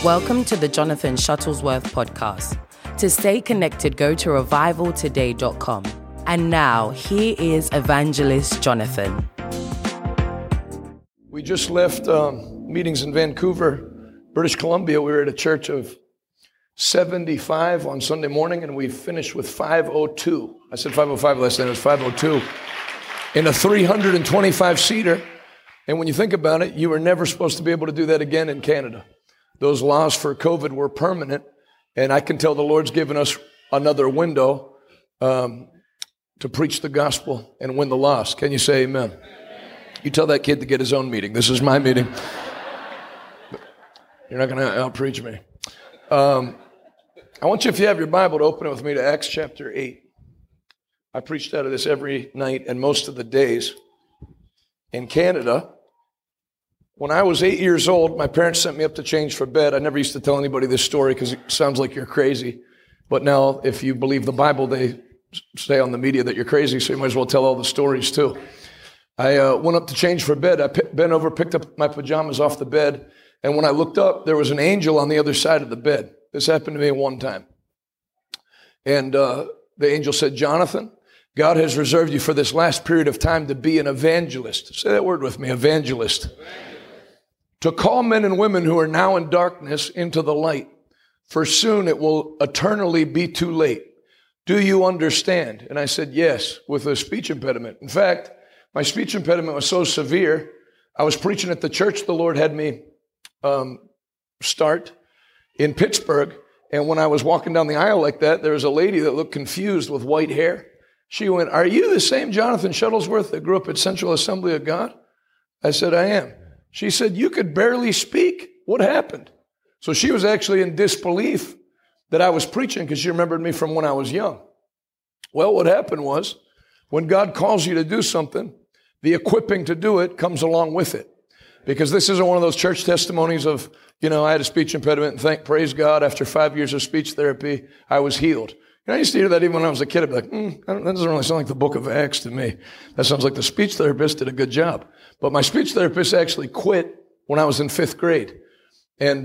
Welcome to the Jonathan Shuttlesworth podcast. To stay connected, go to revivaltoday.com. And now, here is Evangelist Jonathan. We just left meetings in Vancouver, British Columbia. We were at a church of 75 on Sunday morning, and we finished with 502. I said 505 last night, it was 502 in a 325-seater. And when you think about it, you were never supposed to be able to do that again in Canada. Those laws for COVID were permanent, and I can tell the Lord's given us another window to preach the gospel and win the lost. Can you say amen? You tell that kid to get his own meeting. This is my meeting. You're not going to out-preach me. I want you, if you have your Bible, to open it with me to Acts chapter 8. I preached out of this every night and most of the days. In Canada, when I was 8 years old, my parents sent me up to change for bed. I never used to tell anybody this story because it sounds like you're crazy. But now, if you believe the Bible, they say on the media that you're crazy, so you might as well tell all the stories too. I went up to change for bed. I bent over, picked up my pajamas off the bed, and when I looked up, there was an angel on the other side of the bed. This happened to me one time. And the angel said, "Jonathan, God has reserved you for this last period of time to be an evangelist." Say that word with me, evangelist. "To call men and women who are now in darkness into the light, for soon it will eternally be too late. Do you understand?" And I said, yes, with a speech impediment. In fact, my speech impediment was so severe, I was preaching at the church the Lord had me start in Pittsburgh. And when I was walking down the aisle like that, there was a lady that looked confused with white hair. She went, "Are you the same Jonathan Shuttlesworth that grew up at Central Assembly of God?" I said, "I am." She said, "You could barely speak. What happened?" So she was actually in disbelief that I was preaching because she remembered me from when I was young. Well, what happened was, when God calls you to do something, the equipping to do it comes along with it. Because this isn't one of those church testimonies of, I had a speech impediment and praise God, after 5 years of speech therapy, I was healed. I used to hear that even when I was a kid. I'd be like, that doesn't really sound like the book of Acts to me. That sounds like the speech therapist did a good job. But my speech therapist actually quit when I was in 5th grade and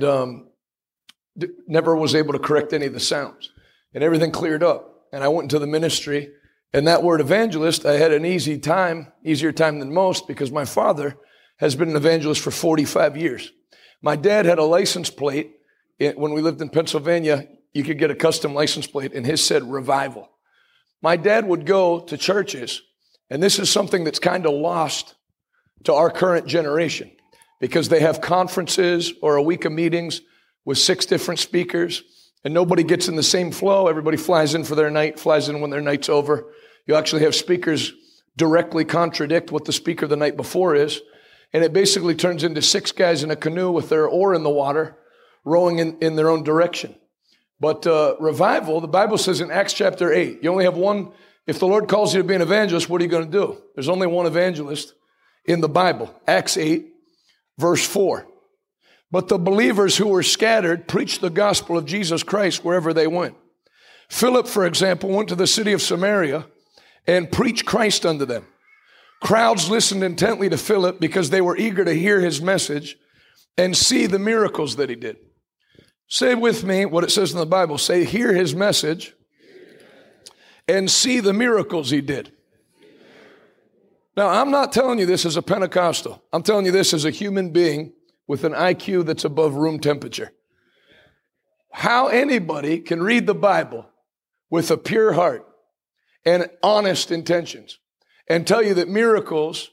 never was able to correct any of the sounds. And everything cleared up. And I went into the ministry. And that word evangelist, I had an easier time than most, because my father has been an evangelist for 45 years. My dad had a license plate. When we lived in Pennsylvania, you could get a custom license plate, and his said Revival. My dad would go to churches, and this is something that's kind of lost to our current generation, because they have conferences or a week of meetings with 6 different speakers, and nobody gets in the same flow. Everybody flies in for their night, flies in when their night's over. You actually have speakers directly contradict what the speaker the night before is, and it basically turns into 6 guys in a canoe with their oar in the water, rowing in their own direction. But revival, the Bible says in Acts chapter 8, you only have one. If the Lord calls you to be an evangelist, what are you going to do? There's only one evangelist in the Bible. Acts 8, verse 4. "But the believers who were scattered preached the gospel of Jesus Christ wherever they went. Philip, for example, went to the city of Samaria and preached Christ unto them. Crowds listened intently to Philip because they were eager to hear his message and see the miracles that he did." Say with me what it says in the Bible. Say, hear his message and see the miracles he did. Now, I'm not telling you this as a Pentecostal. I'm telling you this as a human being with an IQ that's above room temperature. How anybody can read the Bible with a pure heart and honest intentions and tell you that miracles,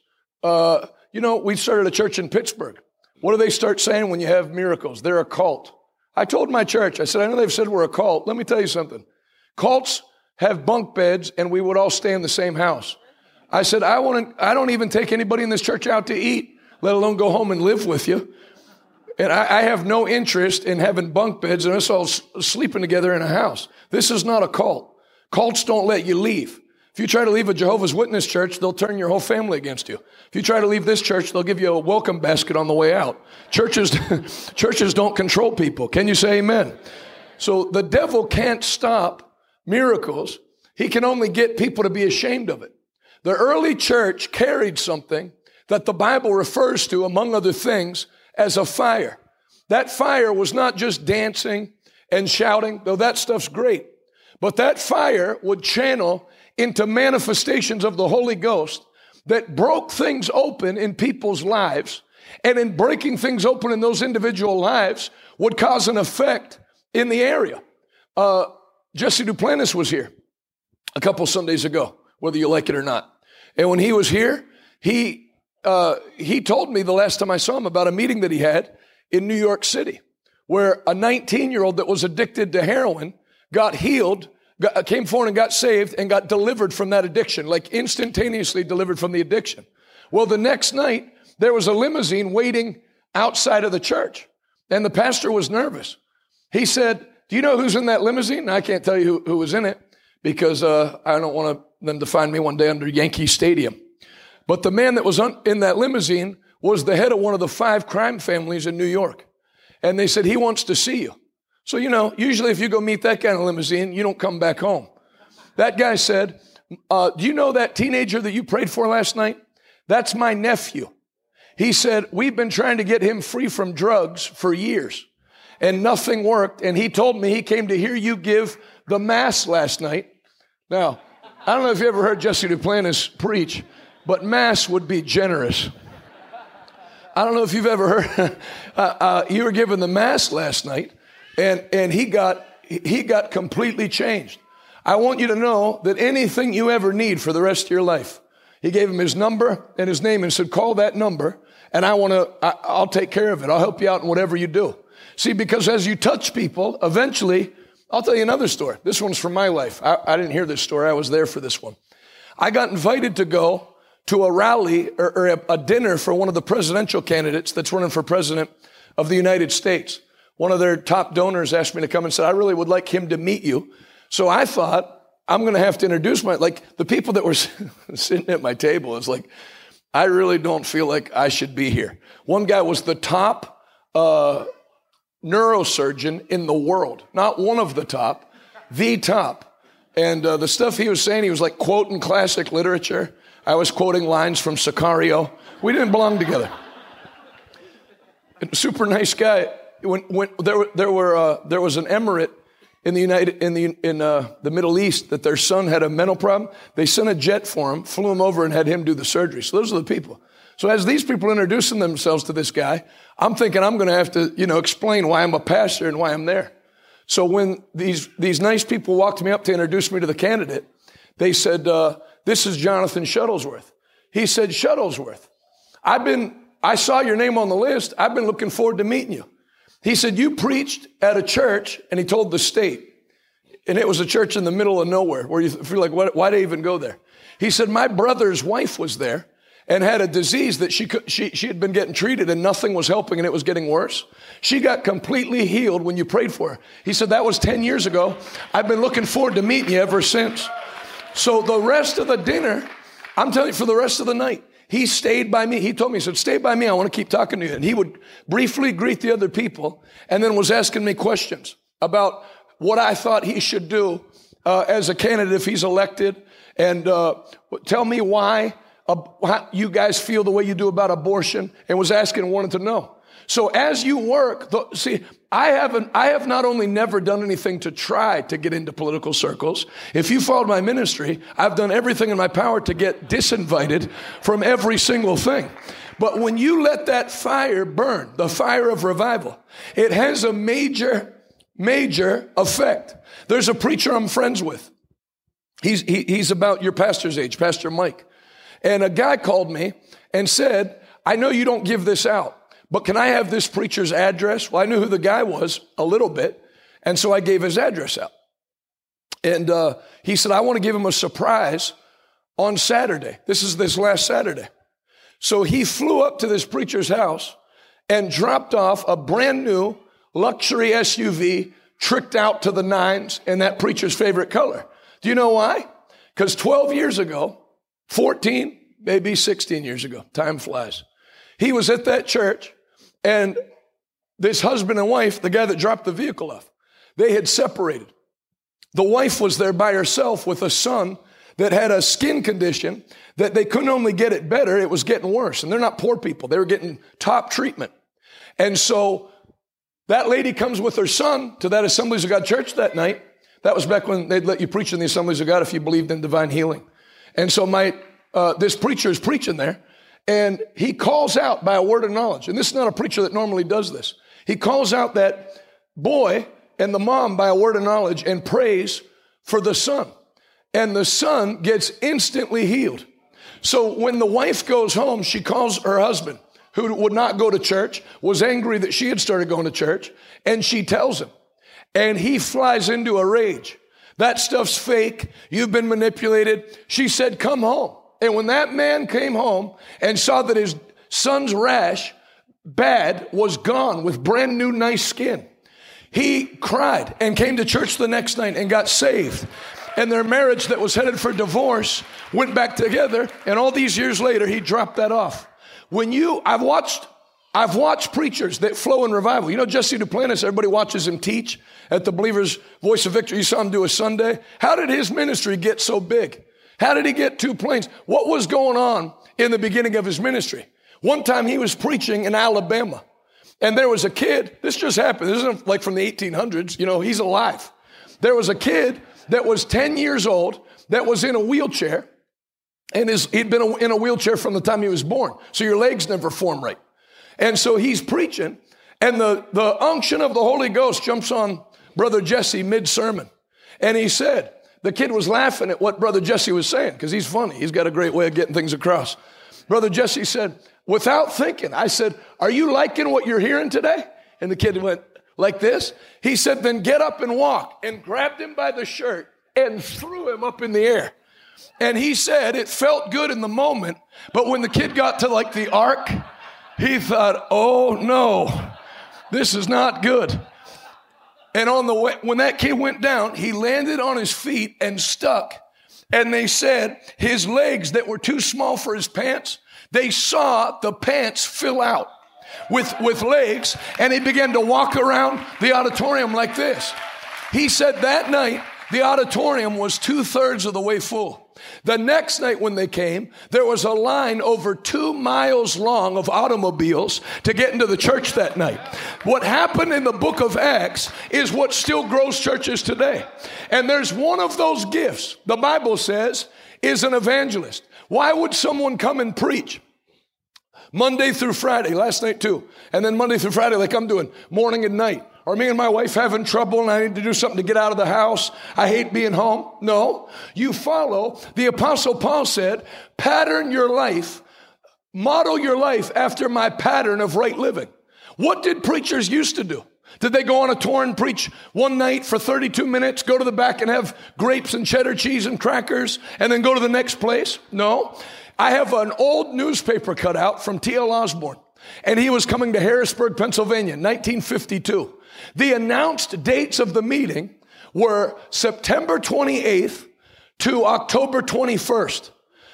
we started a church in Pittsburgh. What do they start saying when you have miracles? They're a cult. I told my church, I said, I know they've said we're a cult. Let me tell you something. Cults have bunk beds, and we would all stay in the same house. I said, I don't even take anybody in this church out to eat, let alone go home and live with you. And I have no interest in having bunk beds and us all sleeping together in a house. This is not a cult. Cults don't let you leave. If you try to leave a Jehovah's Witness church, they'll turn your whole family against you. If you try to leave this church, they'll give you a welcome basket on the way out. Churches don't control people. Can you say amen? So the devil can't stop miracles. He can only get people to be ashamed of it. The early church carried something that the Bible refers to, among other things, as a fire. That fire was not just dancing and shouting, though that stuff's great. But that fire would channel into manifestations of the Holy Ghost that broke things open in people's lives. And in breaking things open in those individual lives would cause an effect in the area. Jesse Duplantis was here a couple Sundays ago, whether you like it or not. And when he was here, he told me the last time I saw him about a meeting that he had in New York City, where a 19-year-old that was addicted to heroin got healed, came forward and got saved and got delivered from that addiction, like instantaneously delivered from the addiction. Well, the next night, there was a limousine waiting outside of the church, and the pastor was nervous. He said, do you know who's in that limousine? And I can't tell you who was in it because I don't want them to find me one day under Yankee Stadium. But the man that was in that limousine was the head of one of the 5 crime families in New York. And they said, he wants to see you. So, usually if you go meet that guy in a limousine, you don't come back home. That guy said, do you know that teenager that you prayed for last night? That's my nephew. He said, we've been trying to get him free from drugs for years, and nothing worked. And he told me he came to hear you give the mass last night. Now, I don't know if you ever heard Jesse Duplantis preach, but mass would be generous. I don't know if you've ever heard, you were given the mass last night, and he got completely changed. I want you to know that anything you ever need for the rest of your life, he gave him his number and his name and said, call that number, and I'll take care of it. I'll help you out in whatever you do. See, because as you touch people, eventually, I'll tell you another story. This one's from my life. I didn't hear this story. I was there for this one. I got invited to go to a rally or a dinner for one of the presidential candidates that's running for president of the United States. One of their top donors asked me to come and said, I really would like him to meet you. So I thought, I'm going to have to introduce the people that were sitting at my table. It's like, I really don't feel like I should be here. One guy was the top neurosurgeon in the world. Not one of the top, the top. And the stuff he was saying, he was like quoting classic literature. I was quoting lines from Sicario. We didn't belong together. Super nice guy. When there was an emirate in the Middle East that their son had a mental problem. They sent a jet for him, flew him over, and had him do the surgery. So those are the people. So as these people are introducing themselves to this guy, I'm thinking I'm going to have to, explain why I'm a pastor and why I'm there. So when these nice people walked me up to introduce me to the candidate, they said, this is Jonathan Shuttlesworth. He said, Shuttlesworth, I saw your name on the list. I've been looking forward to meeting you. He said, you preached at a church, and he told the state. And it was a church in the middle of nowhere where you feel like, why did I even go there? He said, my brother's wife was there and had a disease that she had been getting treated and nothing was helping and it was getting worse. She got completely healed when you prayed for her. He said, that was 10 years ago. I've been looking forward to meeting you ever since. So the rest of the dinner, I'm telling you, for the rest of the night, he stayed by me. He told me, he said, stay by me. I want to keep talking to you. And he would briefly greet the other people and then was asking me questions about what I thought he should do as a candidate if he's elected. And tell me why you guys feel the way you do about abortion, and was asking and wanted to know. So as you work, I have not only never done anything to try to get into political circles. If you followed my ministry, I've done everything in my power to get disinvited from every single thing. But when you let that fire burn, the fire of revival, it has a major effect. There's a preacher I'm friends with. He's about your pastor's age, Pastor Mike. And a guy called me and said, I know you don't give this out, but can I have this preacher's address? Well, I knew who the guy was a little bit, and so I gave his address out. And he said, I want to give him a surprise on Saturday. This last Saturday. So he flew up to this preacher's house and dropped off a brand new luxury SUV, tricked out to the nines in that preacher's favorite color. Do you know why? Because 12 years ago, 14, maybe 16 years ago, time flies. He was at that church, and this husband and wife, the guy that dropped the vehicle off, they had separated. The wife was there by herself with a son that had a skin condition that they couldn't only get it better, it was getting worse. And they're not poor people. They were getting top treatment. And so That lady comes with her son to that Assemblies of God church that night. That was back when they'd let you preach in the Assemblies of God if you believed in divine healing. And so this preacher is preaching there, and he calls out by a word of knowledge. And this is not a preacher that normally does this. He calls out that boy and the mom by a word of knowledge and prays for the son. And the son gets instantly healed. So when the wife goes home, she calls her husband, who would not go to church, was angry that she had started going to church, and she tells him. And he flies into a rage. That stuff's fake. You've been manipulated. She said, come home. And when that man came home and saw that his son's rash, bad, was gone with brand new nice skin, he cried and came to church the next night and got saved. And their marriage that was headed for divorce went back together. And all these years later, he dropped that off. I've watched preachers that flow in revival. You know, Jesse Duplantis, everybody watches him teach at the Believer's Voice of Victory. You saw him do a Sunday. How did his ministry get so big? How did he get 2 planes? What was going on in the beginning of his ministry? One time he was preaching in Alabama, and there was a kid. This just happened. This isn't like from the 1800s. You know, he's alive. There was a kid that was 10 years old that was in a wheelchair, and he'd been in a wheelchair from the time he was born. So your legs never form right. And so he's preaching, and the unction of the Holy Ghost jumps on Brother Jesse mid-sermon. And he said, the kid was laughing at what Brother Jesse was saying, because he's funny. He's got a great way of getting things across. Brother Jesse said, without thinking, I said, are you liking what you're hearing today? And the kid went like this. He said, then get up and walk, and grabbed him by the shirt and threw him up in the air. And he said it felt good in the moment, but when the kid got to like the ark, he thought, oh no, this is not good. And on the way, when that kid went down, he landed on his feet and stuck. And they said his legs that were too small for his pants, they saw the pants fill out with legs, and he began to walk around the auditorium like this. He said that night, the auditorium was 2/3 of the way full. The next night when they came, there was a line over 2 miles long of automobiles to get into the church that night. What happened in the book of Acts is what still grows churches today. And there's one of those gifts, the Bible says, is an evangelist. Why would someone come and preach Monday through Friday, last night too, and then Monday through Friday like I'm doing, morning and night? Or me and my wife having trouble and I need to do something to get out of the house. I hate being home. No, you follow. The Apostle Paul said, pattern your life, model your life after my pattern of right living. What did preachers used to do? Did they go on a tour and preach one night for 32 minutes, go to the back and have grapes and cheddar cheese and crackers, and then go to the next place? No. I have an old newspaper cutout from T.L. Osborne, and he was coming to Harrisburg, Pennsylvania, 1952. The announced dates of the meeting were September 28th to October 21st.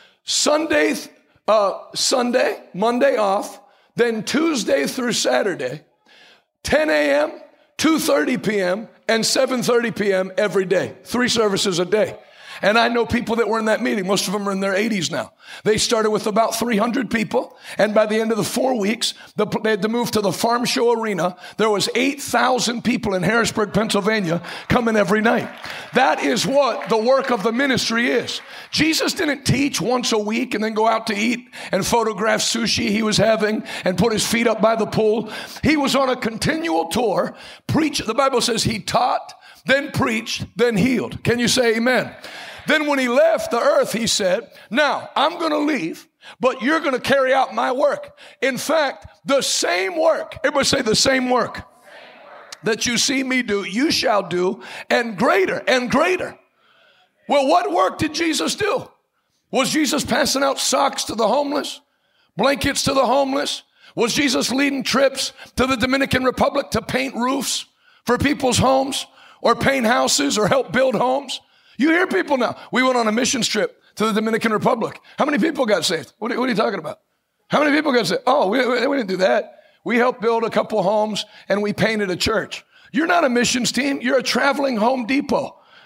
Sunday, Monday off, then Tuesday through Saturday, 10 a.m., 2:30 p.m., and 7:30 p.m. every day. 3 services a day. And I know people that were in that meeting. Most of them are in their 80s now. They started with about 300 people. And by the end of the 4 weeks, they had to move to the Farm Show Arena. There was 8,000 people in Harrisburg, Pennsylvania coming every night. That is what the work of the ministry is. Jesus didn't teach once a week and then go out to eat and photograph sushi he was having and put his feet up by the pool. He was on a continual tour. The Bible says he taught, then preached, then healed. Can you say amen? Then when he left the earth, he said, now I'm going to leave, but you're going to carry out my work. In fact, the same work, everybody say the same work that you see me do, you shall do, and greater and greater. Well, what work did Jesus do? Was Jesus passing out socks to the homeless, blankets to the homeless? Was Jesus leading trips to the Dominican Republic to paint roofs for people's homes or paint houses or help build homes? You hear people now. We went on a missions trip to the Dominican Republic. How many people got saved? What are you talking about? How many people got saved? Oh, we didn't do that. We helped build a couple homes and we painted a church. You're not a missions team. You're a traveling Home Depot.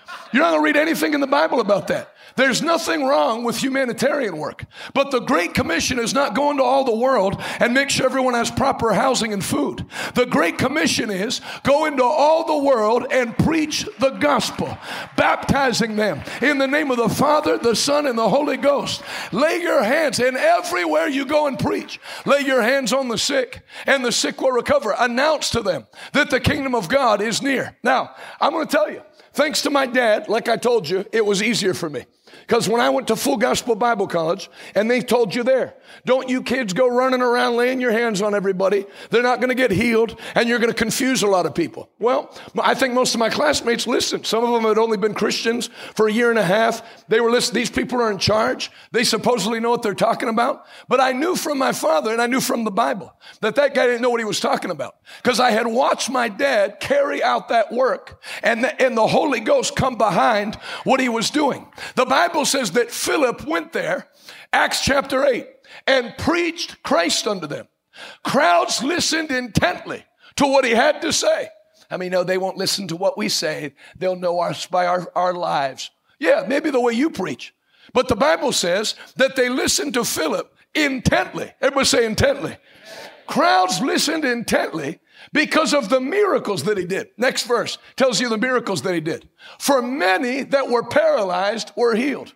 You're not going to read anything in the Bible about that. There's nothing wrong with humanitarian work. But the Great Commission is not going to all the world and make sure everyone has proper housing and food. The Great Commission is go into all the world and preach the gospel, baptizing them in the name of the Father, the Son, and the Holy Ghost. Lay your hands, and everywhere you go and preach, lay your hands on the sick, and the sick will recover. Announce to them that the kingdom of God is near. Now, I'm going to tell you, thanks to my dad, like I told you, it was easier for me. Because when I went to Full Gospel Bible College, and they told you there, don't you kids go running around laying your hands on everybody. They're not going to get healed, and you're going to confuse a lot of people. Well, I think most of my classmates listened. Some of them had only been Christians for a year and a half. They were listening. These people are in charge. They supposedly know what they're talking about. But I knew from my father, and I knew from the Bible, that guy didn't know what he was talking about. Because I had watched my dad carry out that work, and the Holy Ghost come behind what he was doing. The Bible says that Philip went there, Acts chapter 8, and preached Christ unto them. Crowds listened intently to what he had to say. I mean, no, they won't listen to what we say. They'll know us by our lives. Yeah, maybe the way you preach. But the Bible says that they listened to Philip intently. Everybody say intently. Crowds listened intently because of the miracles that he did. Next verse tells you the miracles that he did. For many that were paralyzed were healed.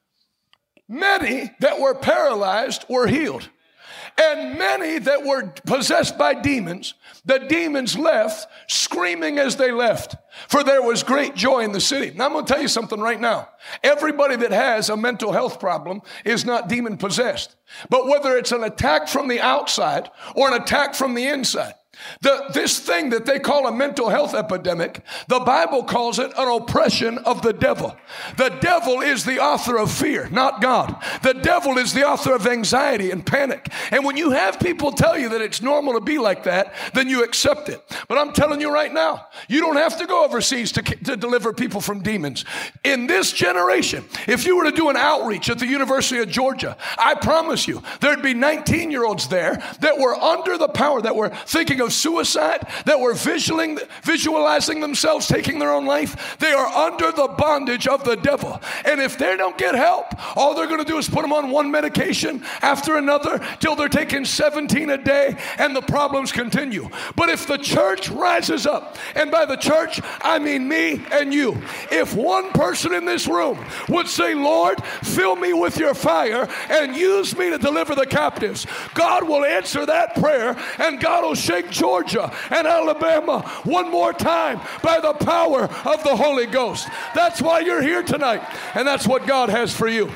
Many that were paralyzed were healed. And many that were possessed by demons, the demons left, screaming as they left. For there was great joy in the city. Now I'm going to tell you something right now. Everybody that has a mental health problem is not demon possessed. But whether it's an attack from the outside or an attack from the inside, this thing that they call a mental health epidemic, the Bible calls it an oppression of the devil. The devil is the author of fear, not God. The devil is the author of anxiety and panic. And when you have people tell you that it's normal to be like that, then you accept it. But I'm telling you right now, you don't have to go overseas to deliver people from demons. In this generation, if you were to do an outreach at the University of Georgia, I promise you, there'd be 19-year-olds there that were under the power, that were thinking of suicide, that were visualizing themselves taking their own life. They are under the bondage of the devil. And if they don't get help, all they're going to do is put them on one medication after another till they're taking 17 a day, and the problems continue. But if the church rises up, and by the church, I mean me and you, if one person in this room would say, Lord, fill me with your fire and use me to deliver the captives, God will answer that prayer, and God will shake Georgia and Alabama one more time by the power of the Holy Ghost. That's why you're here tonight, and that's what God has for you.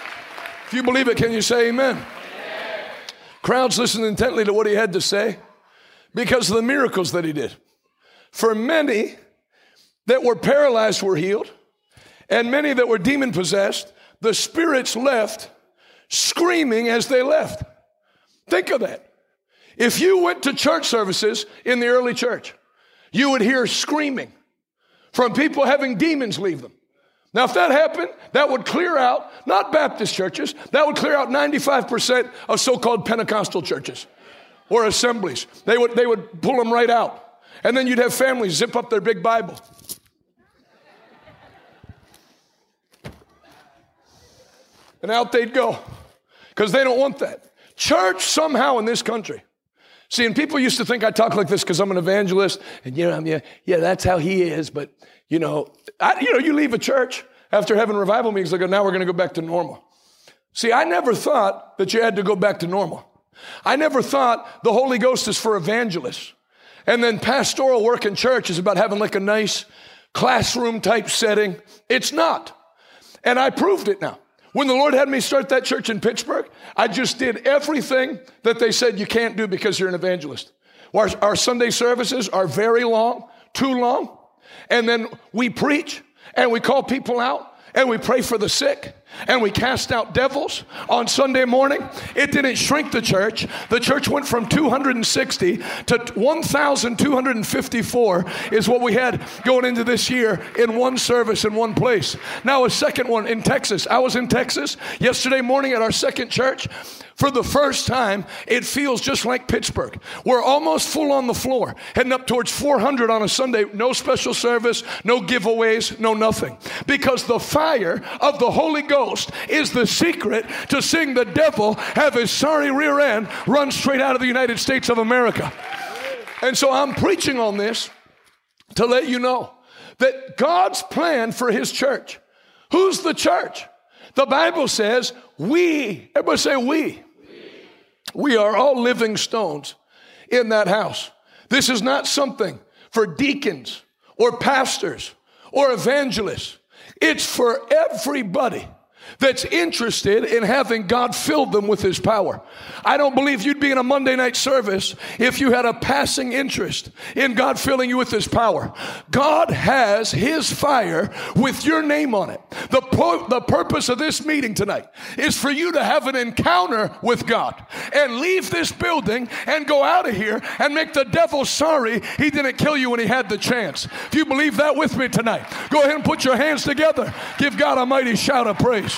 If you believe it, can you say amen? Amen. Crowds listened intently to what he had to say because of the miracles that he did. For many that were paralyzed were healed, and many that were demon possessed, the spirits left, screaming as they left. Think of that. If you went to church services in the early church, you would hear screaming from people having demons leave them. Now, if that happened, that would clear out, not Baptist churches, that would clear out 95% of so-called Pentecostal churches or assemblies. They would pull them right out. And then you'd have families zip up their big Bible. And out they'd go because they don't want that. Church somehow in this country. See, and people used to think I talk like this because I'm an evangelist, and that's how he is. But you leave a church after having revival meetings, they go, now we're going to go back to normal. See, I never thought that you had to go back to normal. I never thought the Holy Ghost is for evangelists, and then pastoral work in church is about having like a nice classroom type setting. It's not, and I proved it now. When the Lord had me start that church in Pittsburgh, I just did everything that they said you can't do because you're an evangelist. Our Sunday services are very long, too long. And then we preach and we call people out and we pray for the sick and we cast out devils on Sunday morning, it didn't shrink the church. The church went from 260 to 1,254 is what we had going into this year in one service in one place. Now a second one in Texas. I was in Texas yesterday morning at our second church. For the first time, it feels just like Pittsburgh. We're almost full on the floor, heading up towards 400 on a Sunday. No special service, no giveaways, no nothing. Because the fire of the Holy Ghost is the secret to seeing the devil have his sorry rear end run straight out of the United States of America. And so I'm preaching on this to let you know that God's plan for his church. Who's the church? The Bible says we. Everybody say we. We are all living stones in that house. This is not something for deacons or pastors or evangelists. It's for everybody that's interested in having God fill them with his power. I don't believe you'd be in a Monday night service if you had a passing interest in God filling you with his power. God has his fire with your name on it. The purpose of this meeting tonight is for you to have an encounter with God and leave this building and go out of here and make the devil sorry he didn't kill you when he had the chance. If you believe that with me tonight, go ahead and put your hands together. Give God a mighty shout of praise.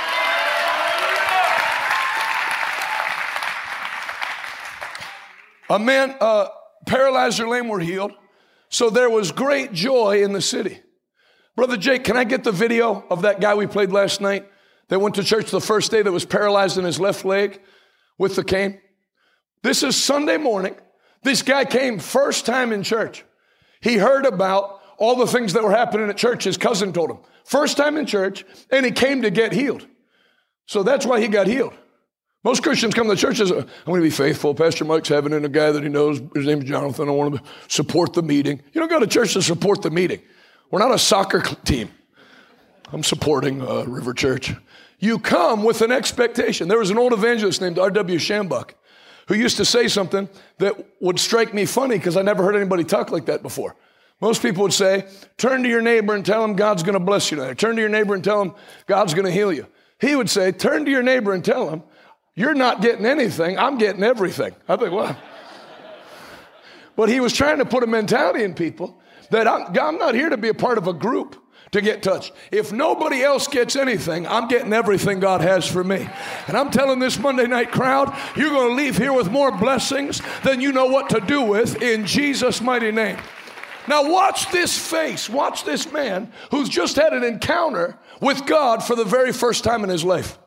A man paralyzed or lame were healed, so there was great joy in the city. Brother Jake, can I get the video of that guy we played last night that went to church the first day that was paralyzed in his left leg with the cane? This is Sunday morning. This guy came first time in church. He heard about all the things that were happening at church. His cousin told him. First time in church, and he came to get healed. So that's why he got healed. Most Christians come to church and say, I'm going to be faithful. Pastor Mike's having in a guy that he knows. His name's Jonathan. I want to support the meeting. You don't go to church to support the meeting. We're not a soccer team. I'm supporting River Church. You come with an expectation. There was an old evangelist named R.W. Shambach who used to say something that would strike me funny because I never heard anybody talk like that before. Most people would say, turn to your neighbor and tell him God's going to bless you tonight. Turn to your neighbor and tell him God's going to heal you. He would say, turn to your neighbor and tell him, you're not getting anything, I'm getting everything. I think, well. But he was trying to put a mentality in people that I'm not here to be a part of a group to get touched. If nobody else gets anything, I'm getting everything God has for me. And I'm telling this Monday night crowd, you're going to leave here with more blessings than you know what to do with in Jesus' mighty name. Now watch this face. Watch this man who's just had an encounter with God for the very first time in his life.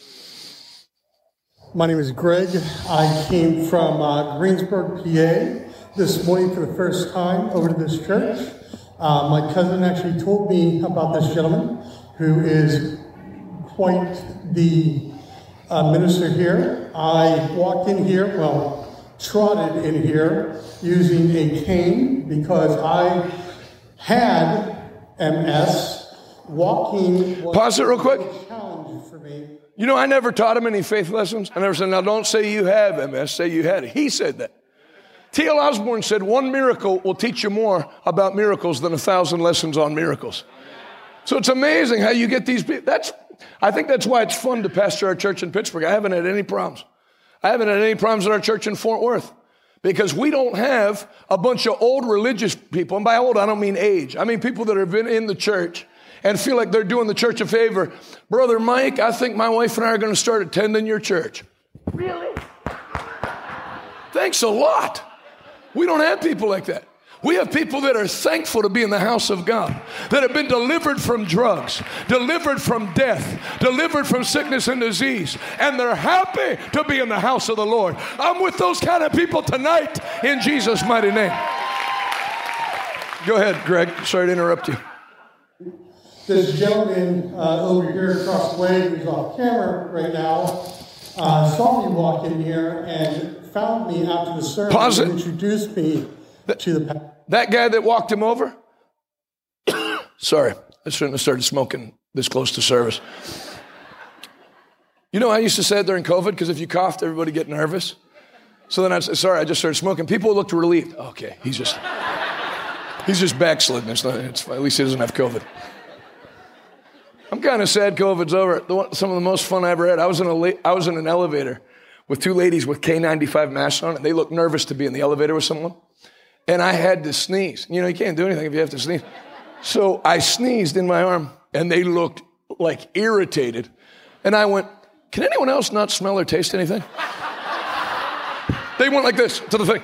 My name is Greg. I came from Greensburg, PA this morning for the first time over to this church. My cousin actually told me about this gentleman who is quite the minister here. I walked in here, trotted in here using a cane because I had MS. Walking was Pause it real quick. a challenge for me. You know, I never taught him any faith lessons. I never said, now don't say you have MS, say you had it. He said that. T.L. Osborne said, one miracle will teach you more about miracles than 1,000 lessons on miracles. So it's amazing how you get these people. I think that's why it's fun to pastor our church in Pittsburgh. I haven't had any problems. I haven't had any problems at our church in Fort Worth because we don't have a bunch of old religious people. And by old, I don't mean age. I mean people that have been in the church and feel like they're doing the church a favor. Brother Mike, I think my wife and I are going to start attending your church. Really? Thanks a lot. We don't have people like that. We have people that are thankful to be in the house of God, that have been delivered from drugs, delivered from death, delivered from sickness and disease, and they're happy to be in the house of the Lord. I'm with those kind of people tonight in Jesus' mighty name. Go ahead, Greg. Sorry to interrupt you. This gentleman over here across the way, who's off camera right now, saw me walk in here and found me after the service. Pause it. And introduced me to the pastor. That guy that walked him over? Sorry, I shouldn't have started smoking this close to service. You know, I used to say it during COVID because if you coughed, everybody get nervous. So then I'd say, sorry, I just started smoking. People looked relieved. Okay, he's just backslidden. At least he doesn't have COVID. I'm kind of sad COVID's over. Some of the most fun I ever had. I was in an elevator with two ladies with K95 masks on, and they looked nervous to be in the elevator with someone. And I had to sneeze. You know, you can't do anything if you have to sneeze. So I sneezed in my arm, and they looked like irritated. And I went, can anyone else not smell or taste anything? They went like this to the thing.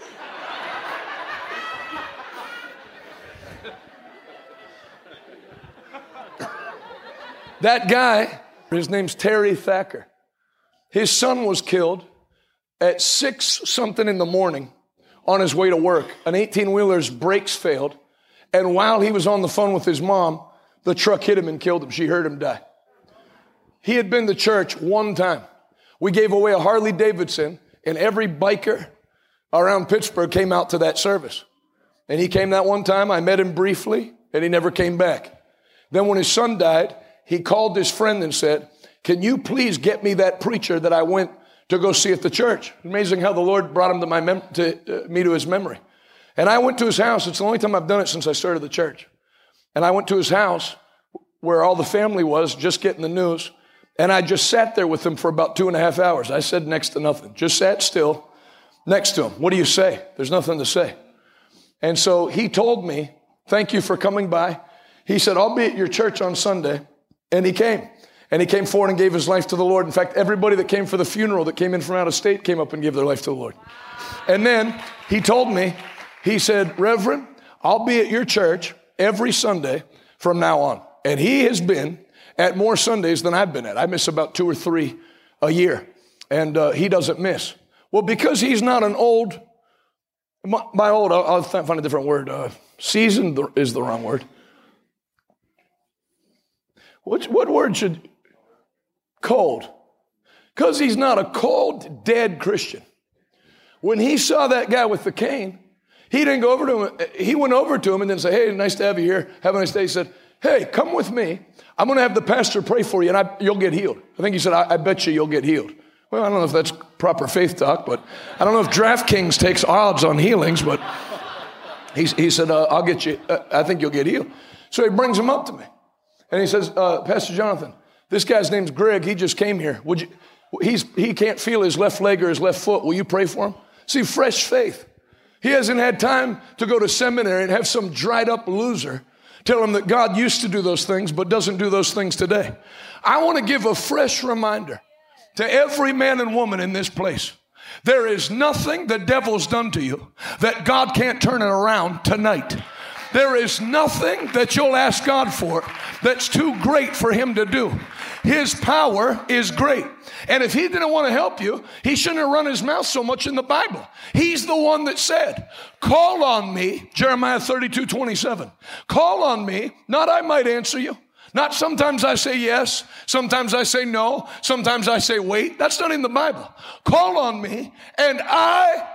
That guy, his name's Terry Thacker. His son was killed at 6-something in the morning on his way to work. An 18-wheeler's brakes failed, and while he was on the phone with his mom, the truck hit him and killed him. She heard him die. He had been to church one time. We gave away a Harley Davidson, and every biker around Pittsburgh came out to that service. And he came that one time. I met him briefly, and he never came back. Then when his son died, he called his friend and said, can you please get me that preacher that I went to go see at the church? Amazing how the Lord brought him to me to his memory. And I went to his house. It's the only time I've done it since I started the church. And I went to his house where all the family was, just getting the news. And I just sat there with him for about 2.5 hours. I said next to nothing. Just sat still next to him. What do you say? There's nothing to say. And so he told me, thank you for coming by. He said, I'll be at your church on Sunday. And he came. And he came forward and gave his life to the Lord. In fact, everybody that came for the funeral that came in from out of state came up and gave their life to the Lord. And then he told me, he said, Reverend, I'll be at your church every Sunday from now on. And he has been at more Sundays than I've been at. I miss about 2 or 3 a year. And he doesn't miss. Well, because he's not an old, by old, I'll find a different word. Seasoned is the wrong word. What word should, cold. Because he's not a cold, dead Christian. When he saw that guy with the cane, he didn't go over to him. He went over to him and then said, hey, nice to have you here. Have a nice day. He said, hey, come with me. I'm going to have the pastor pray for you and you'll get healed. I think he said, I bet you'll get healed. Well, I don't know if that's proper faith talk, but I don't know if DraftKings takes odds on healings, but he said, I'll get you. I think you'll get healed. So he brings him up to me. And he says, Pastor Jonathan, this guy's name's Greg. He just came here. He can't feel his left leg or his left foot. Will you pray for him? See, fresh faith. He hasn't had time to go to seminary and have some dried up loser tell him that God used to do those things, but doesn't do those things today. I want to give a fresh reminder to every man and woman in this place. There is nothing the devil's done to you that God can't turn it around tonight. There is nothing that you'll ask God for that's too great for him to do. His power is great. And if he didn't want to help you, he shouldn't have run his mouth so much in the Bible. He's the one that said, call on me, Jeremiah 32:27. Call on me, not I might answer you. Not sometimes I say yes, sometimes I say no, sometimes I say wait. That's not in the Bible. Call on me and I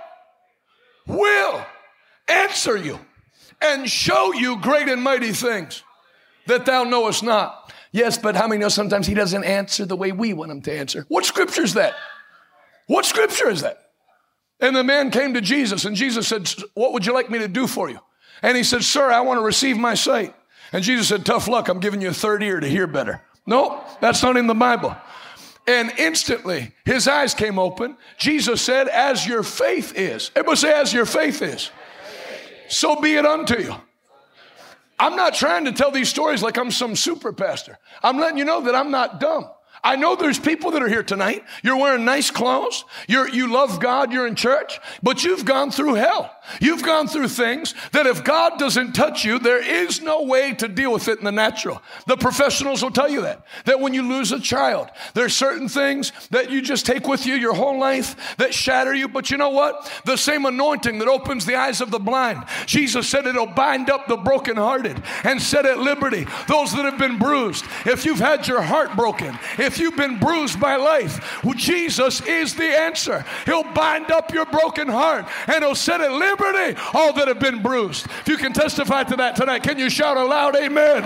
will answer you and show you great and mighty things that thou knowest not. Yes, but how many know sometimes he doesn't answer the way we want him to answer? What scripture is that? What scripture is that? And the man came to Jesus, and Jesus said, what would you like me to do for you? And he said, sir, I want to receive my sight. And Jesus said, tough luck, I'm giving you a third ear to hear better. No, that's not in the Bible. And instantly, his eyes came open. Jesus said, as your faith is. Everybody say, as your faith is. So be it unto you. I'm not trying to tell these stories like I'm some super pastor. I'm letting you know that I'm not dumb. I know there's people that are here tonight. You're wearing nice clothes. You love God. You're in church, but you've gone through hell. You've gone through things that if God doesn't touch you, there is no way to deal with it in the natural. The professionals will tell you that when you lose a child, there's certain things that you just take with you your whole life that shatter you. But you know what? The same anointing that opens the eyes of the blind. Jesus said it'll bind up the brokenhearted and set at liberty those that have been bruised. If you've had your heart broken, if you've been bruised by life, well, Jesus is the answer. He'll bind up your broken heart and he'll set at liberty all that have been bruised. If you can testify to that tonight, can you shout aloud, amen?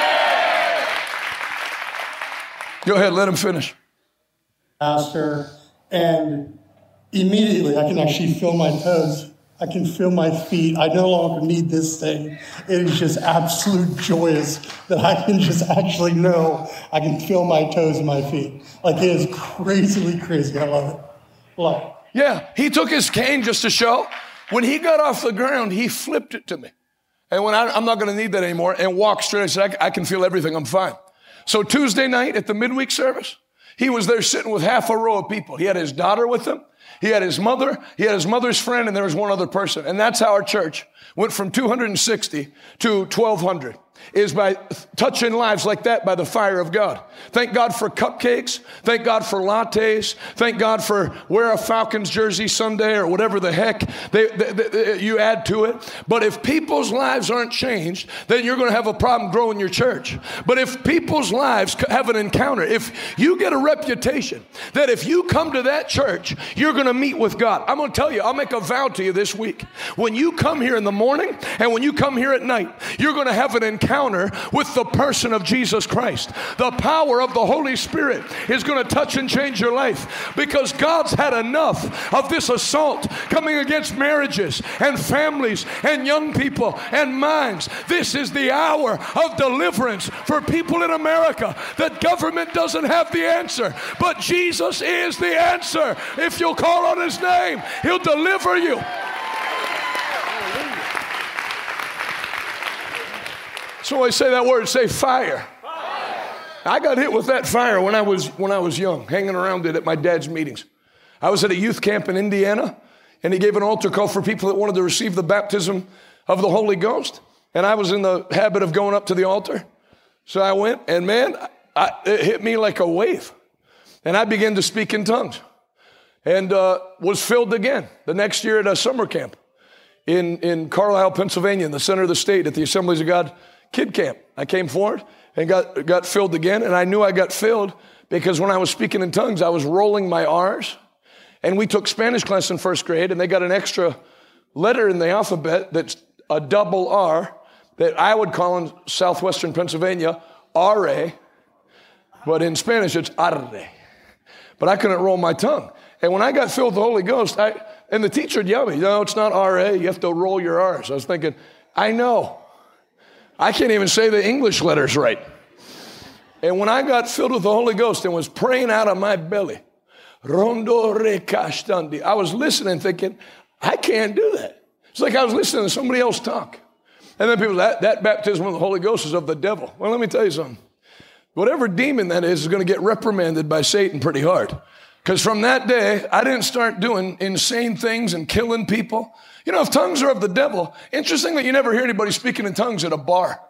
Go ahead, let him finish. Pastor, and immediately I can actually feel my toes I can feel my feet. I no longer need this thing. It is just absolute joyous that I can just actually know I can feel my toes and my feet. Like, it is crazily crazy. I love it. Love it. Yeah, he took his cane just to show. When he got off the ground, he flipped it to me. And when I'm not going to need that anymore, and walked straight, I said, I can feel everything. I'm fine. So Tuesday night at the midweek service, he was there sitting with half a row of people. He had his daughter with him. He had his mother, he had his mother's friend, and there was one other person. And that's how our church went from 260 to 1,200, is by touching lives like that by the fire of God. Thank God for cupcakes. Thank God for lattes. Thank God for wear a Falcons jersey Sunday or whatever the heck you add to it. But if people's lives aren't changed, then you're going to have a problem growing your church. But if people's lives have an encounter, if you get a reputation that if you come to that church, you're going to meet with God. I'm going to tell you, I'll make a vow to you this week. When you come here in the morning and when you come here at night, you're going to have an encounter with the person of Jesus Christ. The power of the Holy Spirit is going to touch and change your life, because God's had enough of this assault coming against marriages and families and young people and minds. This is the hour of deliverance for people in America. That government doesn't have the answer, but Jesus is the answer. If you'll call on his name, he'll deliver you. So I say that word, say fire. Fire. I got hit with that fire when I was young, hanging around it at my dad's meetings. I was at a youth camp in Indiana, and he gave an altar call for people that wanted to receive the baptism of the Holy Ghost. And I was in the habit of going up to the altar. So I went, and man, it hit me like a wave. And I began to speak in tongues, and was filled again the next year at a summer camp in Carlisle, Pennsylvania, in the center of the state at the Assemblies of God Kid Camp. I came forward and got filled again, and I knew I got filled because when I was speaking in tongues, I was rolling my R's. And we took Spanish class in first grade, and they got an extra letter in the alphabet that's a double R that I would call in southwestern Pennsylvania R-A, but in Spanish it's arre. But I couldn't roll my tongue. And when I got filled with the Holy Ghost, and the teacher would yell at me, no, it's not R-A, you have to roll your R's. I was thinking, I know. I can't even say the English letters right. And when I got filled with the Holy Ghost and was praying out of my belly, Rondo Rekashtandi, I was listening thinking, I can't do that. It's like I was listening to somebody else talk. And then people, that baptism of the Holy Ghost is of the devil. Well, let me tell you something. Whatever demon that is going to get reprimanded by Satan pretty hard. Because from that day, I didn't start doing insane things and killing people. You know, if tongues are of the devil, interesting that you never hear anybody speaking in tongues at a bar.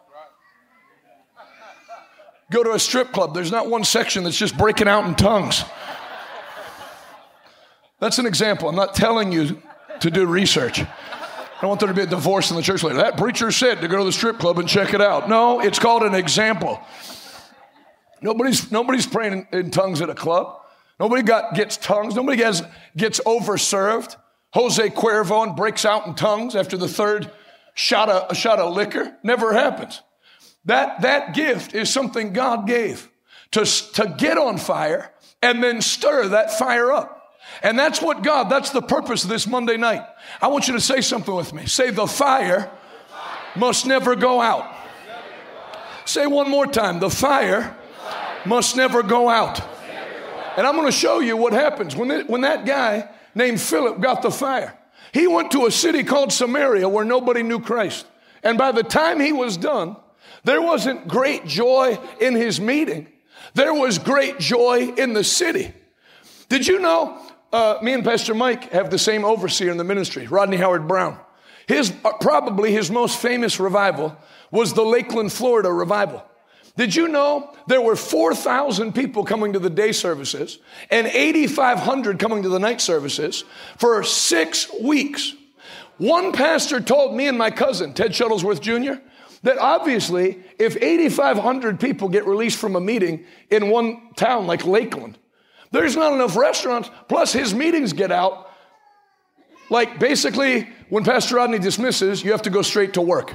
Go to a strip club, there's not one section that's just breaking out in tongues. That's an example. I'm not telling you to do research. I don't want there to be a divorce in the church later. That preacher said to go to the strip club and check it out. No, it's called an example. Nobody's praying in tongues at a club. Nobody gets tongues. Nobody gets overserved. Jose Cuervo breaks out in tongues after the third shot of liquor. Never happens. That gift is something God gave to get on fire and then stir that fire up. And that's the purpose of this Monday night. I want you to say something with me. Say, the fire must never go out. Say one more time. The fire must never go out. And I'm going to show you what happens when that guy named Philip got the fire. He went to a city called Samaria where nobody knew Christ. And by the time he was done, there wasn't great joy in his meeting. There was great joy in the city. Did you know, me and Pastor Mike have the same overseer in the ministry, Rodney Howard Brown. Probably his most famous revival was the Lakeland, Florida revival. Did you know there were 4,000 people coming to the day services and 8,500 coming to the night services for 6 weeks? One pastor told me and my cousin, Ted Shuttlesworth Jr., that obviously if 8,500 people get released from a meeting in one town like Lakeland, there's not enough restaurants, plus his meetings get out. Like basically when Pastor Rodney dismisses, you have to go straight to work.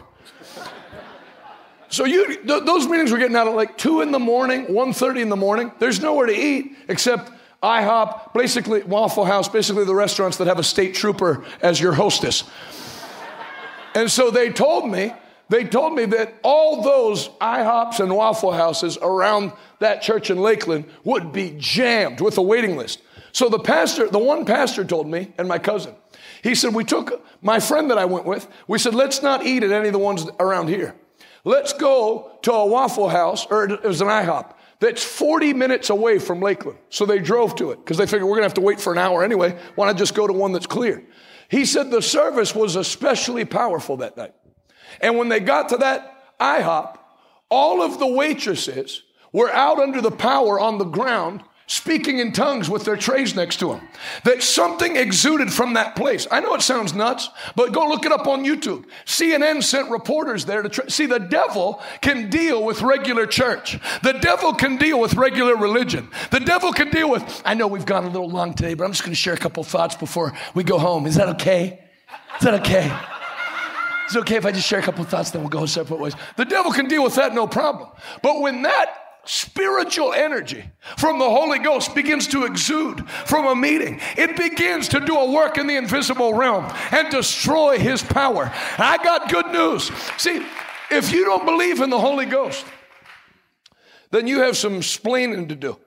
So those meetings were getting out at like 2 in the morning, 1:30 in the morning. There's nowhere to eat except IHOP, basically Waffle House, basically the restaurants that have a state trooper as your hostess. And so they told me that all those IHOPs and Waffle Houses around that church in Lakeland would be jammed with a waiting list. So the one pastor told me, and my cousin, he said, we took my friend that I went with, we said, let's not eat at any of the ones around here. Let's go to a Waffle House, or it was an IHOP, that's 40 minutes away from Lakeland. So they drove to it because they figured we're going to have to wait for an hour anyway. Why not just go to one that's clear? He said the service was especially powerful that night. And when they got to that IHOP, all of the waitresses were out under the power on the ground speaking in tongues with their trays next to them. That something exuded from that place. I know it sounds nuts, but go look it up on YouTube. CNN sent reporters there to see the devil can deal with regular church. The devil can deal with regular religion. The devil can deal with, I know we've gone a little long today, but I'm just going to share a couple thoughts before we go home. Is that okay? Is that okay? Is it okay if I just share a couple thoughts, then we'll go separate ways? The devil can deal with that, no problem. But when that spiritual energy from the Holy Ghost begins to exude from a meeting, it begins to do a work in the invisible realm and destroy his power. I got good news. See, if you don't believe in the Holy Ghost, then you have some explaining to do.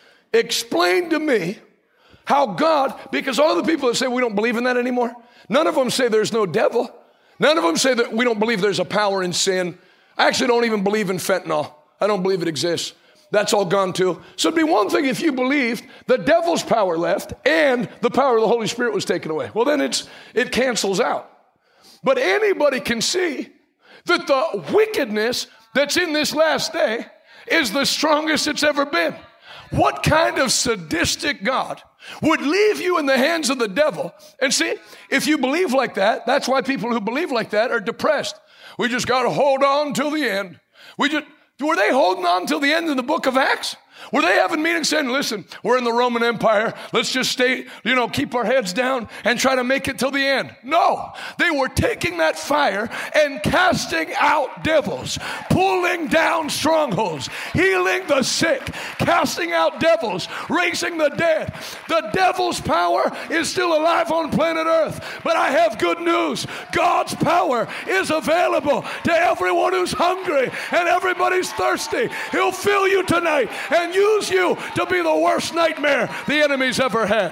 Explain to me how God, because all the people that say we don't believe in that anymore, none of them say there's no devil. None of them say that we don't believe there's a power in sin. I actually don't even believe in fentanyl. I don't believe it exists. That's all gone too. So it'd be one thing if you believed the devil's power left and the power of the Holy Spirit was taken away. Well, then it cancels out. But anybody can see that the wickedness that's in this last day is the strongest it's ever been. What kind of sadistic God would leave you in the hands of the devil? And see, if you believe like that, that's why people who believe like that are depressed. We just got to hold on till the end. Were they holding on till the end of the book of Acts? Were they having meetings saying, listen, we're in the Roman Empire. Let's just stay, keep our heads down and try to make it till the end. No, they were taking that fire and casting out devils, pulling down strongholds, healing the sick, casting out devils, raising the dead. The devil's power is still alive on planet Earth. But I have good news. God's power is available to everyone who's hungry and everybody's thirsty. He'll fill you tonight and use you to be the worst nightmare the enemy's ever had.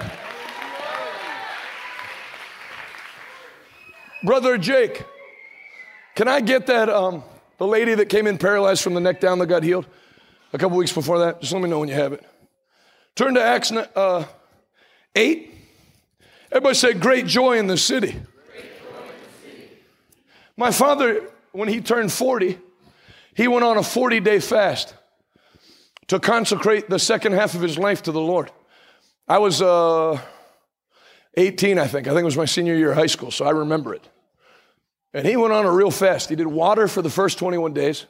Brother Jake, can I get that, the lady that came in paralyzed from the neck down that got healed a couple weeks before that? Just let me know when you have it. Turn to Acts 8. Everybody say, great joy in the city. My father, when he turned 40, he went on a 40-day fast to consecrate the second half of his life to the Lord. I was 18, I think. I think it was my senior year of high school, so I remember it. And he went on a real fast. He did water for the first 21 days.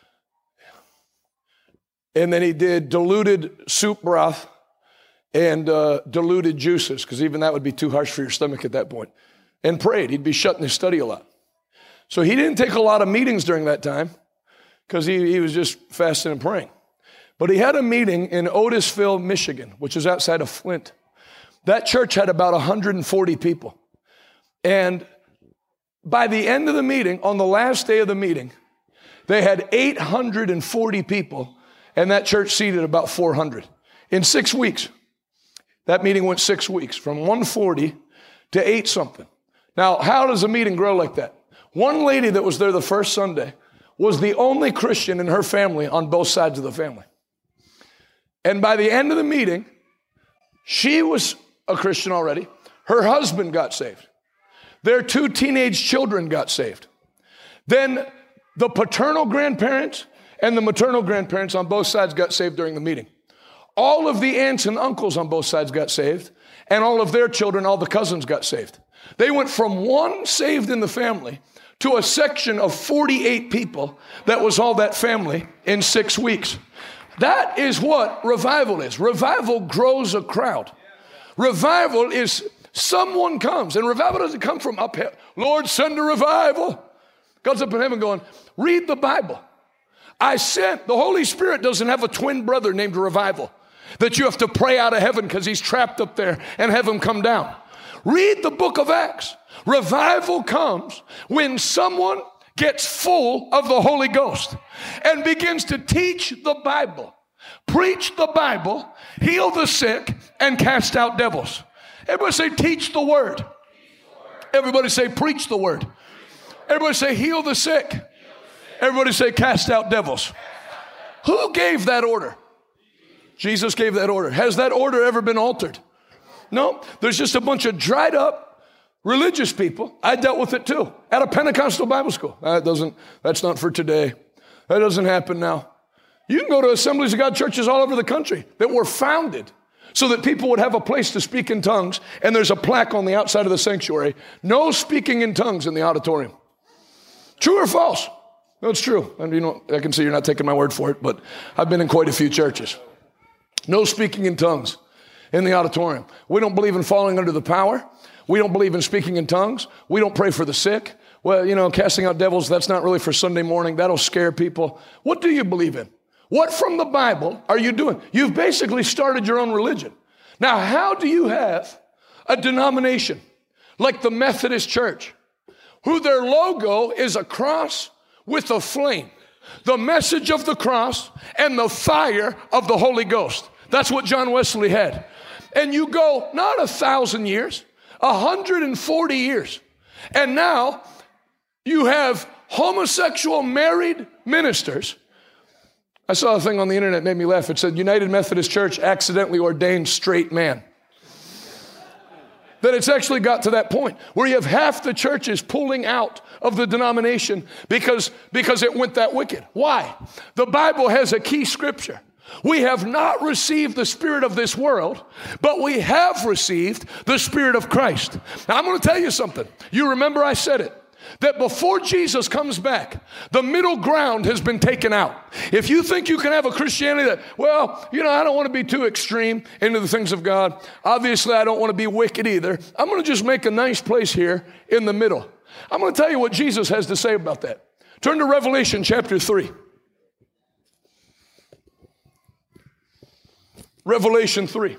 And then he did diluted soup broth and diluted juices, because even that would be too harsh for your stomach at that point. And prayed. He'd be shut in his study a lot. So he didn't take a lot of meetings during that time, because he was just fasting and praying. But he had a meeting in Otisville, Michigan, which is outside of Flint. That church had about 140 people. And by the end of the meeting, on the last day of the meeting, they had 840 people, and that church seated about 400. In 6 weeks. That meeting went 6 weeks, from 140 to 8 something. Now, how does a meeting grow like that? One lady that was there the first Sunday was the only Christian in her family on both sides of the family. And by the end of the meeting, she was a Christian already. Her husband got saved. Their 2 teenage children got saved. Then the paternal grandparents and the maternal grandparents on both sides got saved during the meeting. All of the aunts and uncles on both sides got saved, and all of their children, all the cousins got saved. They went from one saved in the family to a section of 48 people that was all that family in 6 weeks. That is what revival is. Revival grows a crowd. Revival is someone comes, and revival doesn't come from up here. Lord, send a revival. God's up in heaven going, read the Bible. The Holy Spirit doesn't have a twin brother named revival. that you have to pray out of heaven because he's trapped up there and have him come down. Read the book of Acts. Revival comes when someone gets full of the Holy Ghost and begins to teach the Bible, preach the Bible, heal the sick, and cast out devils. Everybody say, teach the word. Everybody say, preach the word. Everybody say, heal the sick. Everybody say, cast out devils. Who gave that order? Jesus gave that order. Has that order ever been altered? No. There's just a bunch of dried up religious people. I dealt with it too at a Pentecostal Bible school. That's not for today. That doesn't happen now. You can go to Assemblies of God churches all over the country that were founded so that people would have a place to speak in tongues, and there's a plaque on the outside of the sanctuary. No speaking in tongues in the auditorium. True or false? No, it's true. And I can see you're not taking my word for it, but I've been in quite a few churches. No speaking in tongues in the auditorium. We don't believe in falling under the power. We don't believe in speaking in tongues. We don't pray for the sick. Well, casting out devils, that's not really for Sunday morning. That'll scare people. What do you believe in? What from the Bible are you doing? You've basically started your own religion. Now, how do you have a denomination like the Methodist Church, who their logo is a cross with a flame, the message of the cross and the fire of the Holy Ghost? That's what John Wesley had. And you go not 1,000 years, 140 years. And now you have homosexual married ministers. I saw a thing on the internet that made me laugh. It said, United Methodist Church accidentally ordained straight man. That it's actually got to that point where you have half the churches pulling out of the denomination because it went that wicked. Why? The Bible has a key scripture. We have not received the spirit of this world, but we have received the Spirit of Christ. Now, I'm going to tell you something. You remember I said it, that before Jesus comes back, the middle ground has been taken out. If you think you can have a Christianity that, I don't want to be too extreme into the things of God. Obviously, I don't want to be wicked either. I'm going to just make a nice place here in the middle. I'm going to tell you what Jesus has to say about that. Turn to Revelation chapter 3. Revelation 3.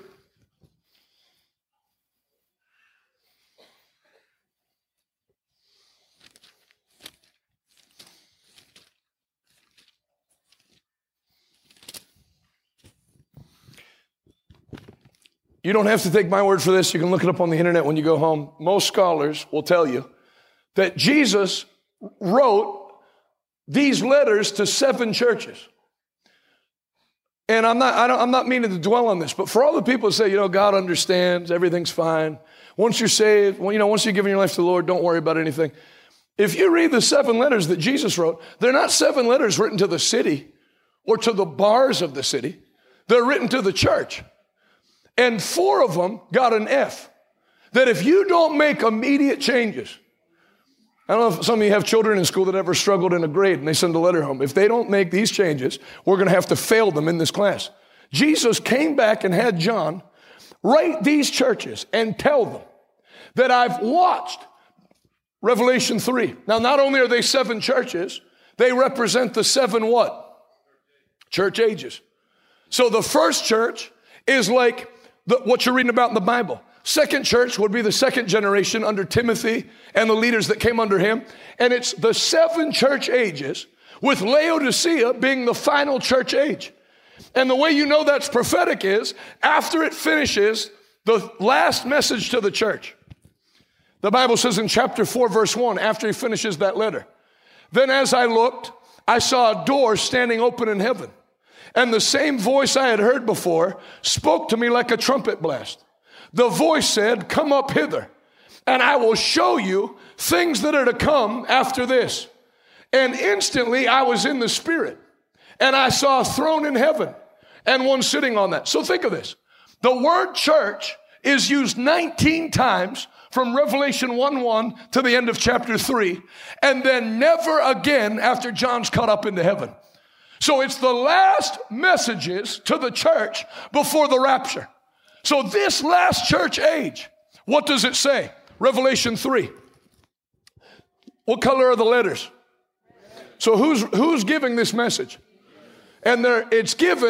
You don't have to take my word for this. You can look it up on the internet when you go home. Most scholars will tell you that Jesus wrote these letters to 7 churches. And I'm not meaning to dwell on this, but for all the people who say, God understands, everything's fine. Once you're saved, once you're giving your life to the Lord, don't worry about anything. If you read the 7 letters that Jesus wrote, they're not 7 letters written to the city or to the bars of the city. They're written to the church. And 4 of them got an F. That if you don't make immediate changes, I don't know if some of you have children in school that ever struggled in a grade and they send a letter home. If they don't make these changes, we're going to have to fail them in this class. Jesus came back and had John write these churches and tell them that I've watched Revelation 3. Now, not only are they 7 churches, they represent the 7 what? Church ages. So the first church is like what you're reading about in the Bible. Second church would be the second generation under Timothy and the leaders that came under him. And it's the 7 church ages, with Laodicea being the final church age. And the way you know that's prophetic is after it finishes the last message to the church. The Bible says in chapter 4, verse 1, after he finishes that letter, then as I looked, I saw a door standing open in heaven. And the same voice I had heard before spoke to me like a trumpet blast. The voice said, come up hither, and I will show you things that are to come after this. And instantly I was in the Spirit, and I saw a throne in heaven, and one sitting on that. So think of this. The word church is used 19 times from Revelation 1:1 to the end of chapter 3, and then never again after John's caught up into heaven. So it's the last messages to the church before the rapture. So this last church age, what does it say? Revelation 3. What color are the letters? So who's giving this message? And it's given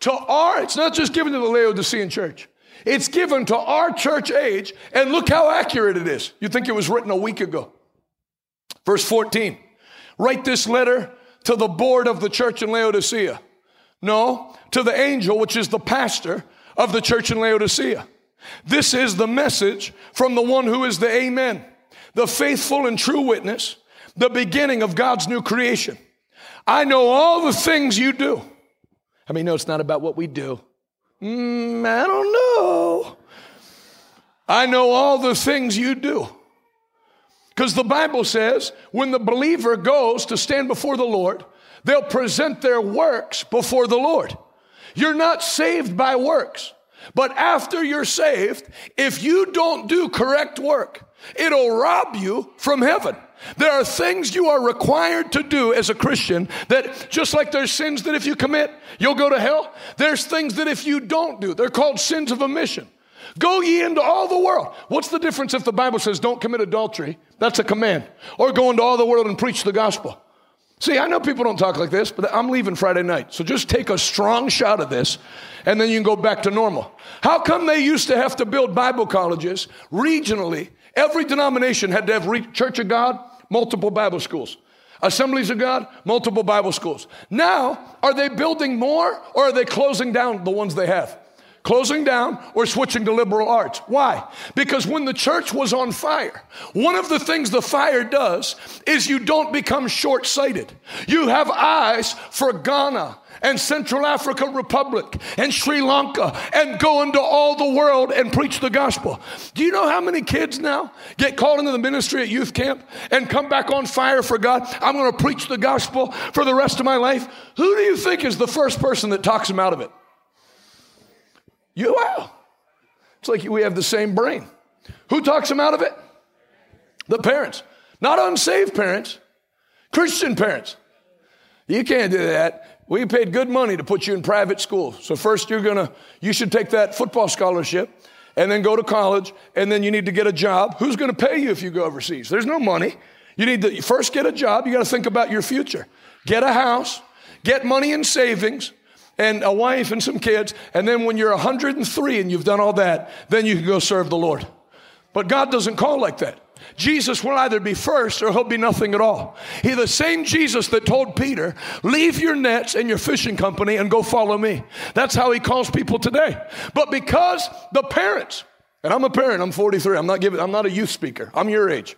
it's not just given to the Laodicean church. It's given to our church age, and look how accurate it is. You think it was written a week ago. Verse 14, write this letter to the board of the church in Laodicea. No, to the angel, which is the pastor of the church in Laodicea. This is the message from the one who is the Amen, the faithful and true witness, the beginning of God's new creation. I know all the things you do. I mean, no, it's not about what we do. I don't know. I know all the things you do. Because the Bible says when the believer goes to stand before the Lord, they'll present their works before the Lord. You're not saved by works. But after you're saved, if you don't do correct work, it'll rob you from heaven. There are things you are required to do as a Christian that just like there's sins that if you commit, you'll go to hell. There's things that if you don't do, they're called sins of omission. Go ye into all the world. What's the difference if the Bible says don't commit adultery? That's a command. Or go into all the world and preach the gospel. See, I know people don't talk like this, but I'm leaving Friday night. So just take a strong shot of this, and then you can go back to normal. How come they used to have to build Bible colleges regionally? Every denomination had to have Church of God, multiple Bible schools. Assemblies of God, multiple Bible schools. Now, are they building more, or are they closing down the ones they have? Closing down or switching to liberal arts. Why? Because when the church was on fire, one of the things the fire does is you don't become short-sighted. You have eyes for Ghana and Central Africa Republic and Sri Lanka and go into all the world and preach the gospel. Do you know how many kids now get called into the ministry at youth camp and come back on fire for God? I'm going to preach the gospel for the rest of my life. Who do you think is the first person that talks them out of it? You are. It's like we have the same brain. Who talks them out of it? The parents. Not unsaved parents. Christian parents. You can't do that. We paid good money to put you in private school. So first you should take that football scholarship and then go to college and then you need to get a job. Who's going to pay you if you go overseas? There's no money. You need to first get a job. You got to think about your future. Get a house. Get money in savings. And a wife and some kids, and then when you're 103 and you've done all that, then you can go serve the Lord. But God doesn't call like that. Jesus will either be first or he'll be nothing at all. He's the same Jesus that told Peter, leave your nets and your fishing company and go follow me. That's how he calls people today. But because the parents, and I'm a parent, I'm 43, I'm not a youth speaker, I'm your age.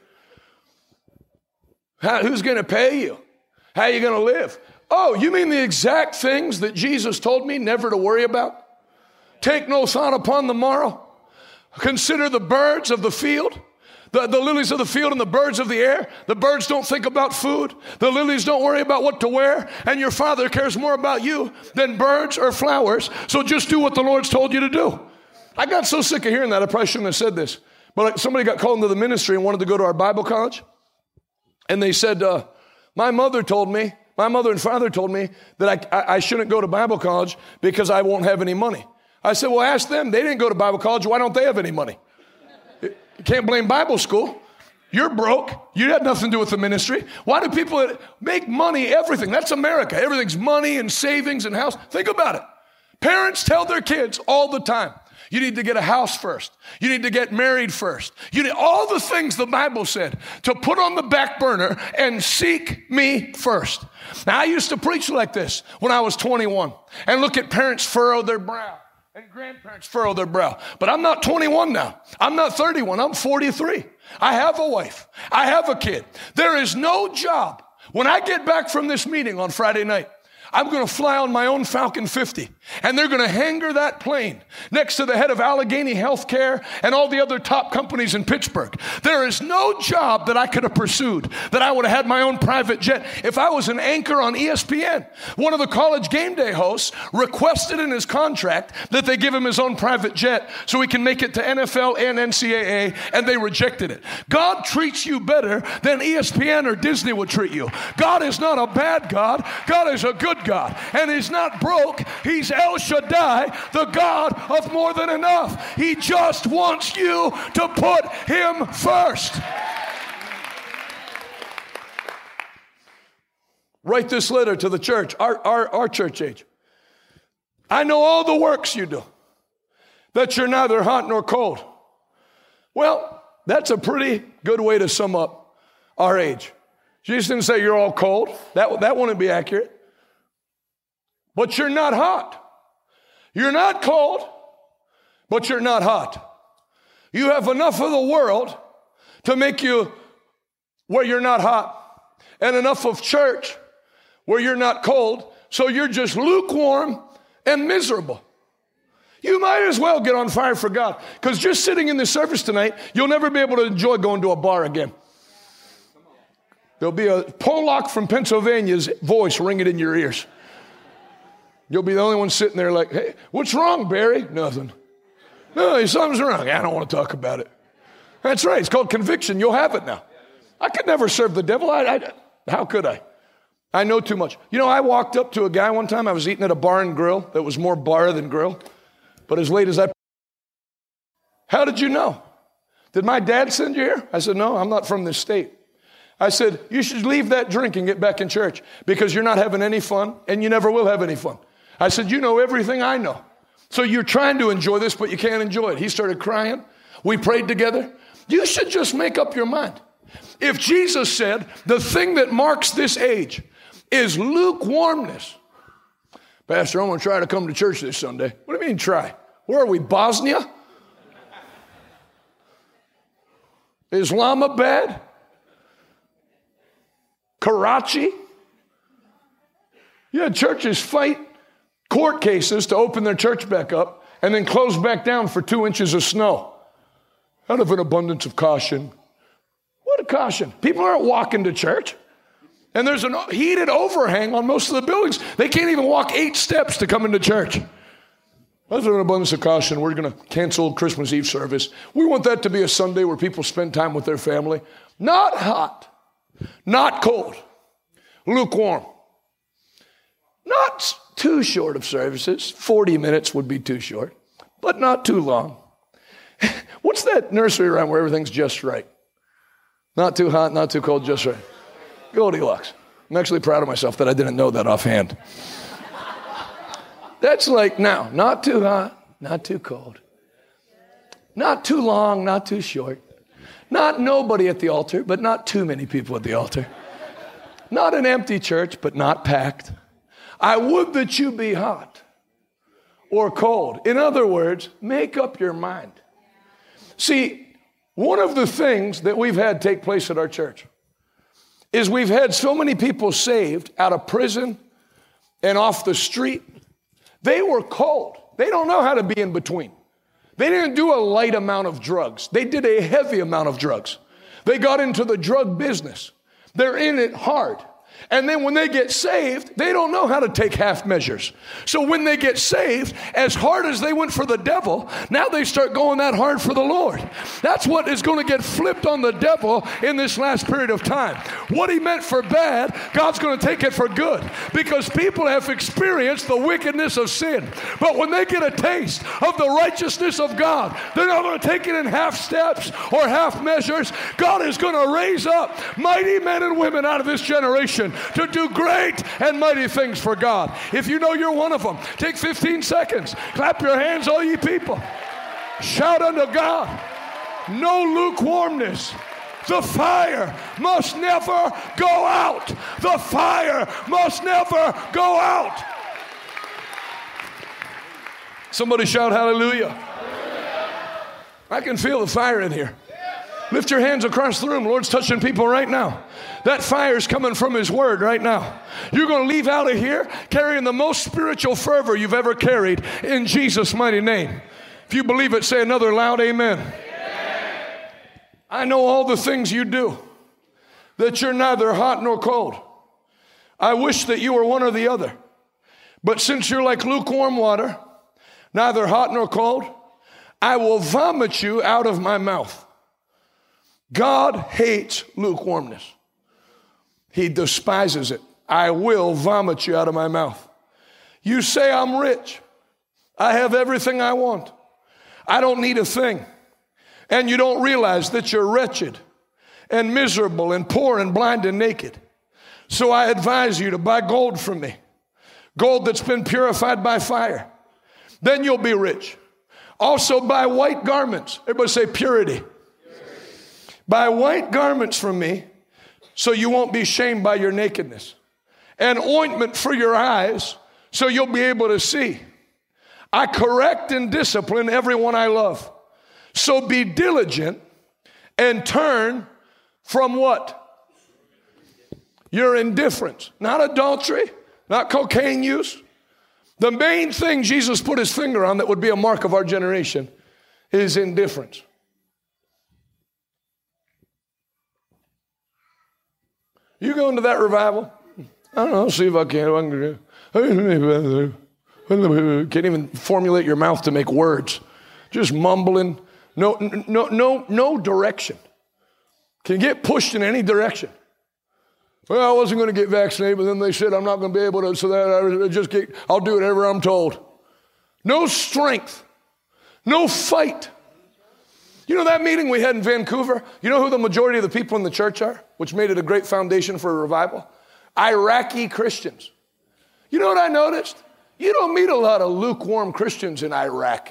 Who's going to pay you? How are you going to live? Oh, you mean the exact things that Jesus told me never to worry about? Take no thought upon the morrow. Consider the birds of the field, the lilies of the field and the birds of the air. The birds don't think about food. The lilies don't worry about what to wear. And your Father cares more about you than birds or flowers. So just do what the Lord's told you to do. I got so sick of hearing that. I probably shouldn't have said this. But somebody got called into the ministry and wanted to go to our Bible college. And they said, my mother and father told me that I shouldn't go to Bible college because I won't have any money. I said, well, ask them. They didn't go to Bible college. Why don't they have any money? You can't blame Bible school. You're broke. You had nothing to do with the ministry. Why do people make money everything? That's America. Everything's money and savings and house. Think about it. Parents tell their kids all the time, you need to get a house first. You need to get married first. You need all the things the Bible said to put on the back burner and seek me first. Now, I used to preach like this when I was 21 and look at parents furrow their brow and grandparents furrow their brow. But I'm not 21 now. I'm not 31. I'm 43. I have a wife. I have a kid. There is no job. When I get back from this meeting on Friday night, I'm going to fly on my own Falcon 50, and they're going to hangar that plane next to the head of Allegheny Healthcare and all the other top companies in Pittsburgh. There is no job that I could have pursued that I would have had my own private jet. If I was an anchor on ESPN, one of the college game day hosts requested in his contract that they give him his own private jet so he can make it to NFL and NCAA, and they rejected it. God treats you better than ESPN or Disney would treat you. God is not a bad God. God is a good God. And he's not broke. He's El Shaddai, the God of more than enough. He just wants you to put him first. Write this letter to the church, our church age. I know all the works you do, that you're neither hot nor cold. Well, that's a pretty good way to sum up our age. Jesus didn't say you're all cold. That wouldn't be accurate. But you're not hot. You're not cold, but you're not hot. You have enough of the world to make you where you're not hot, and enough of church where you're not cold, so you're just lukewarm and miserable. You might as well get on fire for God, because just sitting in this service tonight, you'll never be able to enjoy going to a bar again. There'll be a Pollock from Pennsylvania's voice ringing in your ears. You'll be the only one sitting there like, hey, what's wrong, Barry? Nothing. No, something's wrong. I don't want to talk about it. That's right. It's called conviction. You'll have it now. I could never serve the devil. How could I? I know too much. You know, I walked up to a guy one time. I was eating at a bar and grill that was more bar than grill. But as late as I... How did you know? Did my dad send you here? I said, no, I'm not from this state. I said, you should leave that drink and get back in church because you're not having any fun and you never will have any fun. I said, you know everything I know. So you're trying to enjoy this, but you can't enjoy it. He started crying. We prayed together. You should just make up your mind. If Jesus said the thing that marks this age is lukewarmness. Pastor, I'm going to try to come to church this Sunday. What do you mean try? Where are we, Bosnia? Islamabad? Karachi? You had churches fight court cases to open their church back up and then close back down for 2 inches of snow. Out of an abundance of caution. What a caution. People aren't walking to church. And there's a heated overhang on most of the buildings. They can't even walk 8 steps to come into church. Out of an abundance of caution, we're going to cancel Christmas Eve service. We want that to be a Sunday where people spend time with their family. Not hot. Not cold. Lukewarm. Not too short of services. 40 minutes would be too short, but not too long. What's that nursery rhyme where everything's just right? Not too hot, not too cold, just right. Goldilocks. I'm actually proud of myself that I didn't know that offhand. That's like now, not too hot, not too cold. Not too long, not too short. Not nobody at the altar, but not too many people at the altar. Not an empty church, but not packed. I would that you be hot or cold. In other words, make up your mind. See, one of the things that we've had take place at our church is we've had so many people saved out of prison and off the street. They were cold. They don't know how to be in between. They didn't do a light amount of drugs. They did a heavy amount of drugs. They got into the drug business. They're in it hard. And then when they get saved, they don't know how to take half measures. So when they get saved, as hard as they went for the devil, now they start going that hard for the Lord. That's what is going to get flipped on the devil in this last period of time. What he meant for bad, God's going to take it for good. Because people have experienced the wickedness of sin. But when they get a taste of the righteousness of God, they're not going to take it in half steps or half measures. God is going to raise up mighty men and women out of this generation to do great and mighty things for God. If you know you're one of them, take 15 seconds. Clap your hands, all ye people. Shout unto God. No lukewarmness. The fire must never go out. The fire must never go out. Somebody shout hallelujah. I can feel the fire in here. Lift your hands across the room. Lord's touching people right now. That fire's coming from His Word right now. You're going to leave out of here carrying the most spiritual fervor you've ever carried in Jesus' mighty name. If you believe it, say another loud amen. Amen. I know all the things you do, that you're neither hot nor cold. I wish that you were one or the other. But since you're like lukewarm water, neither hot nor cold, I will vomit you out of my mouth. God hates lukewarmness. He despises it. I will vomit you out of my mouth. You say, I'm rich. I have everything I want. I don't need a thing. And you don't realize that you're wretched and miserable and poor and blind and naked. So I advise you to buy gold from me. Gold that's been purified by fire. then you'll be rich. Also buy white garments. Everybody say purity. Buy white garments from me so you won't be shamed by your nakedness. And ointment for your eyes so you'll be able to see. I correct and discipline everyone I love. So be diligent and turn from what? Your indifference. Not adultery, not cocaine use. The main thing Jesus put his finger on that would be a mark of our generation is indifference. You go into that revival? I don't know, see if I can. Can't even formulate your mouth to make words. Just mumbling. No direction. Can get pushed in any direction. Well, I wasn't going to get vaccinated, but then they said I'm not going to be able to, so that I'll do whatever I'm told. No strength. No fight. You know that meeting we had in Vancouver? You know who the majority of the people in the church are, which made it a great foundation for a revival? Iraqi Christians. You know what I noticed? You don't meet a lot of lukewarm Christians in Iraq.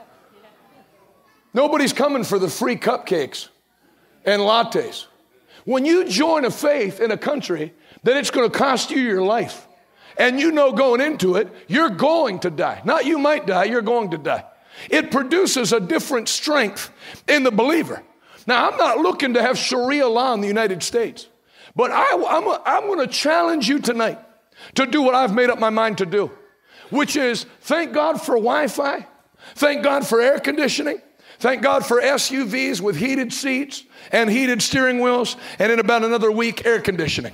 Nobody's coming for the free cupcakes and lattes. When you join a faith in a country, then it's going to cost you your life. And you know going into it, you're going to die. Not you might die, you're going to die. It produces a different strength in the believer. Now, I'm not looking to have Sharia law in the United States. But I'm going to challenge you tonight to do what I've made up my mind to do, which is thank God for Wi-Fi. Thank God for air conditioning. Thank God for SUVs with heated seats and heated steering wheels, and in about another week, air conditioning.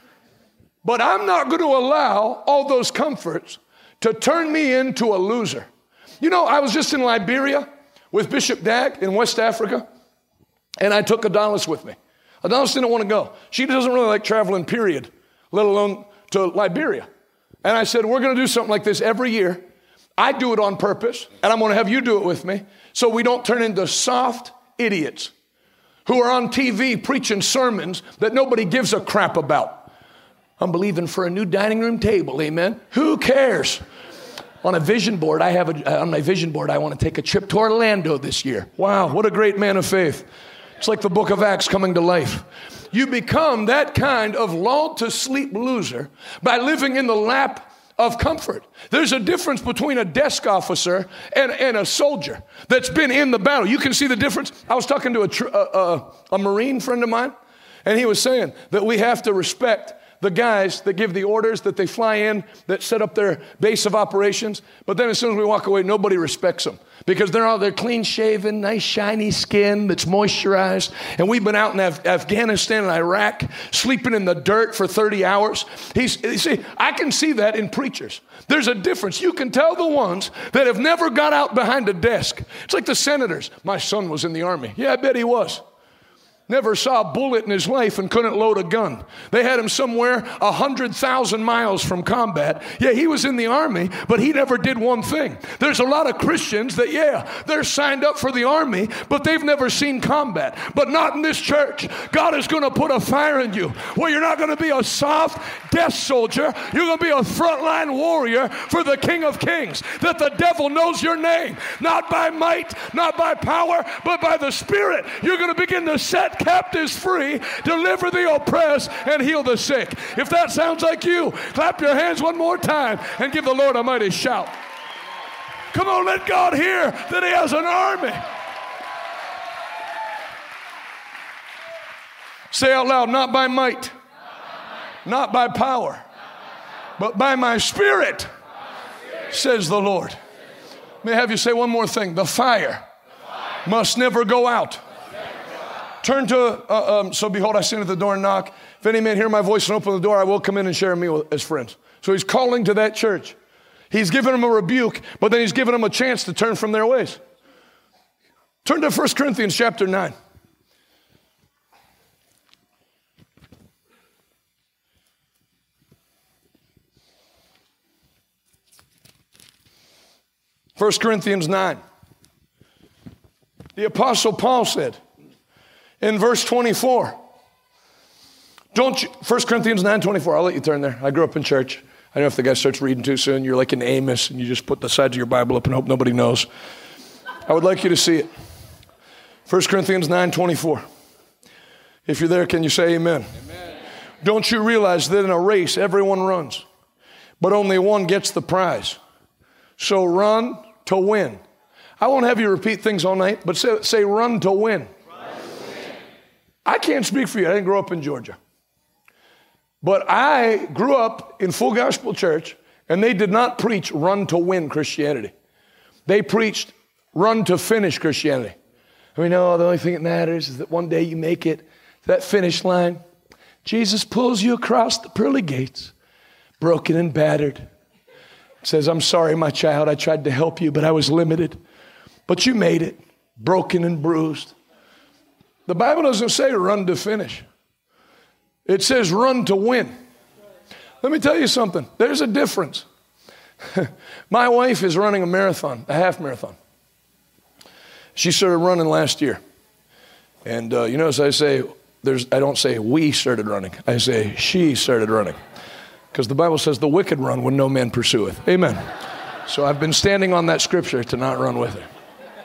But I'm not going to allow all those comforts to turn me into a loser. You know, I was just in Liberia with Bishop Dag in West Africa, and I took Adonis with me. Adonis didn't want to go. She doesn't really like traveling, period, let alone to Liberia. And I said, we're going to do something like this every year. I do it on purpose, and I'm going to have you do it with me, so we don't turn into soft idiots who are on TV preaching sermons that nobody gives a crap about. I'm believing for a new dining room table, amen? Who cares? On a vision board, on my vision board, I want to take a trip to Orlando this year. Wow, what a great man of faith. It's like the book of Acts coming to life. You become that kind of lulled to sleep loser by living in the lap of comfort. There's a difference between a desk officer and a soldier that's been in the battle. You can see the difference. I was talking to a Marine friend of mine, and he was saying that we have to respect the guys that give the orders, that they fly in, that set up their base of operations. But then as soon as we walk away, nobody respects them because they're clean shaven, nice shiny skin that's moisturized. And we've been out in Afghanistan and Iraq, sleeping in the dirt for 30 hours. You see, I can see that in preachers. There's a difference. You can tell the ones that have never got out behind a desk. It's like the senators. My son was in the army. Yeah, I bet he was. Never saw a bullet in his life and couldn't load a gun. They had him somewhere 100,000 miles from combat. Yeah, he was in the army, but he never did one thing. There's a lot of Christians that, they're signed up for the army, but they've never seen combat. But not in this church. God is going to put a fire in you where you're not going to be a soft desk soldier. You're going to be a frontline warrior for the King of Kings. That the devil knows your name. Not by might, not by power, but by the Spirit. You're going to begin to set captives free, deliver the oppressed, and heal the sick. If that sounds like you, clap your hands one more time and give the Lord a mighty shout. Come on, let God hear that He has an army. Say out loud, not by might, not by power, but by my Spirit, says the Lord. May I have you say one more thing. The fire must never go out. Turn to, so behold, I stand at the door and knock. If any man hear my voice and open the door, I will come in and share a meal as friends. So he's calling to that church. He's giving them a rebuke, but then he's giving them a chance to turn from their ways. Turn to 1 Corinthians chapter 9. First Corinthians 9. The Apostle Paul said, in verse 24, 1 Corinthians 9:24, I'll let you turn there. I grew up in church. I know if the guy starts reading too soon, you're like in Amos, and you just put the sides of your Bible up and hope nobody knows. I would like you to see it. 1 Corinthians 9:24. If you're there, can you say amen? Amen? Don't you realize that in a race, everyone runs, but only one gets the prize? So run to win. I won't have you repeat things all night, but say run to win. Run to win. I can't speak for you. I didn't grow up in Georgia. But I grew up in Full Gospel Church, and they did not preach run to win Christianity. They preached run to finish Christianity. I mean, no, the only thing that matters is that one day you make it to that finish line. Jesus pulls you across the pearly gates, broken and battered. Says, I'm sorry, my child, I tried to help you, but I was limited. But you made it, broken and bruised. The Bible doesn't say run to finish. It says run to win. Let me tell you something. There's a difference. My wife is running a marathon, a half marathon. She started running last year. And you notice I say, I don't say we started running. I say she started running. Because the Bible says the wicked run when no man pursueth. Amen. So I've been standing on that scripture to not run with her.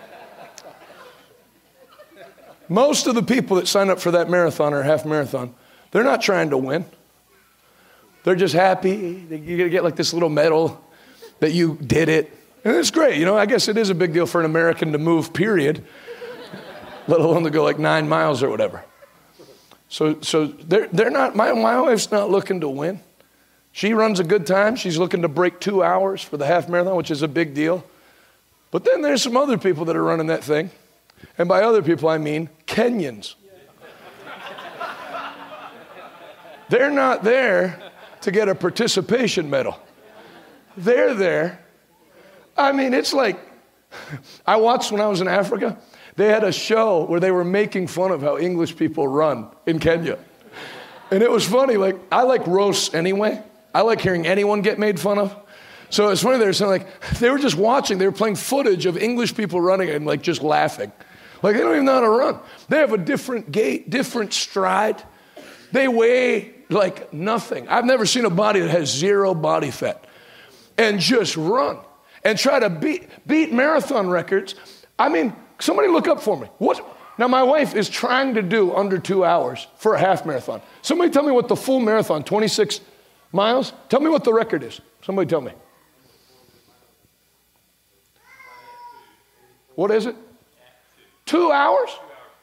Most of the people that sign up for that marathon or half marathon, they're not trying to win. They're just happy. You're going to get like this little medal that you did it. And it's great. You know, I guess it is a big deal for an American to move, period. Let alone to go like 9 miles or whatever. So they're not, my wife's not looking to win. She runs a good time. She's looking to break 2 hours for the half marathon, which is a big deal. But then there's some other people that are running that thing. And by other people, I mean Kenyans. They're not there to get a participation medal. They're there. I mean, it's like, I watched when I was in Africa, they had a show where they were making fun of how English people run in Kenya. And it was funny, like, I like roasts anyway. I like hearing anyone get made fun of. So it's funny, they were just watching, they were playing footage of English people running and like just laughing. Like they don't even know how to run. They have a different gait, different stride. They weigh like nothing. I've never seen a body that has zero body fat and just run and try to beat marathon records. I mean, somebody look up for me. Now my wife is trying to do under 2 hours for a half marathon. Somebody tell me what the full marathon, 26 miles, tell me what the record is. Somebody tell me. What is it? 2 hours?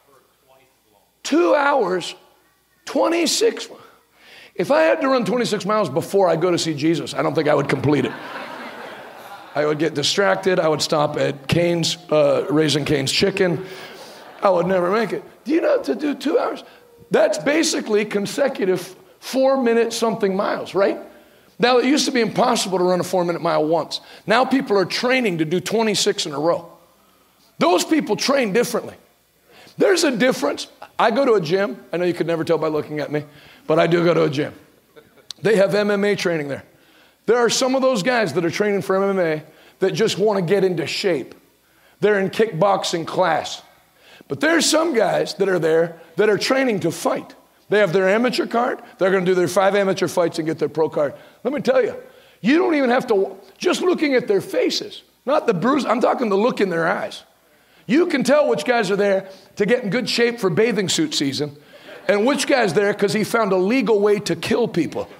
2 hours, 26. If I had to run 26 miles before I go to see Jesus, I don't think I would complete it. I would get distracted. I would stop at Cane's, Raising Cane's Chicken. I would never make it. Do you know to do 2 hours? That's basically consecutive 4-minute something miles, right? Now, it used to be impossible to run a 4-minute mile once. Now people are training to do 26 in a row. Those people train differently. There's a difference. I go to a gym. I know you could never tell by looking at me, but I do go to a gym. They have MMA training there. There are some of those guys that are training for MMA that just want to get into shape. They're in kickboxing class. But there's some guys that are there that are training to fight. They have their amateur card. They're going to do their 5 amateur fights and get their pro card. Let me tell you, you don't even have to, just looking at their faces, not the bruise, I'm talking the look in their eyes. You can tell which guys are there to get in good shape for bathing suit season and which guy's there because he found a legal way to kill people.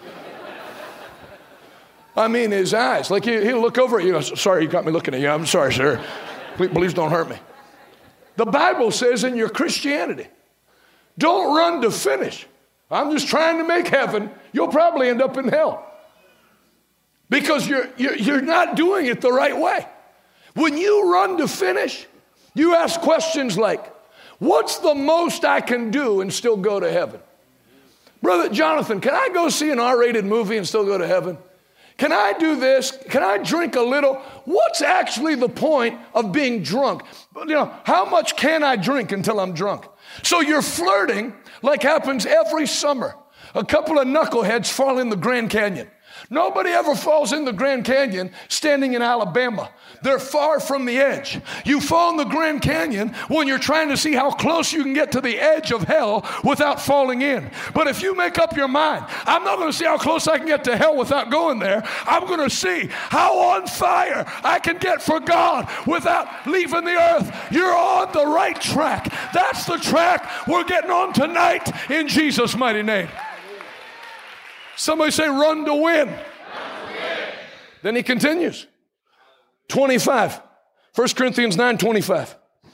I mean, his eyes, like he'll look over at you, sorry, you got me looking at you. I'm sorry, sir. Please don't hurt me. The Bible says in your Christianity, don't run to finish. I'm just trying to make heaven. You'll probably end up in hell because you're not doing it the right way. When you run to finish, you ask questions like, what's the most I can do and still go to heaven? Brother Jonathan, can I go see an R-rated movie and still go to heaven? Can I do this? Can I drink a little? What's actually the point of being drunk? You know, how much can I drink until I'm drunk? So you're flirting like happens every summer. A couple of knuckleheads fall in the Grand Canyon. Nobody ever falls in the Grand Canyon standing in Alabama. They're far from the edge. You fall in the Grand Canyon when you're trying to see how close you can get to the edge of hell without falling in. But if you make up your mind, I'm not going to see how close I can get to hell without going there. I'm going to see how on fire I can get for God without leaving the earth. You're on the right track. That's the track we're getting on tonight in Jesus' mighty name. Somebody say, run to win. Then he continues. 25. 1 Corinthians 9:25.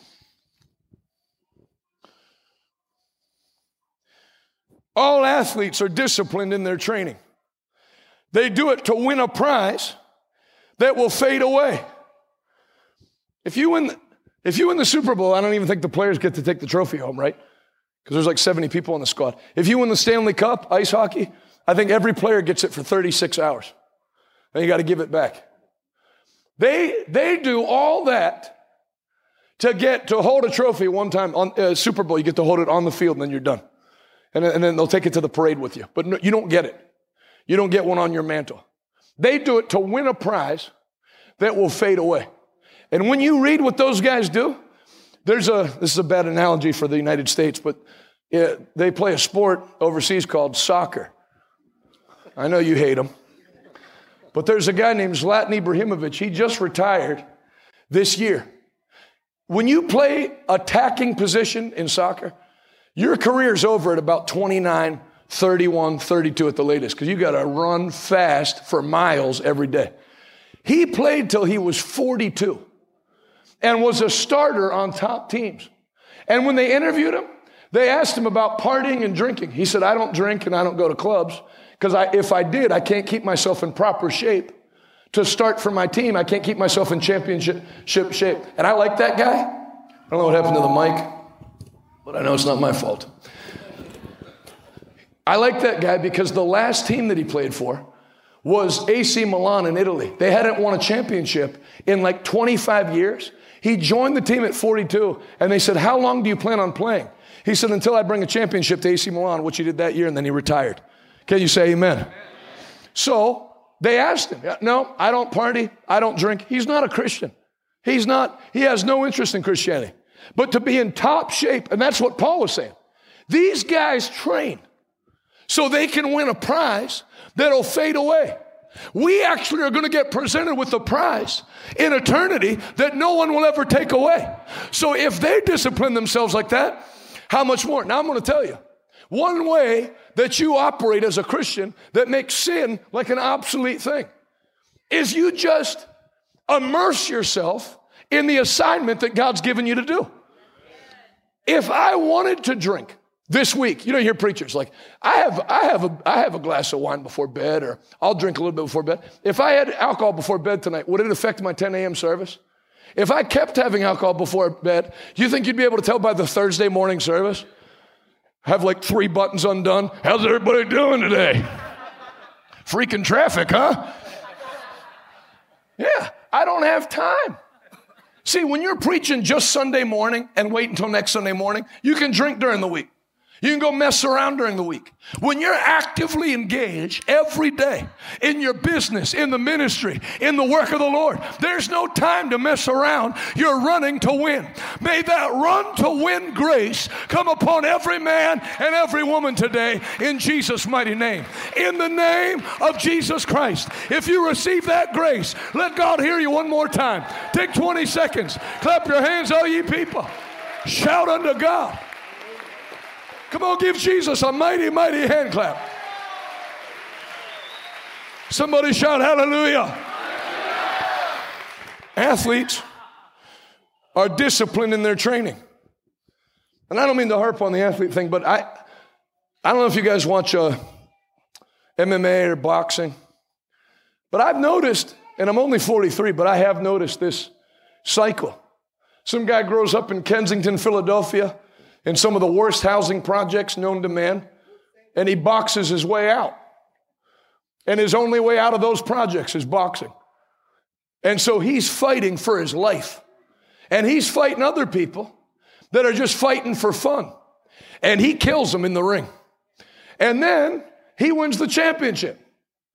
All athletes are disciplined in their training. They do it to win a prize that will fade away. If you win the Super Bowl, I don't even think the players get to take the trophy home, right? Because there's like 70 people on the squad. If you win the Stanley Cup, ice hockey, I think every player gets it for 36 hours. Then you got to give it back. They do all that to hold a trophy one time on Super Bowl. You get to hold it on the field and then you're done. And then they'll take it to the parade with you. But no, you don't get it. You don't get one on your mantle. They do it to win a prize that will fade away. And when you read what those guys do, this is a bad analogy for the United States, but they play a sport overseas called soccer. I know you hate him. But there's a guy named Zlatan Ibrahimovic. He just retired this year. When you play attacking position in soccer, your career's over at about 29, 31, 32 at the latest, because you got to run fast for miles every day. He played till he was 42 and was a starter on top teams. And when they interviewed him, they asked him about partying and drinking. He said, I don't drink and I don't go to clubs. Because if I did, I can't keep myself in proper shape to start for my team. I can't keep myself in championship shape. And I like that guy. I don't know what happened to the mic, but I know it's not my fault. I like that guy because the last team that he played for was AC Milan in Italy. They hadn't won a championship in like 25 years. He joined the team at 42, and they said, how long do you plan on playing? He said, until I bring a championship to AC Milan, which he did that year, and then he retired. Can you say amen? Amen? So they asked him, no, I don't party, I don't drink. He's not a Christian. He has no interest in Christianity. But to be in top shape, and that's what Paul was saying. These guys train so they can win a prize that'll fade away. We actually are going to get presented with a prize in eternity that no one will ever take away. So if they discipline themselves like that, how much more? Now I'm going to tell you. One way that you operate as a Christian that makes sin like an obsolete thing is you just immerse yourself in the assignment that God's given you to do. If I wanted to drink this week, you know, you hear preachers like, I have a glass of wine before bed, or I'll drink a little bit before bed. If I had alcohol before bed tonight, would it affect my 10 a.m. service? If I kept having alcohol before bed, do you think you'd be able to tell by the Thursday morning service? Have like 3 buttons undone. How's everybody doing today? Freaking traffic, huh? Yeah, I don't have time. See, when you're preaching just Sunday morning and wait until next Sunday morning, you can drink during the week. You can go mess around during the week. When you're actively engaged every day in your business, in the ministry, in the work of the Lord, there's no time to mess around. You're running to win. May that run to win grace come upon every man and every woman today in Jesus' mighty name. In the name of Jesus Christ. If you receive that grace, let God hear you one more time. Take 20 seconds. Clap your hands, all ye people. Shout unto God. Come on, give Jesus a mighty, mighty hand clap. Somebody shout hallelujah. Athletes are disciplined in their training. And I don't mean to harp on the athlete thing, but I don't know if you guys watch MMA or boxing, but I've noticed, and I'm only 43, but I have noticed this cycle. Some guy grows up in Kensington, Philadelphia, in some of the worst housing projects known to man, and he boxes his way out. And his only way out of those projects is boxing. And so he's fighting for his life. And he's fighting other people that are just fighting for fun. And he kills them in the ring. And then he wins the championship.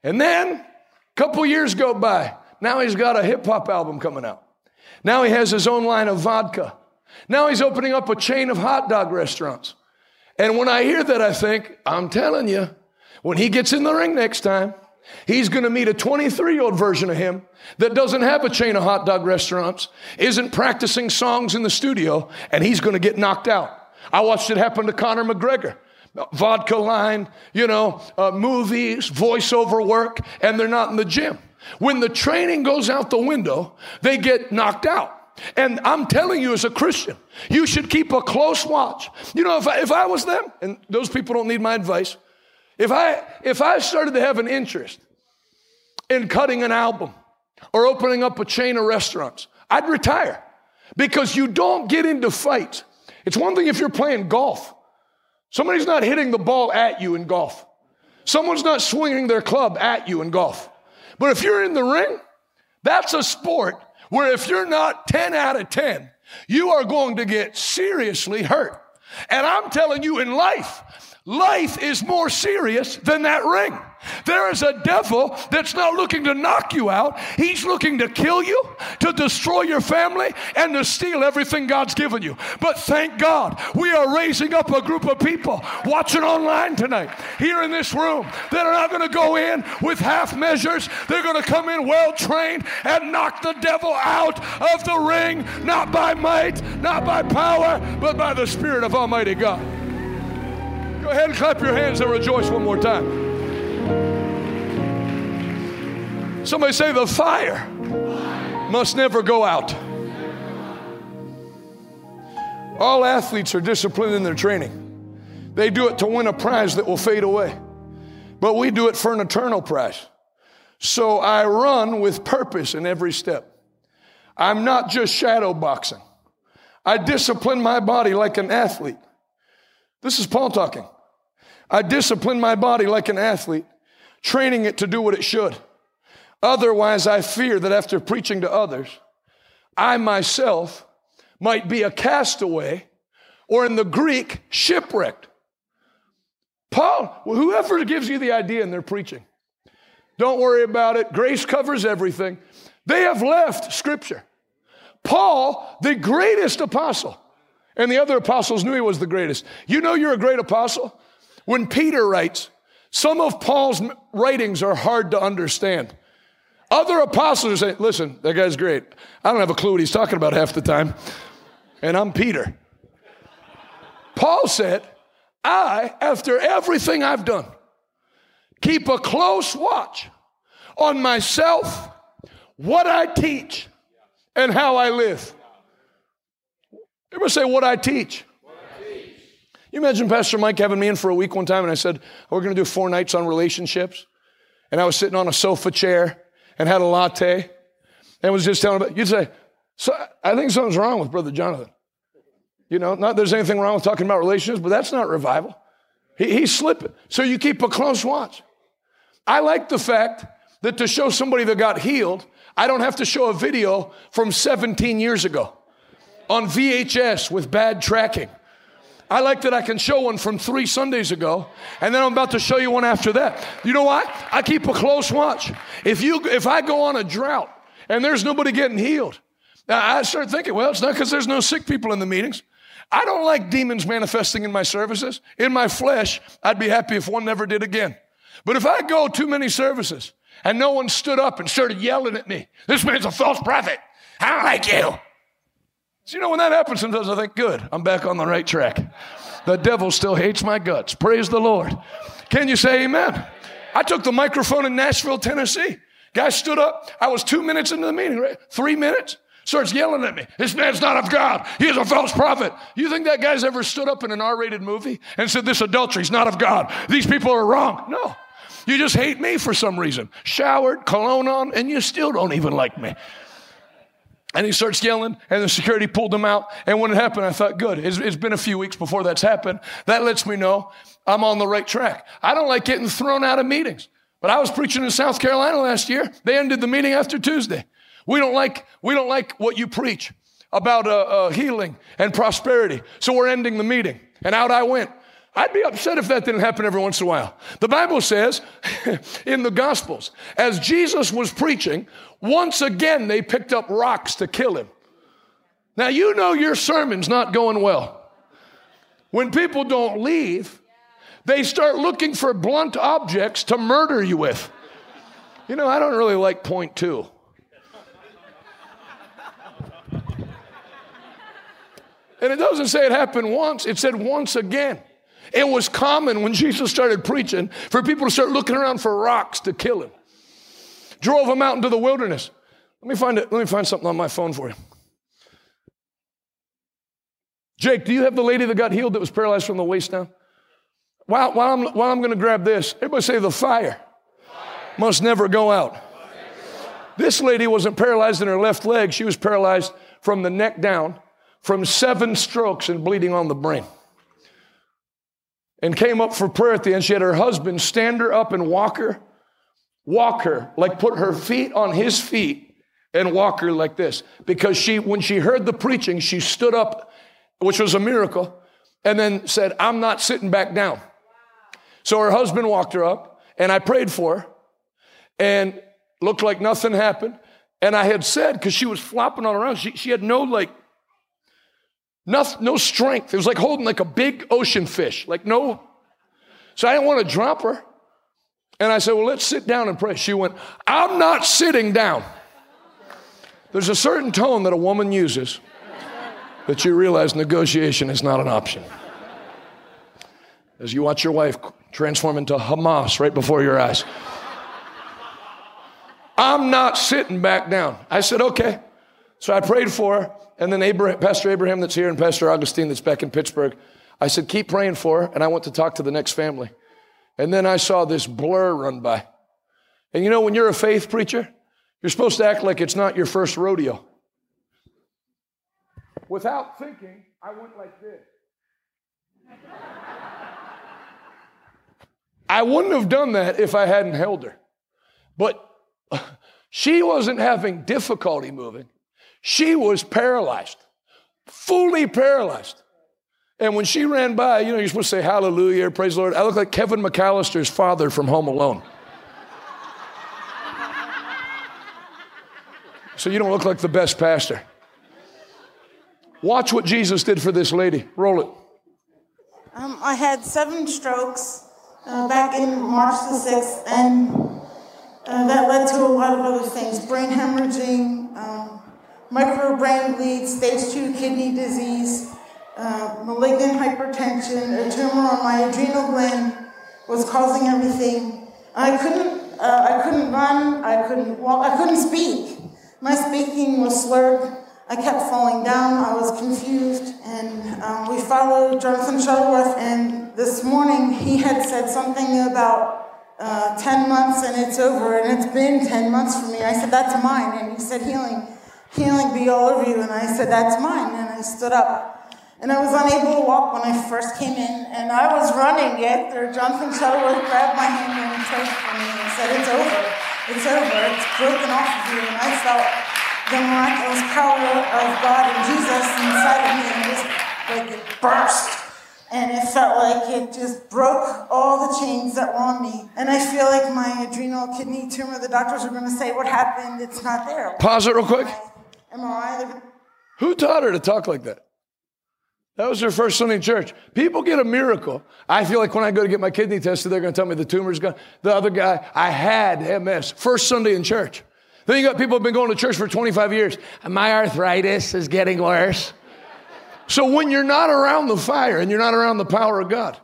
And then a couple years go by. Now he's got a hip-hop album coming out. Now he has his own line of vodka. Now he's opening up a chain of hot dog restaurants. And when I hear that, I think, I'm telling you, when he gets in the ring next time, he's going to meet a 23-year-old version of him that doesn't have a chain of hot dog restaurants, isn't practicing songs in the studio, and he's going to get knocked out. I watched it happen to Conor McGregor. Vodka line, movies, voiceover work, and they're not in the gym. When the training goes out the window, they get knocked out. And I'm telling you as a Christian, you should keep a close watch. If I was them, and those people don't need my advice, if I started to have an interest in cutting an album or opening up a chain of restaurants, I'd retire. Because you don't get into fights. It's one thing if you're playing golf. Somebody's not hitting the ball at you in golf. Someone's not swinging their club at you in golf. But if you're in the ring, that's a sport where if you're not 10 out of 10, you are going to get seriously hurt. And I'm telling you, in life is more serious than that ring. There is a devil that's not looking to knock you out. He's looking to kill you, to destroy your family, and to steal everything God's given you. But thank God, we are raising up a group of people watching online tonight, here in this room, that are not going to go in with half measures. They're going to come in well-trained and knock the devil out of the ring, not by might, not by power, but by the Spirit of Almighty God. Go ahead and clap your hands and rejoice one more time. Somebody say, the fire must never go out. All athletes are disciplined in their training. They do it to win a prize that will fade away. But we do it for an eternal prize. So I run with purpose in every step. I'm not just shadow boxing. I discipline my body like an athlete. This is Paul talking. I discipline my body like an athlete, training it to do what it should. Otherwise, I fear that after preaching to others, I myself might be a castaway, or in the Greek, shipwrecked. Paul, whoever gives you the idea in their preaching, don't worry about it. Grace covers everything. They have left Scripture. Paul, the greatest apostle, and the other apostles knew he was the greatest. You know you're a great apostle? When Peter writes, some of Paul's writings are hard to understand. Other apostles are saying, listen, that guy's great. I don't have a clue what he's talking about half the time. And I'm Peter. Paul said, I, after everything I've done, keep a close watch on myself, what I teach, and how I live. Everybody say, what I teach. You imagine Pastor Mike having me in for a week one time, and I said, we're going to do 4 nights on relationships. And I was sitting on a sofa chair and had a latte and was just telling about, you'd say, so I think something's wrong with Brother Jonathan. Not that there's anything wrong with talking about relationships, but that's not revival. He's slipping. So you keep a close watch. I like the fact that to show somebody that got healed, I don't have to show a video from 17 years ago on VHS with bad tracking. I like that I can show one from 3 Sundays ago, and then I'm about to show you one after that. You know why? I keep a close watch. If I go on a drought and there's nobody getting healed, I start thinking, well, it's not because there's no sick people in the meetings. I don't like demons manifesting in my services. In my flesh, I'd be happy if one never did again. But if I go too many services and no one stood up and started yelling at me, this man's a false prophet, I don't like you. So when that happens, sometimes I think, good, I'm back on the right track. The devil still hates my guts. Praise the Lord. Can you say amen? I took the microphone in Nashville, Tennessee. Guy stood up. I was 2 minutes into the meeting, right? 3 minutes. Starts yelling at me. This man's not of God. He is a false prophet. You think that guy's ever stood up in an R-rated movie and said, this adultery is not of God? These people are wrong. No. You just hate me for some reason. Showered, cologne on, and you still don't even like me. And he starts yelling, and the security pulled him out. And when it happened, I thought, good. It's been a few weeks before that's happened. That lets me know I'm on the right track. I don't like getting thrown out of meetings. But I was preaching in South Carolina last year. They ended the meeting after Tuesday. We don't like what you preach about healing and prosperity. So we're ending the meeting. And out I went. I'd be upset if that didn't happen every once in a while. The Bible says in the Gospels, as Jesus was preaching, once again they picked up rocks to kill him. Now you know your sermon's not going well. When people don't leave, they start looking for blunt objects to murder you with. You know, I don't really like point 2. And it doesn't say it happened once, it said once again. It was common when Jesus started preaching for people to start looking around for rocks to kill him. Drove him out into the wilderness. Let me find something on my phone for you. Jake, do you have the lady that got healed that was paralyzed from the waist down? While I'm going to grab this, everybody say the fire must never go out. This lady wasn't paralyzed in her left leg. She was paralyzed from the neck down, from 7 strokes and bleeding on the brain. And came up for prayer at the end. She had her husband stand her up and walk her, like put her feet on his feet and walk her like this. Because when she heard the preaching, she stood up, which was a miracle, and then said, I'm not sitting back down. So her husband walked her up, and I prayed for her, and looked like nothing happened. And I had said, because she was flopping all around, she had no strength. It was like holding like a big ocean fish, So I didn't want to drop her. And I said, well, let's sit down and pray. She went, I'm not sitting down. There's a certain tone that a woman uses that you realize negotiation is not an option. As you watch your wife transform into Hamas right before your eyes. I'm not sitting back down. I said, okay. So I prayed for her. And then Pastor Abraham that's here and Pastor Augustine that's back in Pittsburgh, I said, keep praying for her. And I went to talk to the next family. And then I saw this blur run by. And you know, when you're a faith preacher, you're supposed to act like it's not your first rodeo. Without thinking, I went like this. I wouldn't have done that if I hadn't held her. But she wasn't having difficulty moving. She was paralyzed, fully paralyzed. And when she ran by, you know, you're supposed to say hallelujah, praise the Lord. I look like Kevin McAllister's father from Home Alone. So you don't look like the best pastor. Watch what Jesus did for this lady. Roll it. I had 7 strokes back in March the 6th, and that led to a lot of other things. Brain hemorrhaging, micro brain bleed, stage 2 kidney disease, malignant hypertension, a tumor on my adrenal gland was causing everything. I couldn't run, I couldn't walk, I couldn't speak. My speaking was slurred. I kept falling down. I was confused, and we followed Jonathan Shuttleworth, and this morning he had said something about 10 months and it's over, and it's been 10 months for me. I said, that's mine, and he said, healing be all over you, and I said, that's mine, and I stood up. And I was unable to walk when I first came in, and I was running after Jonathan Shuttleworth grabbed my hand and prayed for me and said, it's over, it's broken off of you, and I felt the miraculous power of God and Jesus inside of me, and just like it burst. And it felt like it just broke all the chains that were on me. And I feel like my adrenal kidney tumor, the doctors are going to say, what happened? It's not there. Pause it real quick. MRI. Who taught her to talk like that? That was her first Sunday in church. People get a miracle. I feel like when I go to get my kidney tested, they're going to tell me the tumor's gone. The other guy, I had MS. First Sunday in church. Then you got people who have been going to church for 25 years. And my arthritis is getting worse. So when you're not around the fire and you're not around the power of God,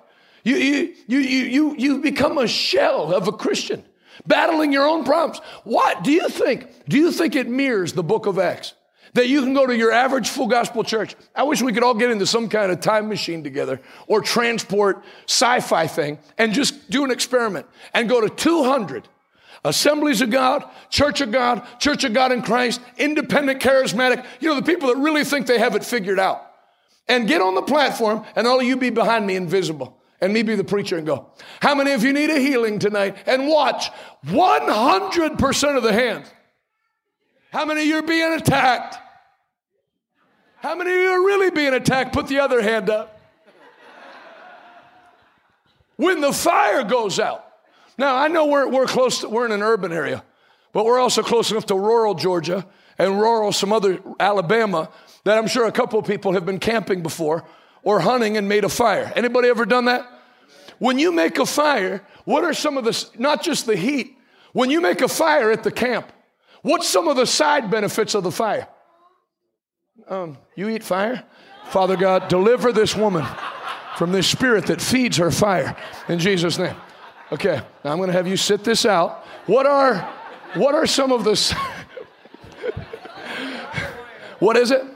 you become a shell of a Christian, battling your own problems. What do you think? Do you think it mirrors the book of Acts? That you can go to your average full gospel church. I wish we could all get into some kind of time machine together or transport sci-fi thing and just do an experiment and go to 200 Assemblies of God, Church of God in Christ, independent, charismatic, you know, the people that really think they have it figured out. And get on the platform and all of you be behind me invisible and me be the preacher and go, how many of you need a healing tonight? And watch 100% of the hands. How many of you are being attacked? How many of you are really being attacked? Put the other hand up. When the fire goes out. Now, I know we're in an urban area, but we're also close enough to rural Georgia and rural some other Alabama that I'm sure a couple of people have been camping before or hunting and made a fire. Anybody ever done that? When you make a fire, what are some of the, not just the heat, when you make a fire at the camp, what's some of the side benefits of the fire? You eat fire? Father God, deliver this woman from this spirit that feeds her fire in Jesus' name. Okay, now I'm going to have you sit this out. What are some of the, what is it?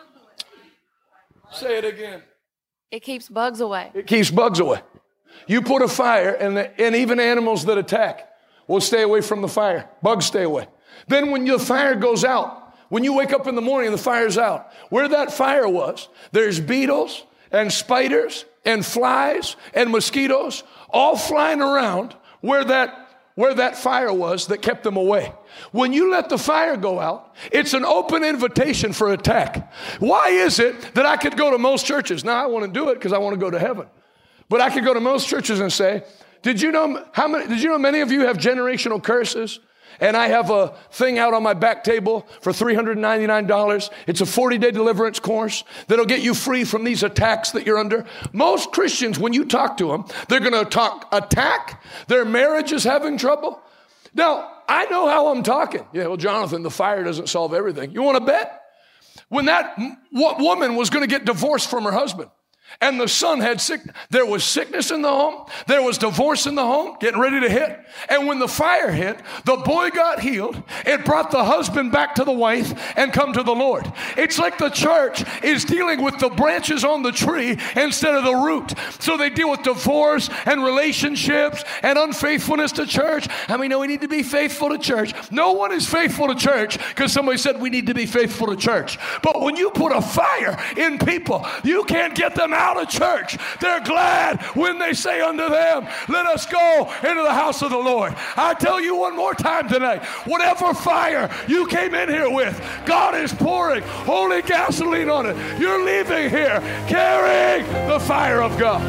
Say it again. It keeps bugs away. It keeps bugs away. You put a fire, and even animals that attack will stay away from the fire. Bugs stay away. Then when your fire goes out, when you wake up in the morning and the fire's out, where that fire was, there's beetles and spiders and flies and mosquitoes all flying around where that fire was that kept them away. When you let the fire go out, it's an open invitation for attack. Why is it that I could go to most churches? Now, I want to do it because I want to go to heaven. But I could go to most churches and say, did you know many of you have generational curses? And I have a thing out on my back table for $399. It's a 40-day deliverance course that'll get you free from these attacks that you're under. Most Christians, when you talk to them, they're going to attack. Their marriage is having trouble. Now, I know how I'm talking. Yeah, well, Jonathan, the fire doesn't solve everything. You want to bet? When that woman was going to get divorced from her husband, and the son had sickness. There was sickness in the home. There was divorce in the home, getting ready to hit. And when the fire hit, the boy got healed. It brought the husband back to the wife and come to the Lord. It's like the church is dealing with the branches on the tree instead of the root. So they deal with divorce and relationships and unfaithfulness to church. How many know we need to be faithful to church? No one is faithful to church because somebody said we need to be faithful to church. But when you put a fire in people, you can't get them out of church. They're glad when they say unto them, let us go into the house of the Lord. I tell you one more time tonight, whatever fire you came in here with, God is pouring holy gasoline on it. You're leaving here carrying the fire of God.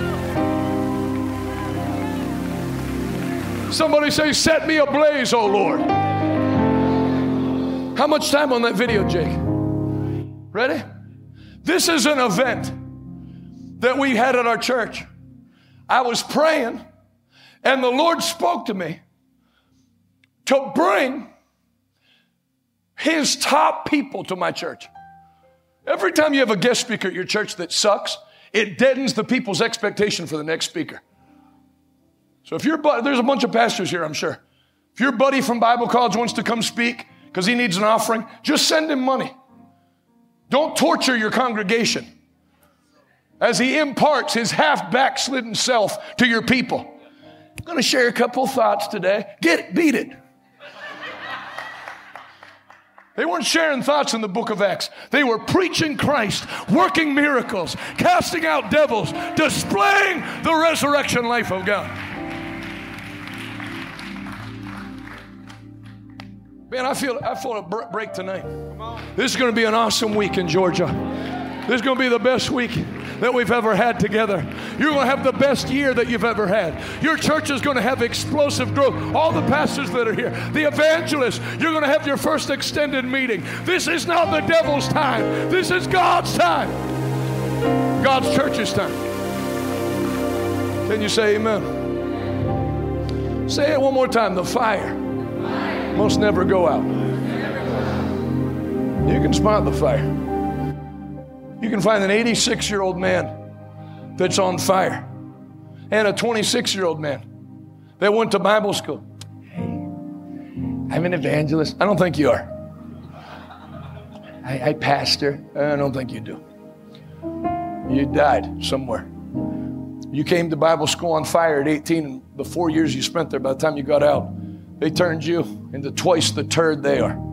Somebody say, set me ablaze, oh Lord. How much time on that video, Jake? Ready? This is an event that we had at our church. I was praying, and the Lord spoke to me to bring His top people to my church. Every time you have a guest speaker at your church that sucks, it deadens the people's expectation for the next speaker. So if there's a bunch of pastors here, I'm sure. If your buddy from Bible college wants to come speak because he needs an offering, just send him money. Don't torture your congregation as he imparts his half backslidden self to your people. I'm going to share a couple thoughts today. Beat it. They weren't sharing thoughts in the book of Acts. They were preaching Christ, working miracles, casting out devils, displaying the resurrection life of God. Man, I feel a break tonight. This is going to be an awesome week in Georgia. This is going to be the best week that we've ever had together. You're going to have the best year that you've ever had. Your church is going to have explosive growth. All the pastors that are here, the evangelists, you're going to have your first extended meeting. This is not the devil's time. This is God's time. God's church's time. Can you say amen? Say it one more time. The fire must never go out. You can spot the fire. You can find an 86-year-old man that's on fire and a 26-year-old man that went to Bible school. Hey, I'm an evangelist. I don't think you are. I pastor. I don't think you do. You died somewhere. You came to Bible school on fire at 18, and the 4 years you spent there, by the time you got out, they turned you into twice the turd they are.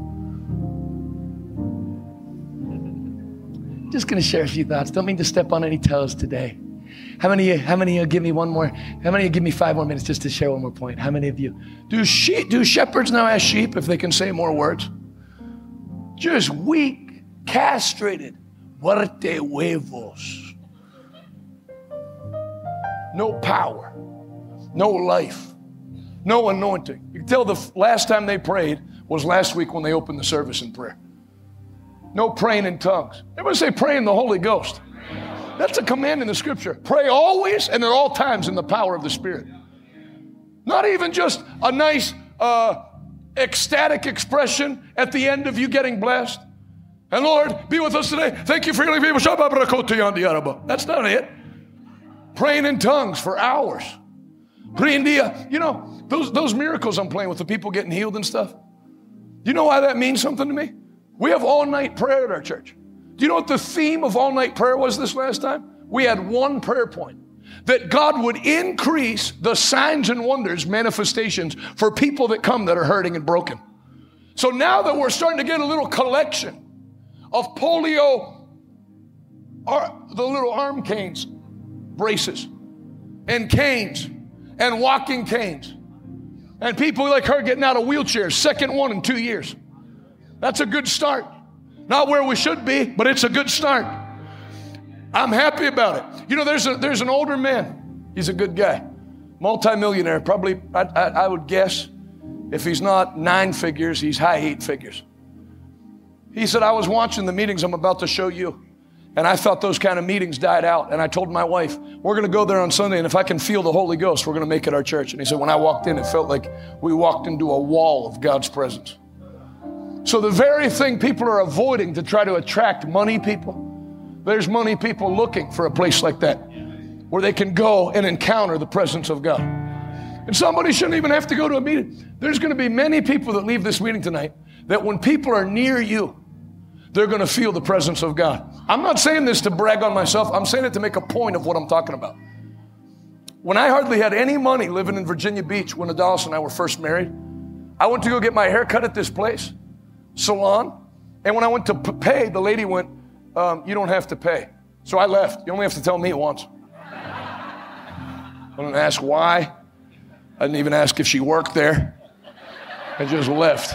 Just going to share a few thoughts. Don't mean to step on any toes today. How many of you give me one more? How many of you give me 5 more minutes just to share one more point? How many of you? Do shepherds now ask sheep if they can say more words? Just weak, castrated. Muerte huevos. No power. no life, no anointing. You can tell the last time they prayed was last week when they opened the service in prayer. No praying in tongues. Everybody say pray in the Holy Ghost. That's a command in the scripture. Pray always and at all times in the power of the Spirit. Not even just a nice ecstatic expression at the end of you getting blessed. And Lord, be with us today. Thank you for healing people. That's not it. Praying in tongues for hours. You know, those miracles I'm playing with, the people getting healed and stuff. Do you know why that means something to me? We have all-night prayer at our church. Do you know what the theme of all-night prayer was this last time? We had one prayer point. That God would increase the signs and wonders, manifestations for people that come that are hurting and broken. So now that we're starting to get a little collection of polio, the little arm canes, braces, and canes, and walking canes, and people like her getting out of wheelchairs, second one in 2 years. That's a good start. Not where we should be, but it's a good start. I'm happy about it. You know, there's an older man. He's a good guy. Multi-millionaire. Probably, I would guess, if he's not 9 figures, he's high 8 figures. He said, I was watching the meetings I'm about to show you, and I thought those kind of meetings died out. And I told my wife, we're going to go there on Sunday, and if I can feel the Holy Ghost, we're going to make it our church. And he said, when I walked in, it felt like we walked into a wall of God's presence. So the very thing people are avoiding to try to attract money people, there's money people looking for a place like that where they can go and encounter the presence of God. And somebody shouldn't even have to go to a meeting. There's going to be many people that leave this meeting tonight that when people are near you, they're going to feel the presence of God. I'm not saying this to brag on myself. I'm saying it to make a point of what I'm talking about. When I hardly had any money living in Virginia Beach when Adalis and I were first married, I went to go get my hair cut at this place. Salon, and when I went to pay, the lady went, you don't have to pay. So I left. You only have to tell me once. I didn't ask why. I didn't even ask if she worked there. I just left.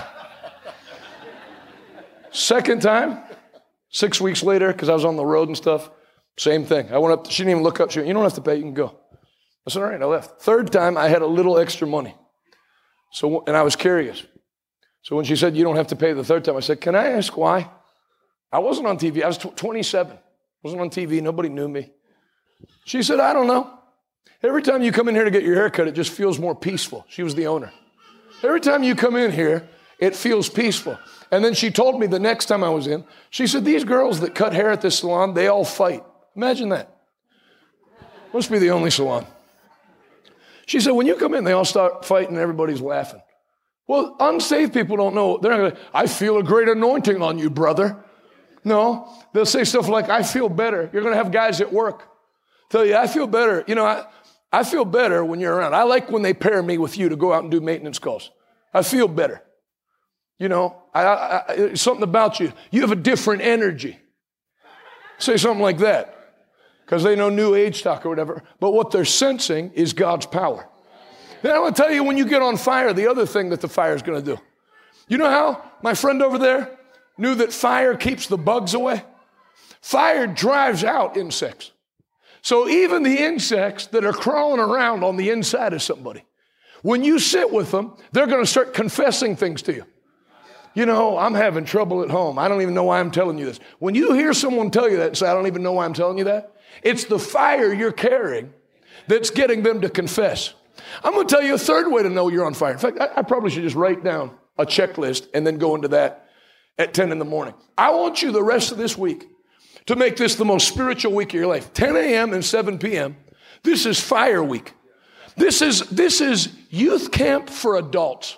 Second time, 6 weeks later, because I was on the road and stuff, same thing. I went up, she didn't even look up. She went, you don't have to pay, you can go. I said, all right, I left. Third time, I had a little extra money. And I was curious. So when she said, you don't have to pay the third time, I said, can I ask why? I wasn't on TV. I was 27. I wasn't on TV. Nobody knew me. She said, I don't know. Every time you come in here to get your hair cut, it just feels more peaceful. She was the owner. Every time you come in here, it feels peaceful. And then she told me the next time I was in, she said, these girls that cut hair at this salon, they all fight. Imagine that. Must be the only salon. She said, when you come in, they all start fighting and everybody's laughing. Well, unsaved people don't know. They're not going to, I feel a great anointing on you, brother. No, they'll say stuff like, I feel better. You're going to have guys at work tell you, I feel better. You know, I feel better when you're around. I like when they pair me with you to go out and do maintenance calls. I feel better. You know, something about you. You have a different energy. Say something like that because they know new age talk or whatever. But what they're sensing is God's power. Then I want to tell you, when you get on fire, the other thing that the fire is going to do. You know how my friend over there knew that fire keeps the bugs away? Fire drives out insects. So even the insects that are crawling around on the inside of somebody, when you sit with them, they're going to start confessing things to you. You know, I'm having trouble at home. I don't even know why I'm telling you this. When you hear someone tell you that and say, I don't even know why I'm telling you that, it's the fire you're carrying that's getting them to confess. I'm going to tell you a third way to know you're on fire. In fact, I probably should just write down a checklist and then go into that at 10 in the morning. I want you the rest of this week to make this the most spiritual week of your life. 10 a.m. and 7 p.m. This is fire week. This is youth camp for adults.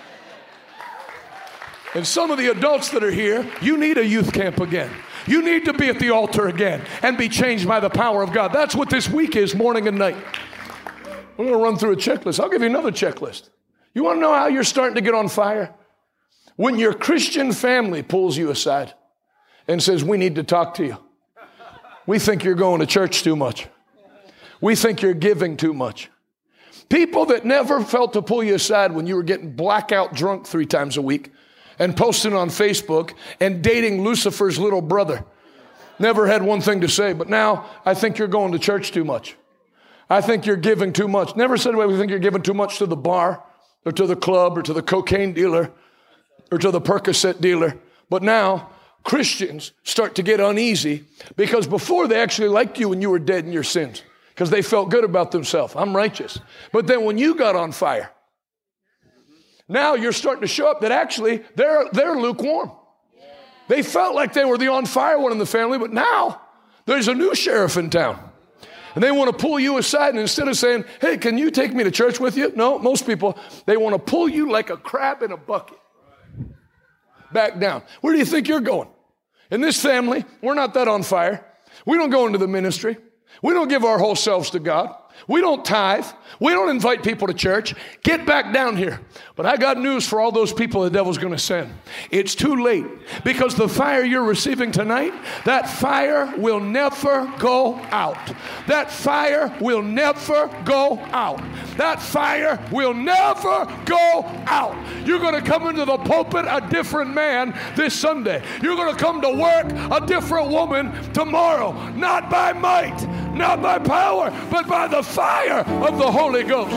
And some of the adults that are here, you need a youth camp again. You need to be at the altar again and be changed by the power of God. That's what this week is, morning and night. I'm going to run through a checklist. I'll give you another checklist. You want to know how you're starting to get on fire? When your Christian family pulls you aside and says, we need to talk to you. We think you're going to church too much. We think you're giving too much. People that never felt to pull you aside when you were getting blackout drunk 3 times a week and posting on Facebook and dating Lucifer's little brother. Never had one thing to say, but now I think you're going to church too much. I think you're giving too much. Never said we think you're giving too much to the bar or to the club or to the cocaine dealer or to the Percocet dealer. But now Christians start to get uneasy because before they actually liked you when you were dead in your sins because they felt good about themselves. I'm righteous. But then when you got on fire, now you're starting to show up that actually they're lukewarm. They felt like they were the on fire one in the family, but now there's a new sheriff in town. And they want to pull you aside, and instead of saying, hey, can you take me to church with you? No, most people, they want to pull you like a crab in a bucket. Back down. Where do you think you're going? In this family, we're not that on fire. We don't go into the ministry. We don't give our whole selves to God. We don't tithe. We don't invite people to church. Get back down here. But I got news for all those people the devil's going to send. It's too late because the fire you're receiving tonight, that fire will never go out. That fire will never go out. That fire will never go out. You're going to come into the pulpit a different man this Sunday. You're going to come to work a different woman tomorrow. Not by might, not by power, but by the fire of the Holy Ghost.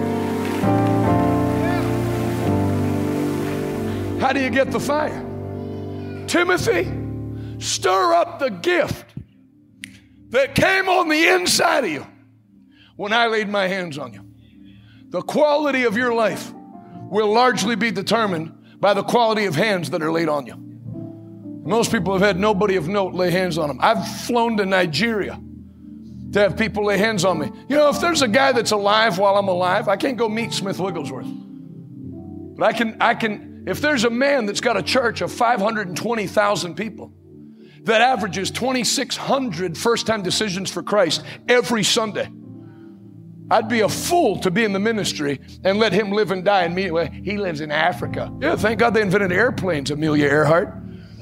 How do you get the fire? Timothy, stir up the gift that came on the inside of you when I laid my hands on you. The quality of your life will largely be determined by the quality of hands that are laid on you. Most people have had nobody of note lay hands on them. I've flown to Nigeria to have people lay hands on me. You know, if there's a guy that's alive while I'm alive, I can't go meet Smith Wigglesworth. But I can, if there's a man that's got a church of 520,000 people that averages 2,600 first-time decisions for Christ every Sunday, I'd be a fool to be in the ministry and let him live and die and me. Well, he lives in Africa. Yeah, thank God they invented airplanes, Amelia Earhart.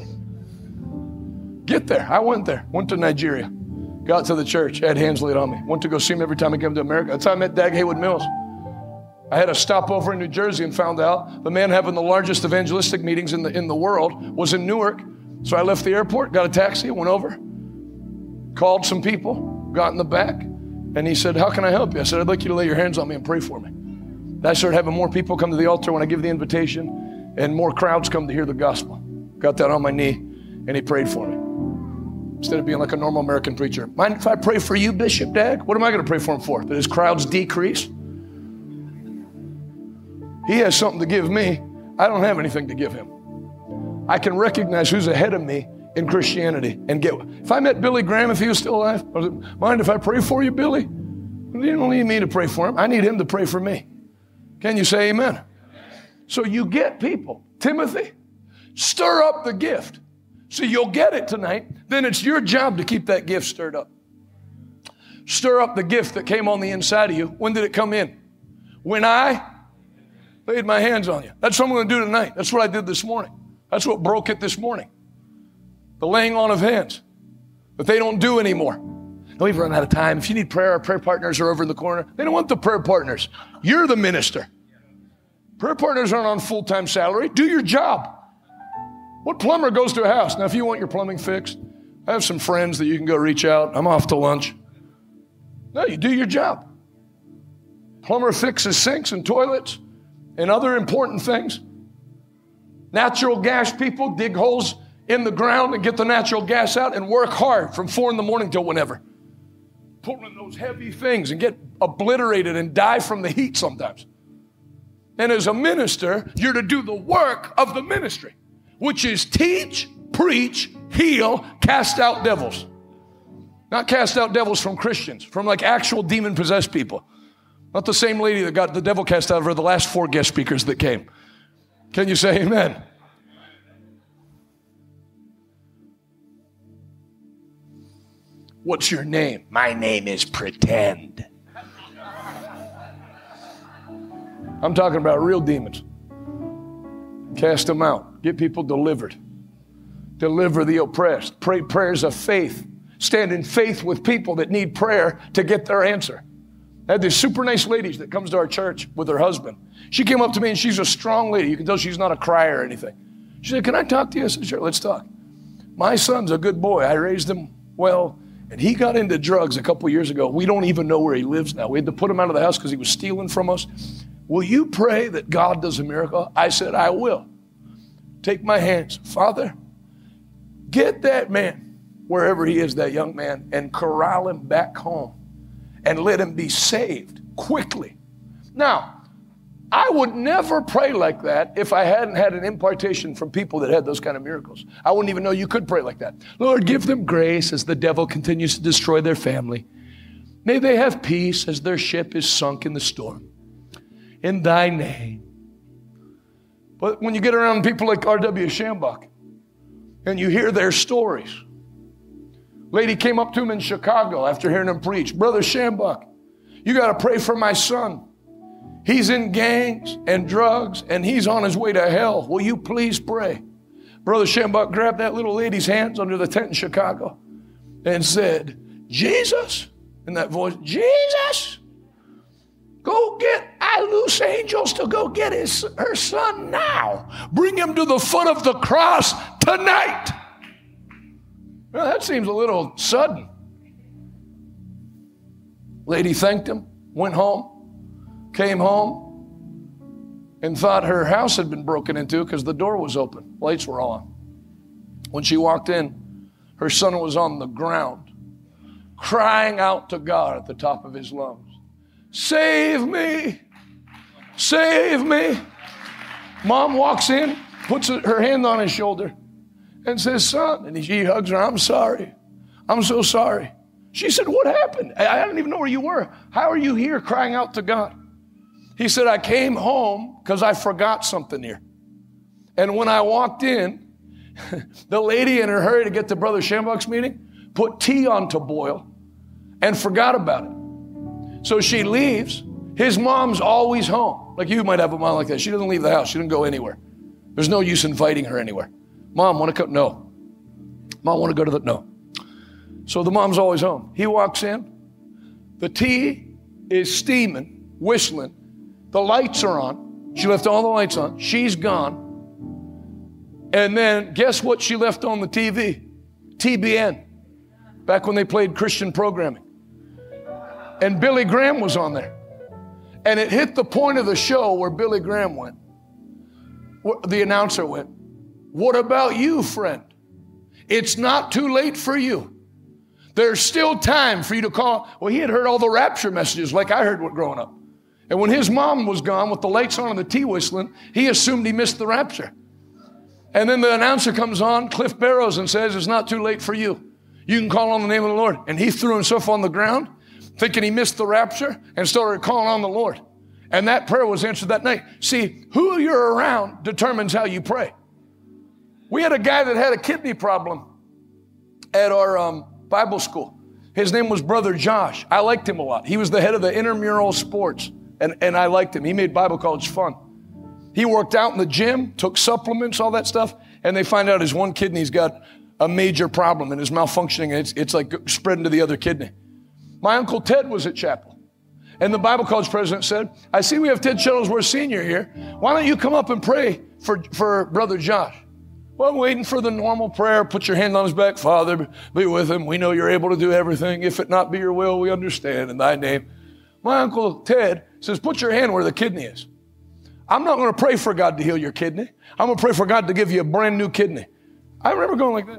Get there. I went there. Went to Nigeria. Got to the church. Had hands laid on me. Went to go see him every time I came to America. That's how I met Dag Haywood Mills. I had a stopover in New Jersey and found out the man having the largest evangelistic meetings in the world was in Newark. So I left the airport, got a taxi, went over, called some people, got in the back, and he said, how can I help you? I said, I'd like you to lay your hands on me and pray for me. And I started having more people come to the altar when I give the invitation, and more crowds come to hear the gospel. Got that on my knee, and he prayed for me. Instead of being like a normal American preacher. Mind if I pray for you, Bishop Dag? What am I going to pray for him for? That his crowds decrease? He has something to give me. I don't have anything to give him. I can recognize who's ahead of me in Christianity and get. If I met Billy Graham, if he was still alive, I was, mind if I pray for you, Billy? You don't need me to pray for him. I need him to pray for me. Can you say amen? So you get people. Timothy, stir up the gift. So you'll get it tonight. Then it's your job to keep that gift stirred up. Stir up the gift that came on the inside of you. When did it come in? When I laid my hands on you. That's what I'm going to do tonight. That's what I did this morning. That's what broke it this morning. The laying on of hands that they don't do anymore. No, we've run out of time. If you need prayer, our prayer partners are over in the corner. They don't want the prayer partners. You're the minister. Prayer partners aren't on full-time salary. Do your job. What plumber goes to a house? Now, if you want your plumbing fixed, I have some friends that you can go reach out. I'm off to lunch. No, you do your job. Plumber fixes sinks and toilets and other important things. Natural gas people dig holes in the ground and get the natural gas out and work hard from 4 a.m. till whenever. Pulling those heavy things and get obliterated and die from the heat sometimes. And as a minister, you're to do the work of the ministry, which is teach, preach, heal, cast out devils. Not cast out devils from Christians, from like actual demon-possessed people. Not the same lady that got the devil cast out of her the last 4 guest speakers that came. Can you say amen? What's your name? My name is Pretend. I'm talking about real demons. Cast them out. Get people delivered. Deliver the oppressed. Pray prayers of faith. Stand in faith with people that need prayer to get their answer. I had this super nice lady that comes to our church with her husband. She came up to me and she's a strong lady. You can tell she's not a crier or anything. She said, can I talk to you? I said, sure, let's talk. My son's a good boy. I raised him well, And he got into drugs a couple years ago. We don't even know where he lives now. We had to put him out of the house because he was stealing from us. Will you pray that God does a miracle? I said, I will. Take my hands. Father, get that man, wherever he is, that young man, and corral him back home and let him be saved quickly. Now, I would never pray like that if I hadn't had an impartation from people that had those kind of miracles. I wouldn't even know you could pray like that. Lord, give them grace as the devil continues to destroy their family. May they have peace as their ship is sunk in the storm. In thy name. But when you get around people like R.W. Schambach and you hear their stories, lady came up to him in Chicago after hearing him preach. Brother Schambach, you got to pray for my son. He's in gangs and drugs, and he's on his way to hell. Will you please pray? Brother Schambach grabbed that little lady's hands under the tent in Chicago and said, Jesus, in that voice, Jesus, I loose angels to go get her son now. Bring him to the foot of the cross tonight. Well, that seems a little sudden. Lady thanked him, went home. Came home and thought her house had been broken into because the door was open. Lights were on. When she walked in, her son was on the ground, crying out to God at the top of his lungs. Save me! Save me! Mom walks in, puts her hand on his shoulder and says, son, and he hugs her, I'm sorry. I'm so sorry. She said, what happened? I didn't even know where you were. How are you here crying out to God? He said, I came home because I forgot something here. And when I walked in, the lady in her hurry to get to Brother Schambach's meeting put tea on to boil and forgot about it. So she leaves. His mom's always home. Like you might have a mom like that. She doesn't leave the house. She doesn't go anywhere. There's no use inviting her anywhere. Mom, want to come? No. Mom, want to go to the? No. So the mom's always home. He walks in. The tea is steaming, whistling. The lights are on. She left all the lights on. She's gone. And then guess what she left on the TV? TBN. Back when they played Christian programming. And Billy Graham was on there. And it hit the point of the show where Billy Graham went. The announcer went, what about you, friend? It's not too late for you. There's still time for you to call. Well, he had heard all the rapture messages like I heard growing up. And when his mom was gone with the lights on and the tea whistling, he assumed he missed the rapture. And then the announcer comes on, Cliff Barrows, and says, it's not too late for you. You can call on the name of the Lord. And he threw himself on the ground, thinking he missed the rapture, and started calling on the Lord. And that prayer was answered that night. See, who you're around determines how you pray. We had a guy that had a kidney problem at our Bible school. His name was Brother Josh. I liked him a lot. He was the head of the intramural sports. And I liked him. He made Bible college fun. He worked out in the gym, took supplements, all that stuff, and they find out his one kidney's got a major problem and is malfunctioning. It's like spreading to the other kidney. My Uncle Ted was at chapel. And the Bible college president said, I see we have Ted Shuttlesworth Sr. here. Why don't you come up and pray for Brother Josh? Well, I'm waiting for the normal prayer. Put your hand on his back. Father, be with him. We know you're able to do everything. If it not be your will, we understand in thy name. My Uncle Ted says, put your hand where the kidney is. I'm not going to pray for God to heal your kidney. I'm going to pray for God to give you a brand new kidney. I remember going like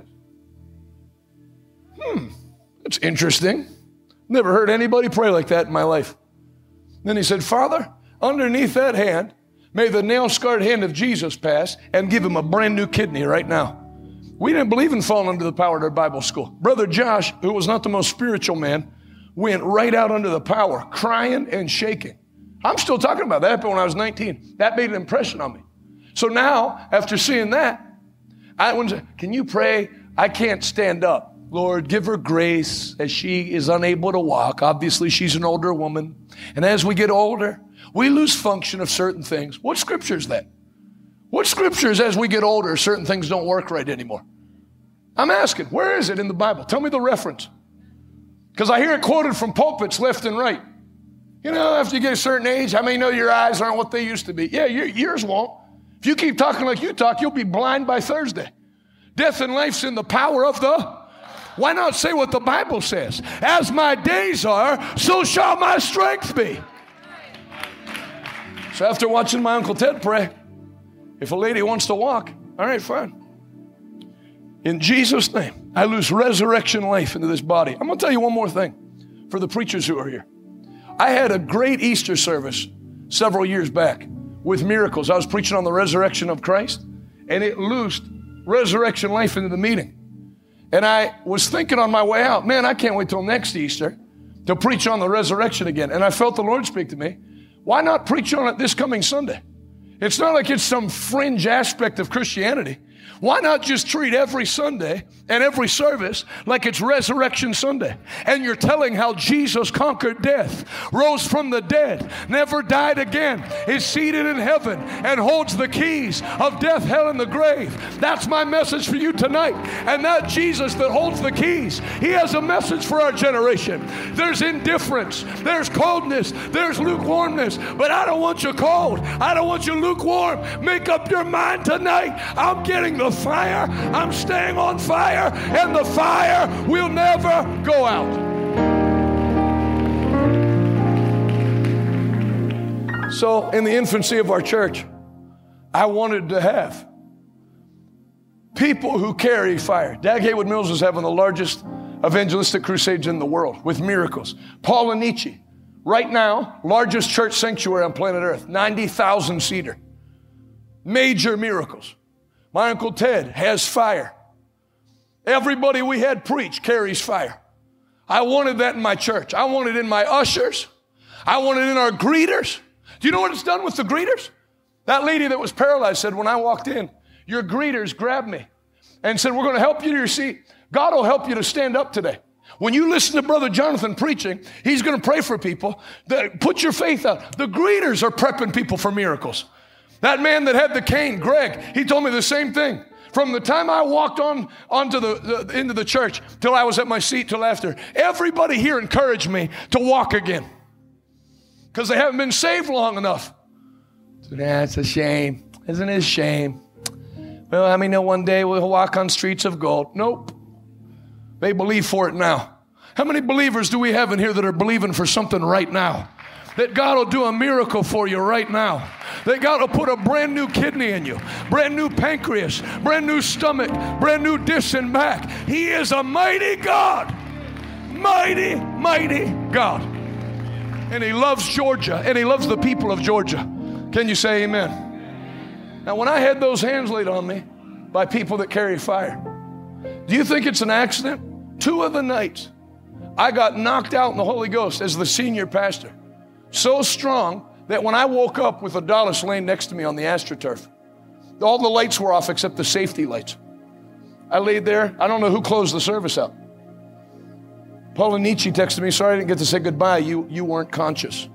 this. That's interesting. Never heard anybody pray like that in my life. Then he said, Father, underneath that hand, may the nail-scarred hand of Jesus pass and give him a brand new kidney right now. We didn't believe in falling under the power at our Bible school. Brother Josh, who was not the most spiritual man, went right out under the power, crying and shaking. I'm still talking about that, but when I was 19, that made an impression on me. So now, after seeing that, I went, can you pray? I can't stand up. Lord, give her grace as she is unable to walk. Obviously, she's an older woman. And as we get older, we lose function of certain things. What scripture is that? What scripture is as we get older, certain things don't work right anymore? I'm asking, where is it in the Bible? Tell me the reference. Because I hear it quoted from pulpits left and right. You know, after you get a certain age, how many know your eyes aren't what they used to be? Yeah, yours won't. If you keep talking like you talk, you'll be blind by Thursday. Death and life's in the power of the... Why not say what the Bible says? As my days are, so shall my strength be. So after watching my Uncle Ted pray, if a lady wants to walk, all right, fine. In Jesus' name, I lose resurrection life into this body. I'm going to tell you one more thing for the preachers who are here. I had a great Easter service several years back with miracles. I was preaching on the resurrection of Christ, and it loosed resurrection life into the meeting. And I was thinking on my way out, man, I can't wait till next Easter to preach on the resurrection again. And I felt the Lord speak to me. Why not preach on it this coming Sunday? It's not like it's some fringe aspect of Christianity. Why not just treat every Sunday and every service like it's Resurrection Sunday? And you're telling how Jesus conquered death, rose from the dead, never died again, is seated in heaven, and holds the keys of death, hell, and the grave. That's my message for you tonight. And that Jesus that holds the keys, he has a message for our generation. There's indifference, there's coldness, there's lukewarmness, but I don't want you cold. I don't want you lukewarm. Make up your mind tonight. I'm getting the fire. I'm staying on fire, and the fire will never go out. So in the infancy of our church, I wanted to have people who carry fire. Dag Haywood-Mills is having the largest evangelistic crusades in the world with miracles. Paula Nietzsche, right now, largest church sanctuary on planet Earth, 90,000 seater. Major miracles. My Uncle Ted has fire. Everybody we had preach carries fire. I wanted that in my church. I wanted it in my ushers. I wanted it in our greeters. Do you know what it's done with the greeters? That lady that was paralyzed said, when I walked in, your greeters grabbed me and said, we're going to help you to your seat. God will help you to stand up today. When you listen to Brother Jonathan preaching, he's going to pray for people. Put your faith out. The greeters are prepping people for miracles. That man that had the cane, Greg, he told me the same thing. From the time I walked into the church till I was at my seat till after, everybody here encouraged me to walk again because they haven't been saved long enough. So that's a shame. Isn't it a shame? Well, I mean, one day we'll walk on streets of gold. Nope. They believe for it now. How many believers do we have in here that are believing for something right now? That God will do a miracle for you right now. That God will put a brand new kidney in you, brand new pancreas, brand new stomach, brand new disc and back. He is a mighty God. Mighty, mighty God. And he loves Georgia, and he loves the people of Georgia. Can you say amen? Now, when I had those hands laid on me by people that carry fire, do you think it's an accident? 2 of the nights, I got knocked out in the Holy Ghost as the senior pastor. So strong that when I woke up with Adalis laying next to me on the AstroTurf, all the lights were off except the safety lights. I laid there. I don't know who closed the service out. Paula Nietzsche texted me, sorry I didn't get to say goodbye. You weren't conscious.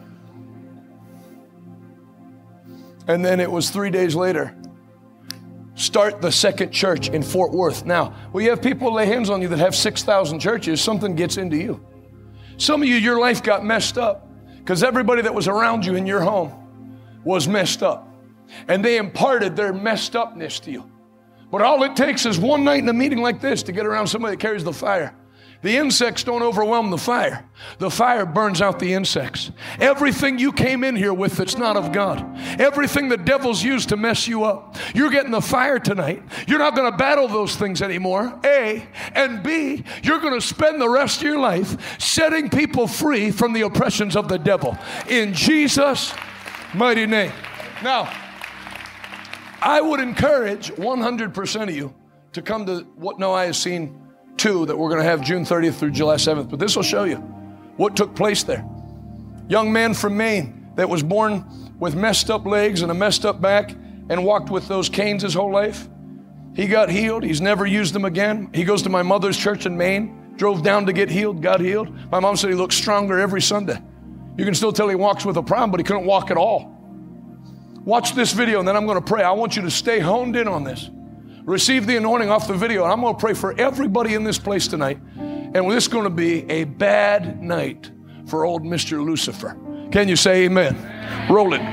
And then it was 3 days later. Start the second church in Fort Worth. Now, when you have people lay hands on you that have 6,000 churches, something gets into you. Some of you, your life got messed up. Because everybody that was around you in your home was messed up. And they imparted their messed upness to you. But all it takes is one night in a meeting like this to get around somebody that carries the fire. The insects don't overwhelm the fire. The fire burns out the insects. Everything you came in here with that's not of God. Everything the devil's used to mess you up. You're getting the fire tonight. You're not going to battle those things anymore. A. And B, you're going to spend the rest of your life setting people free from the oppressions of the devil. In Jesus' mighty name. Now, I would encourage 100% of you to come to what No Eye Has Seen 2 that we're going to have June 30th through July 7th. But this will show you what took place there. Young man from Maine that was born with messed up legs and a messed up back and walked with those canes his whole life. He got healed. He's never used them again. He goes to my mother's church in Maine, drove down to get healed, got healed. My mom said he looks stronger every Sunday. You can still tell he walks with a problem, but he couldn't walk at all. Watch this video and then I'm going to pray. I want you to stay honed in on this. Receive the anointing off the video, and I'm going to pray for everybody in this place tonight. And this is going to be a bad night for old Mr. Lucifer. Can you say amen? Roll it.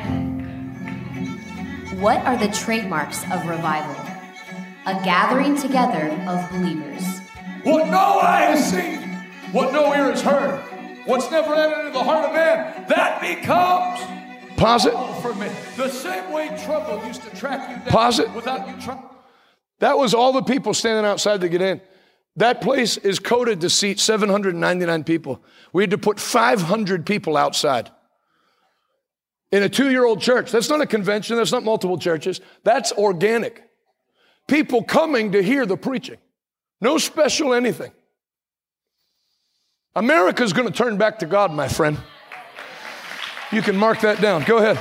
What are the trademarks of revival? A gathering together of believers. what no eye has seen, what no ear has heard, what's never entered into the heart of man, that becomes for me. The same way trouble used to track you down without you trying. That was all the people standing outside to get in. That place is coded to seat 799 people. We had to put 500 people outside. In a 2-year-old church. That's not a convention. That's not multiple churches. That's organic. People coming to hear the preaching. No special anything. America's going to turn back to God, my friend. You can mark that down. Go ahead.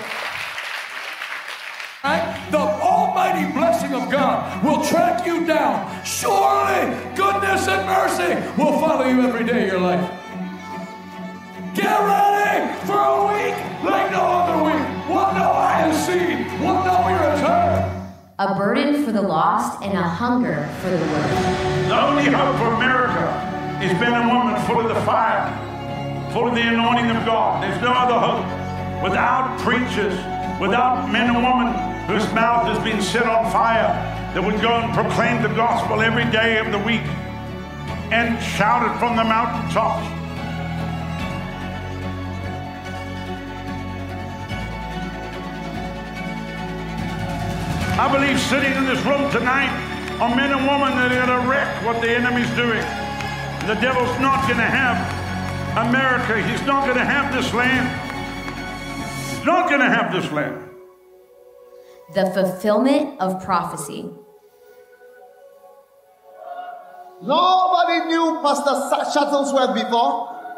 The almighty blessing of God will track you down. Surely goodness and mercy will follow you every day of your life. Get ready for a week like no other week. What no eye has seen, what no ear has heard. A burden for the lost and a hunger for the word. The only hope for America is men and women full of the fire, full of the anointing of God. There's no other hope. Without preachers, without men and women whose mouth has been set on fire, that would go and proclaim the gospel every day of the week and shout it from the mountaintops. I believe sitting in this room tonight are men and women that are going to wreck what the enemy's doing. The devil's not going to have America. He's not going to have this land. He's not going to have this land. The fulfillment of prophecy. Nobody knew Pastor Shuttlesworth before.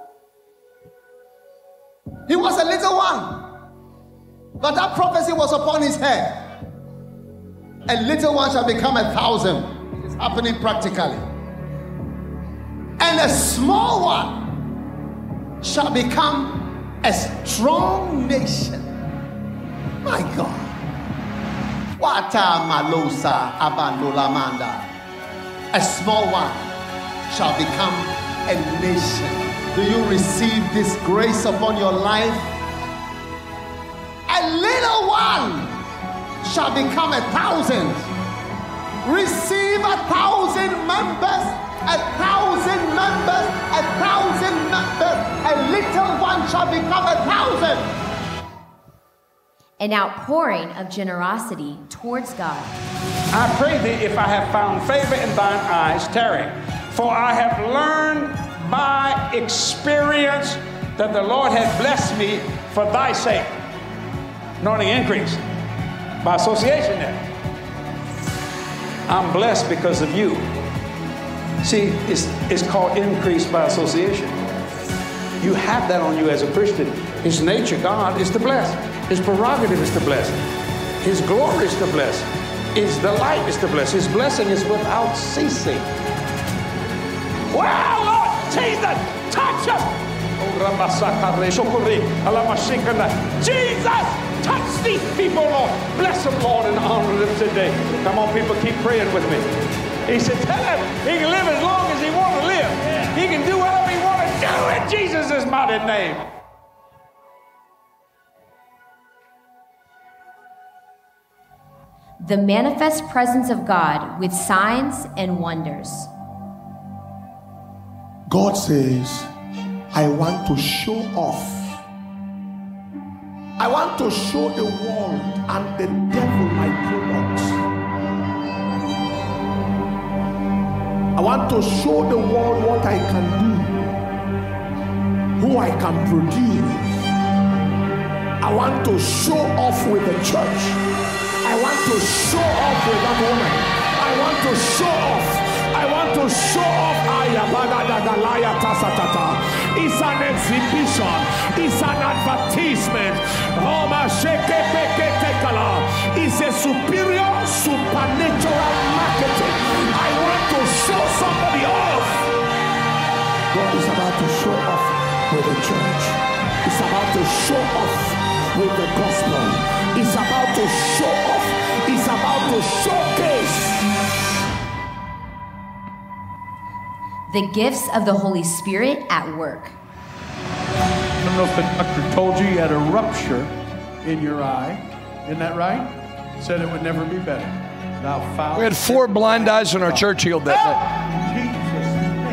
He was a little one, but that prophecy was upon his head. A little one shall become 1,000. It's happening practically. And a small one shall become a strong nation. My God. Wata malosa abandolamanda. A small one shall become a nation. Do you receive this grace upon your life? A little one shall become 1,000. Receive 1,000 members, 1,000 members, 1,000 members. A little one shall become 1,000. An outpouring of generosity towards God. I pray thee, if I have found favor in thine eyes, tarry. For I have learned by experience that the Lord hath blessed me for thy sake. Anointing increase. By association there. I'm blessed because of you. See, it's called increase by association. You have that on you as a Christian. His nature, God, is to bless. His prerogative is to bless. His glory is to bless. His delight is to bless. His blessing is without ceasing. Wow, Lord Jesus, touch him. Jesus, touch these people, Lord. Bless them, Lord, and honor them today. Come on, people, keep praying with me. He said, tell him he can live as long as he wants to live. He can do whatever he wants to do in Jesus' mighty name. The manifest presence of God with signs and wonders. God says, I want to show off. I want to show the world and the devil my products. I want to show the world what I can do, who I can produce. I want to show off with the church. I want to show off with that woman. I want to show off. I want to show off. It's an exhibition. It's an advertisement. It's a superior supernatural marketing. I want to show somebody off. God is about to show off with the church. It's about to show off with the gospel. It's about to show off. It's about to showcase. The gifts of the Holy Spirit at work. I don't know if the doctor told you had a rupture in your eye. Isn't that right? Said it would never be better. Thou foul. We had 4 blind eyes in our church healed that day. Jesus.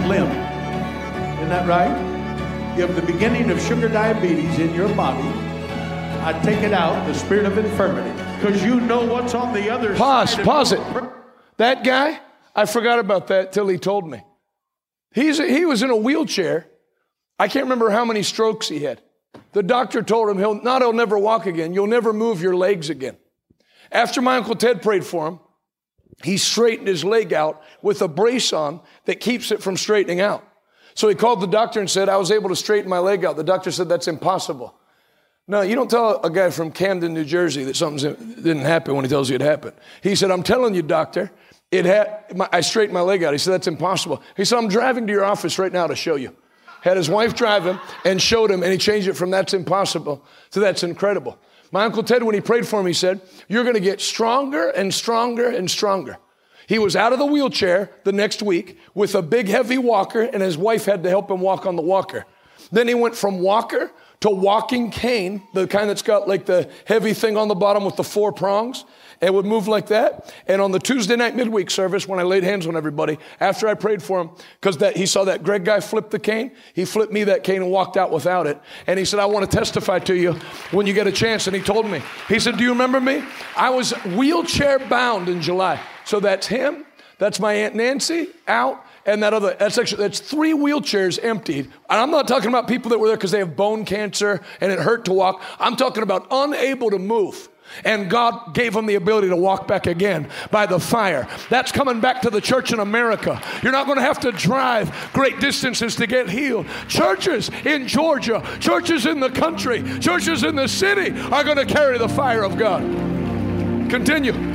limb. Isn't that right? You have the beginning of sugar diabetes in your body. I take it out, the spirit of infirmity, because you know what's on the other side. Pause it. That guy, I forgot about that till he told me. He was in a wheelchair. I can't remember how many strokes he had. The doctor told him he'll never walk again. You'll never move your legs again. After my Uncle Ted prayed for him, he straightened his leg out with a brace on that keeps it from straightening out. So he called the doctor and said, I was able to straighten my leg out. The doctor said, that's impossible. No, you don't tell a guy from Camden, New Jersey that something didn't happen when he tells you it happened. He said, I'm telling you, doctor, I straightened my leg out. He said, that's impossible. He said, I'm driving to your office right now to show you. Had his wife drive him and showed him, and he changed it from that's impossible to that's incredible. My Uncle Ted, when he prayed for him, he said, you're going to get stronger and stronger and stronger. He was out of the wheelchair the next week with a big, heavy walker, and his wife had to help him walk on the walker. Then he went from walker to walking cane, the kind that's got like the heavy thing on the bottom with the 4 prongs. It would move like that. And on the Tuesday night midweek service, when I laid hands on everybody, after I prayed for him, because he saw that Greg guy flip the cane, he flipped me that cane and walked out without it. And he said, I want to testify to you when you get a chance. And he told me, he said, do you remember me? I was wheelchair bound in July. So that's him. That's my Aunt Nancy out. And that's 3 wheelchairs emptied. And I'm not talking about people that were there because they have bone cancer and it hurt to walk. I'm talking about unable to move. And God gave them the ability to walk back again by the fire. That's coming back to the church in America. You're not going to have to drive great distances to get healed. Churches in Georgia, churches in the country, churches in the city are going to carry the fire of God. Continue.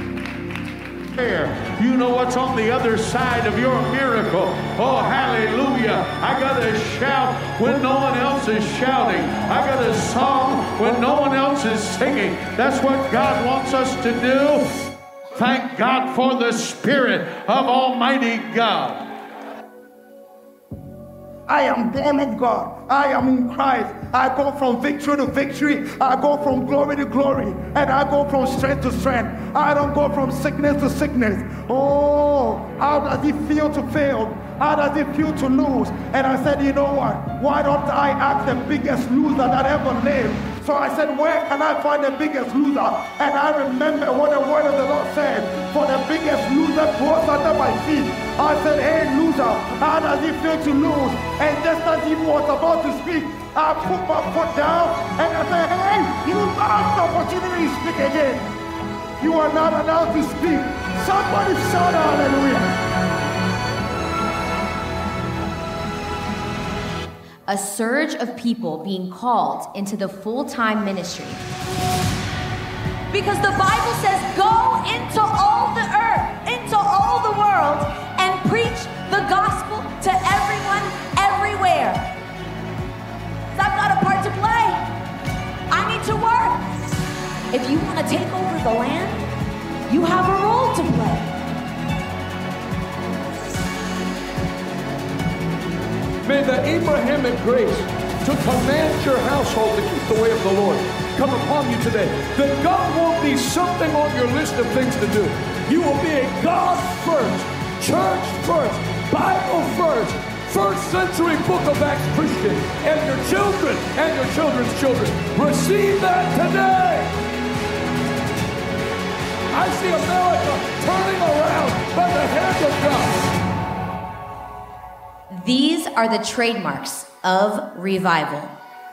You know what's on the other side of your miracle. Oh, hallelujah. I got to shout when no one else is shouting. I got to song when no one else is singing. That's what God wants us to do. Thank God for the Spirit of Almighty God. I am born of God. I am in Christ. I go from victory to victory. I go from glory to glory. And I go from strength to strength. I don't go from sickness to sickness. Oh, how does it feel to fail? How does it feel to lose? And I said, you know what? Why don't I ask the biggest loser that ever lived? So I said, where can I find the biggest loser? And I remember what the word of the Lord said. For the biggest loser goes under my feet. I said, hey, loser, how does it feel to lose? And just as he was about to speak, I put my foot down and I said, hey, you lost the opportunity to speak again. You are not allowed to speak. Somebody shout hallelujah. A surge of people being called into the full-time ministry. Because the Bible says, go into all the earth, into all the world, and preach the gospel to everyone, everywhere. So I've got a part to play. I need to work. If you want to take over the land, you have a role to play. May the Abrahamic grace to command your household to keep the way of the Lord come upon you today. That God won't be something on your list of things to do. You will be a God first, church first, Bible first, first century book of Acts Christian, and your children and your children's children. Receive that today. I see America turning around by the hand of God. These are the trademarks of revival.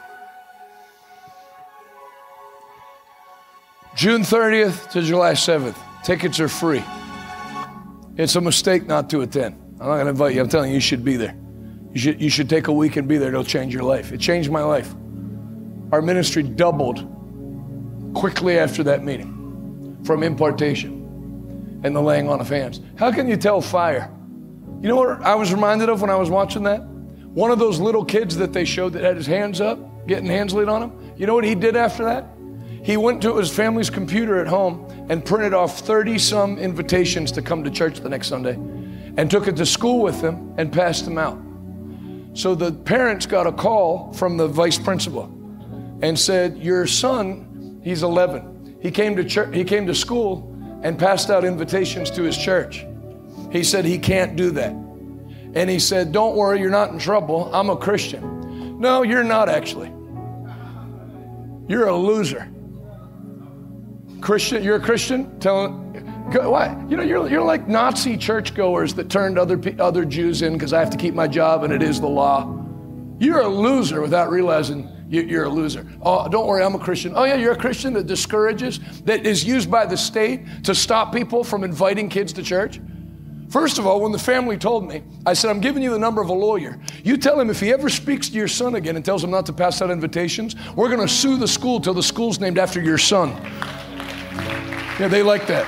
June 30th to July 7th. Tickets are free. It's a mistake not to attend. I'm not going to invite you. I'm telling you, you should be there. You should take a week and be there. It'll change your life. It changed my life. Our ministry doubled quickly after that meeting from impartation and the laying on of hands. How can you tell fire? You know what I was reminded of when I was watching that? One of those little kids that they showed that had his hands up, getting hands laid on him. You know what he did after that? He went to his family's computer at home and printed off 30-some invitations to come to church the next Sunday and took it to school with him and passed them out. So the parents got a call from the vice principal and said, your son, he's 11. He came to school and passed out invitations to his church. He said he can't do that. And he said, don't worry, you're not in trouble. I'm a Christian. No, you're not actually. You're a loser. Christian, you're a Christian? Why? You know, you're like Nazi churchgoers that turned other Jews in because I have to keep my job and it is the law. You're a loser without realizing you're a loser. Oh, don't worry, I'm a Christian. Oh yeah, you're a Christian that discourages, that is used by the state to stop people from inviting kids to church? First of all, when the family told me, I said, I'm giving you the number of a lawyer. You tell him if he ever speaks to your son again and tells him not to pass out invitations, we're going to sue the school till the school's named after your son. Yeah, they like that.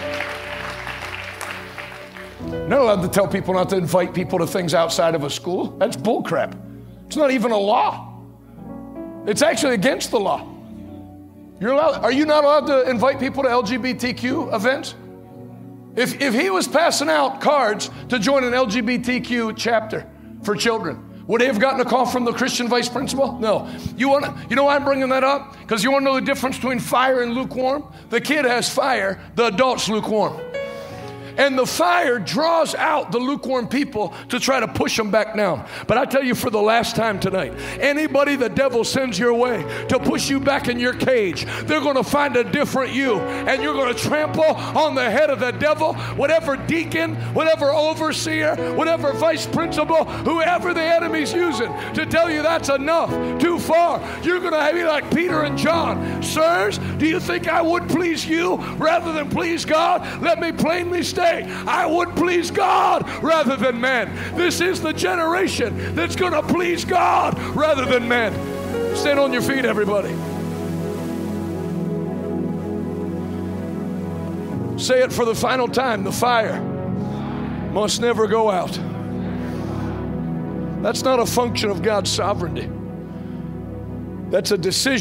Not allowed to tell people not to invite people to things outside of a school. That's bullcrap. It's not even a law. It's actually against the law. Are you not allowed to invite people to LGBTQ events? If he was passing out cards to join an LGBTQ chapter for children, would he have gotten a call from the Christian vice principal? No. You know why I'm bringing that up? Because you want to know the difference between fire and lukewarm? The kid has fire, the adult's lukewarm. And the fire draws out the lukewarm people to try to push them back down. But I tell you for the last time tonight, anybody the devil sends your way to push you back in your cage, they're going to find a different you. And you're going to trample on the head of the devil, whatever deacon, whatever overseer, whatever vice principal, whoever the enemy's using to tell you that's enough, too far. You're going to be like Peter and John. Sirs, do you think I would please you rather than please God? Let me plainly state, I would please God rather than man. This is the generation that's going to please God rather than man. Stand on your feet, everybody. Say it for the final time. The fire must never go out. That's not a function of God's sovereignty. That's a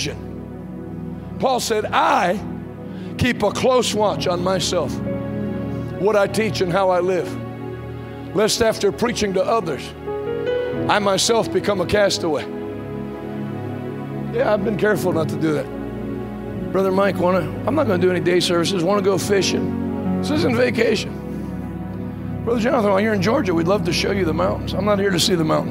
decision. Paul said, I keep a close watch on myself, what I teach and how I live, lest after preaching to others, I myself become a castaway. Yeah, I've been careful not to do that. Brother Mike, I'm not going to do any day services, want to go fishing. This isn't vacation. Brother Jonathan, while you're in Georgia, we'd love to show you the mountains. I'm not here to see the mountains.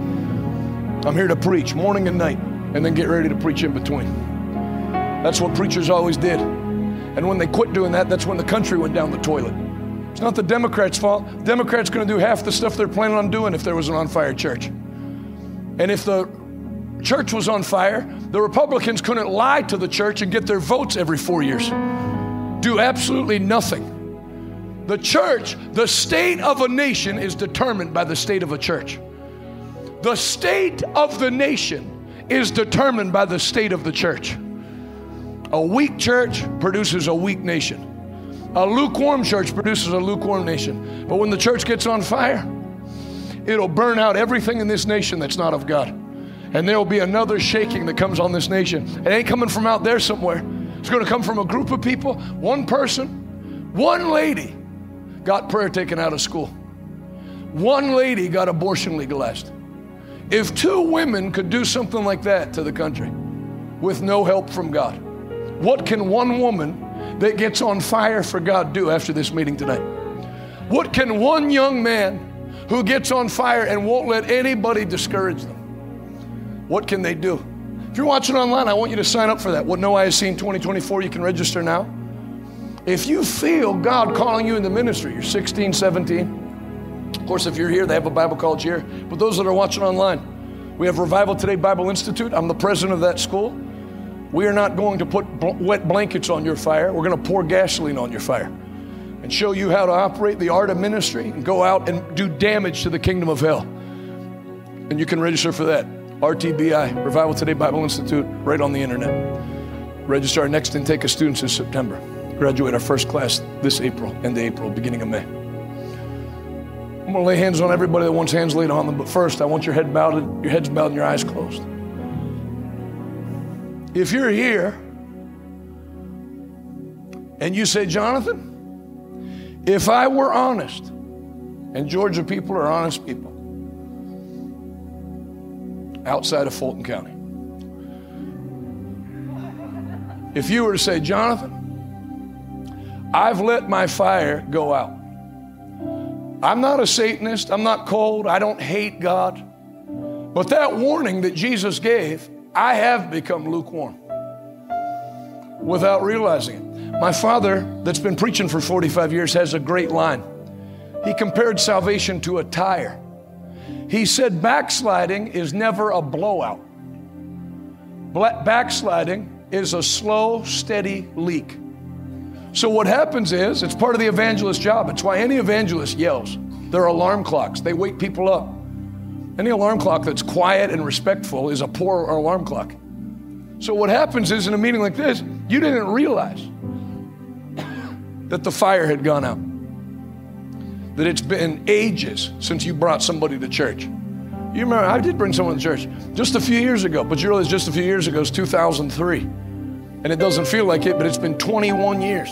I'm here to preach morning and night and then get ready to preach in between. That's what preachers always did. And when they quit doing that, that's when the country went down the toilet. It's not the Democrats' fault. The Democrats going to do half the stuff they're planning on doing if there was an on-fire church. And if the church was on fire, the Republicans couldn't lie to the church and get their votes every 4 years. Do absolutely nothing. The church, the state of a nation is determined by the state of a church. The state of the nation is determined by the state of the church. A weak church produces a weak nation. A lukewarm church produces a lukewarm nation. But when the church gets on fire, it'll burn out everything in this nation that's not of God. And there will be another shaking that comes on this nation. It ain't coming from out there somewhere. It's going to come from a group of people. One person, one lady got prayer taken out of school. One lady got abortion legalized. If 2 women could do something like that to the country with no help from God, what can one woman that gets on fire for God do after this meeting tonight? What can one young man who gets on fire and won't let anybody discourage them, what can they do? If you're watching online, I want you to sign up for that. What No Eye Has Seen 2024, you can register now. If you feel God calling you into ministry, you're 16, 17. Of course, if you're here, they have a Bible college here. But those that are watching online, we have Revival Today Bible Institute. I'm the president of that school. We are not going to put wet blankets on your fire. We're going to pour gasoline on your fire and show you how to operate the art of ministry and go out and do damage to the kingdom of hell. And you can register for that. RTBI, Revival Today Bible Institute, right on the internet. Register our next intake of students in September. Graduate our first class this April, end of April, beginning of May. I'm going to lay hands on everybody that wants hands laid on them, but first I want your heads bowed and your eyes closed. If you're here and you say, Jonathan, if I were honest, and Georgia people are honest people, outside of Fulton County. If you were to say, Jonathan, I've let my fire go out. I'm not a Satanist. I'm not cold. I don't hate God. But that warning that Jesus gave, I have become lukewarm without realizing it. My father, that's been preaching for 45 years, has a great line. He compared salvation to a tire. He said backsliding is never a blowout. Backsliding is a slow, steady leak. So what happens is, it's part of the evangelist's job. It's why any evangelist yells. They're alarm clocks. They wake people up. Any alarm clock that's quiet and respectful is a poor alarm clock. So what happens is, in a meeting like this, you didn't realize that the fire had gone out. That it's been ages since you brought somebody to church. You remember, I did bring someone to church just a few years ago, but you realize just a few years ago is 2003. And it doesn't feel like it, but it's been 21 years.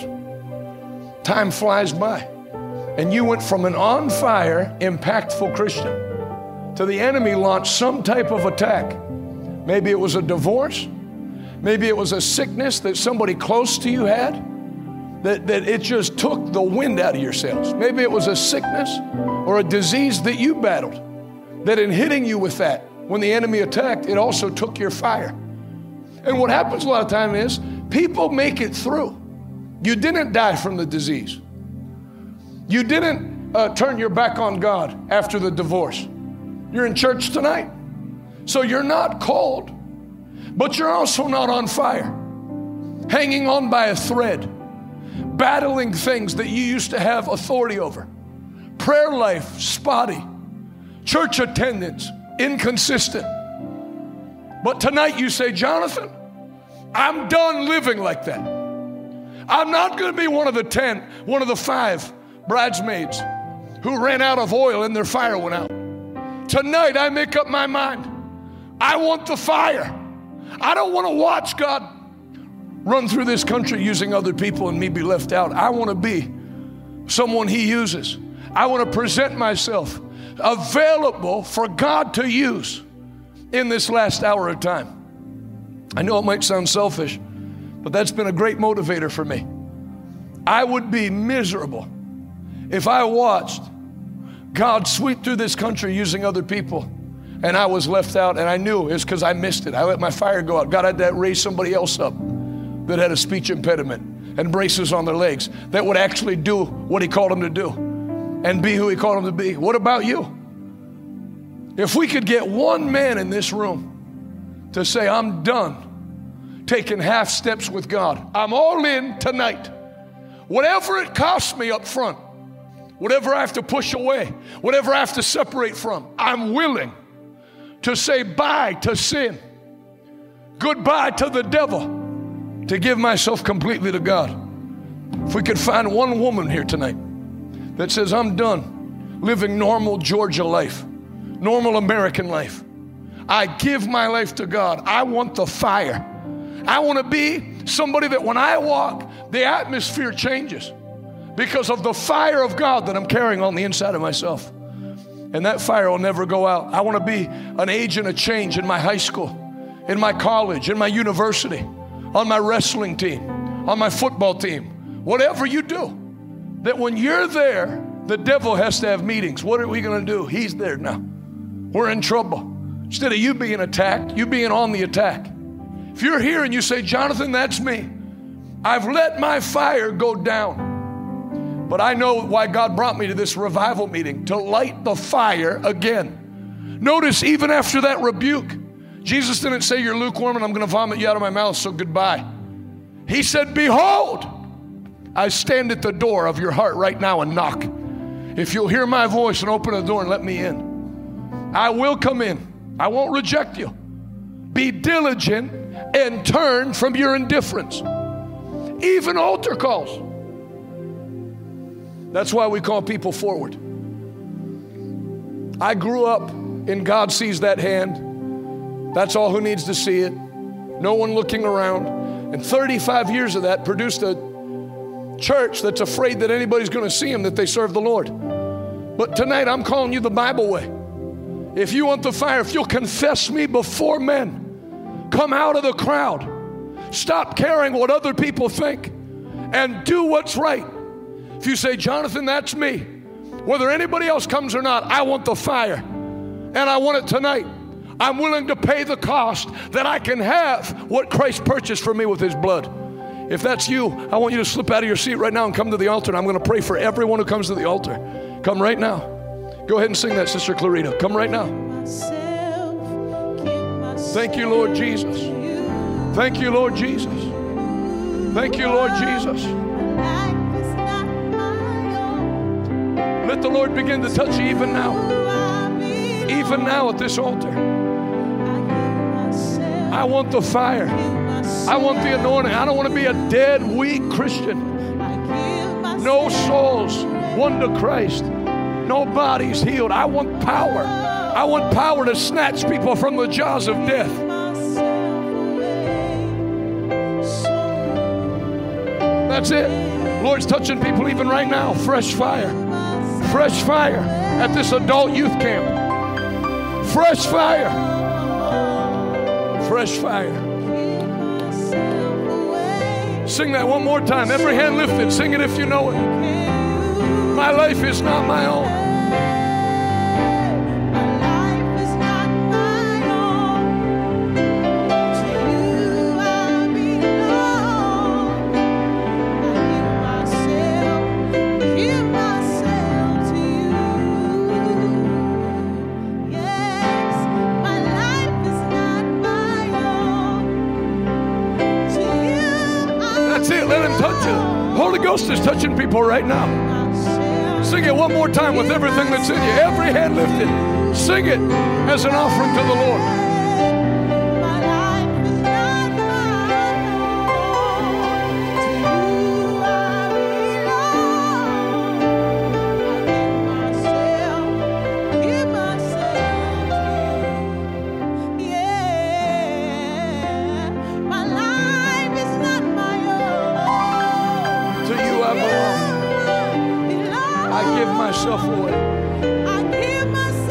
Time flies by. And you went from an on-fire, impactful Christian to the enemy launched some type of attack. Maybe it was a divorce. Maybe it was a sickness that somebody close to you had, that it just took the wind out of your sails. Maybe it was a sickness or a disease that you battled, that in hitting you with that, when the enemy attacked, it also took your fire. And what happens a lot of time is, people make it through. You didn't die from the disease. You didn't turn your back on God after the divorce. You're in church tonight. So you're not cold, but you're also not on fire, hanging on by a thread, battling things that you used to have authority over. Prayer life, spotty. Church attendance, inconsistent. But tonight you say, Jonathan, I'm done living like that. I'm not going to be one of the 5 bridesmaids who ran out of oil and their fire went out. Tonight I make up my mind. I want the fire. I don't want to watch God run through this country using other people and me be left out. I want to be someone He uses. I want to present myself available for God to use in this last hour of time. I know it might sound selfish, but that's been a great motivator for me. I would be miserable if I watched God sweep through this country using other people and I was left out, and I knew it's because I missed it. I let my fire go out. God had to raise somebody else up that had a speech impediment and braces on their legs that would actually do what He called them to do and be who He called them to be. What about you? If we could get one man in this room to say, I'm done taking half steps with God. I'm all in tonight. Whatever it costs me up front, whatever I have to push away, whatever I have to separate from, I'm willing to say bye to sin, goodbye to the devil, to give myself completely to God. If we could find one woman here tonight that says, I'm done living normal Georgia life, normal American life. I give my life to God. I want the fire. I want to be somebody that when I walk, the atmosphere changes because of the fire of God that I'm carrying on the inside of myself. And that fire will never go out. I want to be an agent of change in my high school, in my college, in my university, on my wrestling team, on my football team, whatever you do. That when you're there, the devil has to have meetings. What are we going to do? He's there now. We're in trouble. Instead of you being attacked, you being on the attack. If you're here and you say, Jonathan, that's me. I've let my fire go down. But I know why God brought me to this revival meeting, to light the fire again. Notice even after that rebuke, Jesus didn't say you're lukewarm and I'm going to vomit you out of my mouth, so goodbye. He said, behold, I stand at the door of your heart right now and knock. If you'll hear my voice and open the door and let me in, I will come in. I won't reject you. Be diligent and turn from your indifference. Even altar calls. That's why we call people forward. I grew up in God Sees That Hand. That's all who needs to see it. No one looking around. And 35 years of that produced a church that's afraid that anybody's going to see them, that they serve the Lord. But tonight I'm calling you the Bible way. If you want the fire, if you'll confess me before men, come out of the crowd. Stop caring what other people think and do what's right. If you say, Jonathan, that's me. Whether anybody else comes or not, I want the fire. And I want it tonight. I'm willing to pay the cost that I can have what Christ purchased for me with his blood. If that's you, I want you to slip out of your seat right now and come to the altar. And I'm going to pray for everyone who comes to the altar. Come right now. Go ahead and sing that, Sister Clarita. Come right now. Thank you, Lord Jesus. Thank you, Lord Jesus. Thank you, Lord Jesus. Let the Lord begin to touch you even now. Even now at this altar. I want the fire. I want the anointing. I don't want to be a dead, weak Christian. No souls won to Christ. No bodies healed. I want power. I want power to snatch people from the jaws of death. That's it. Lord's touching people even right now. Fresh fire. Fresh fire at this adult youth camp. Fresh fire. Fresh fire. Sing that one more time. Every hand lifted. Sing it if you know it. My life is not my own. Holy Ghost is touching people right now. Sing it one more time with everything that's in you. Every hand lifted. Sing it as an offering to the Lord. Away. I give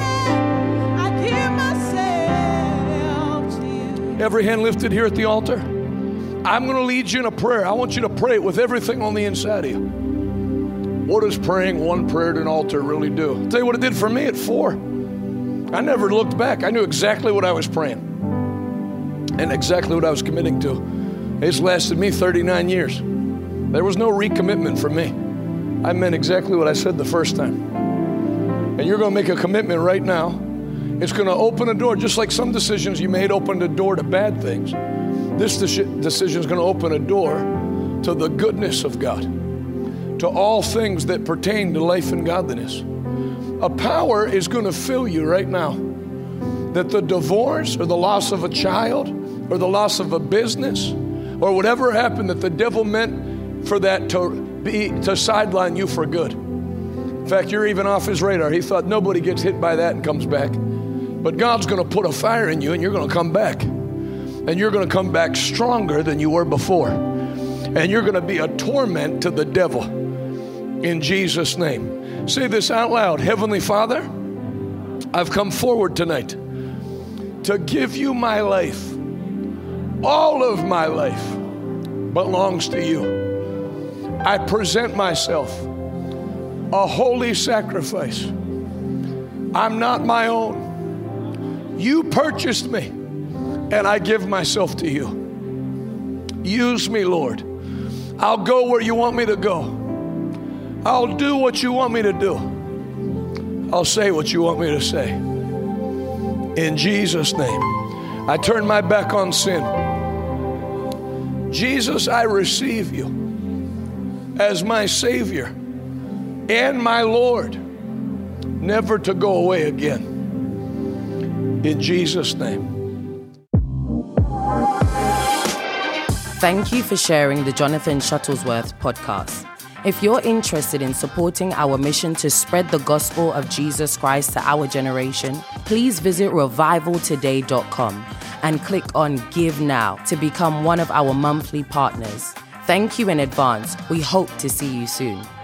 myself to you. Every hand lifted here at the altar. I'm going to lead you in a prayer. I want you to pray it with everything on the inside of you. What does praying one prayer at an altar really do? I'll tell you what it did for me at 4. I never looked back. I knew exactly what I was praying and exactly what I was committing to. It's lasted me 39 years. There was no recommitment for me. I meant exactly what I said the first time. And you're going to make a commitment right now. It's going to open a door, just like some decisions you made opened a door to bad things. This decision is going to open a door to the goodness of God, to all things that pertain to life and godliness. A power is going to fill you right now that the divorce or the loss of a child or the loss of a business or whatever happened that the devil meant for that to sideline you for good. In fact, you're even off his radar. He thought nobody gets hit by that and comes back. But God's going to put a fire in you and you're going to come back. And you're going to come back stronger than you were before. And you're going to be a torment to the devil. In Jesus' name. Say this out loud. Heavenly Father, I've come forward tonight to give you my life. All of my life belongs to you. I present myself a holy sacrifice. I'm not my own. You purchased me, and I give myself to you. Use me, Lord. I'll go where you want me to go. I'll do what you want me to do. I'll say what you want me to say. In Jesus' name, I turn my back on sin. Jesus, I receive you as my Savior and my Lord, never to go away again. In Jesus' name. Thank you for sharing the Jonathan Shuttlesworth podcast. If you're interested in supporting our mission to spread the gospel of Jesus Christ to our generation, please visit revivaltoday.com and click on Give Now to become one of our monthly partners. Thank you in advance. We hope to see you soon.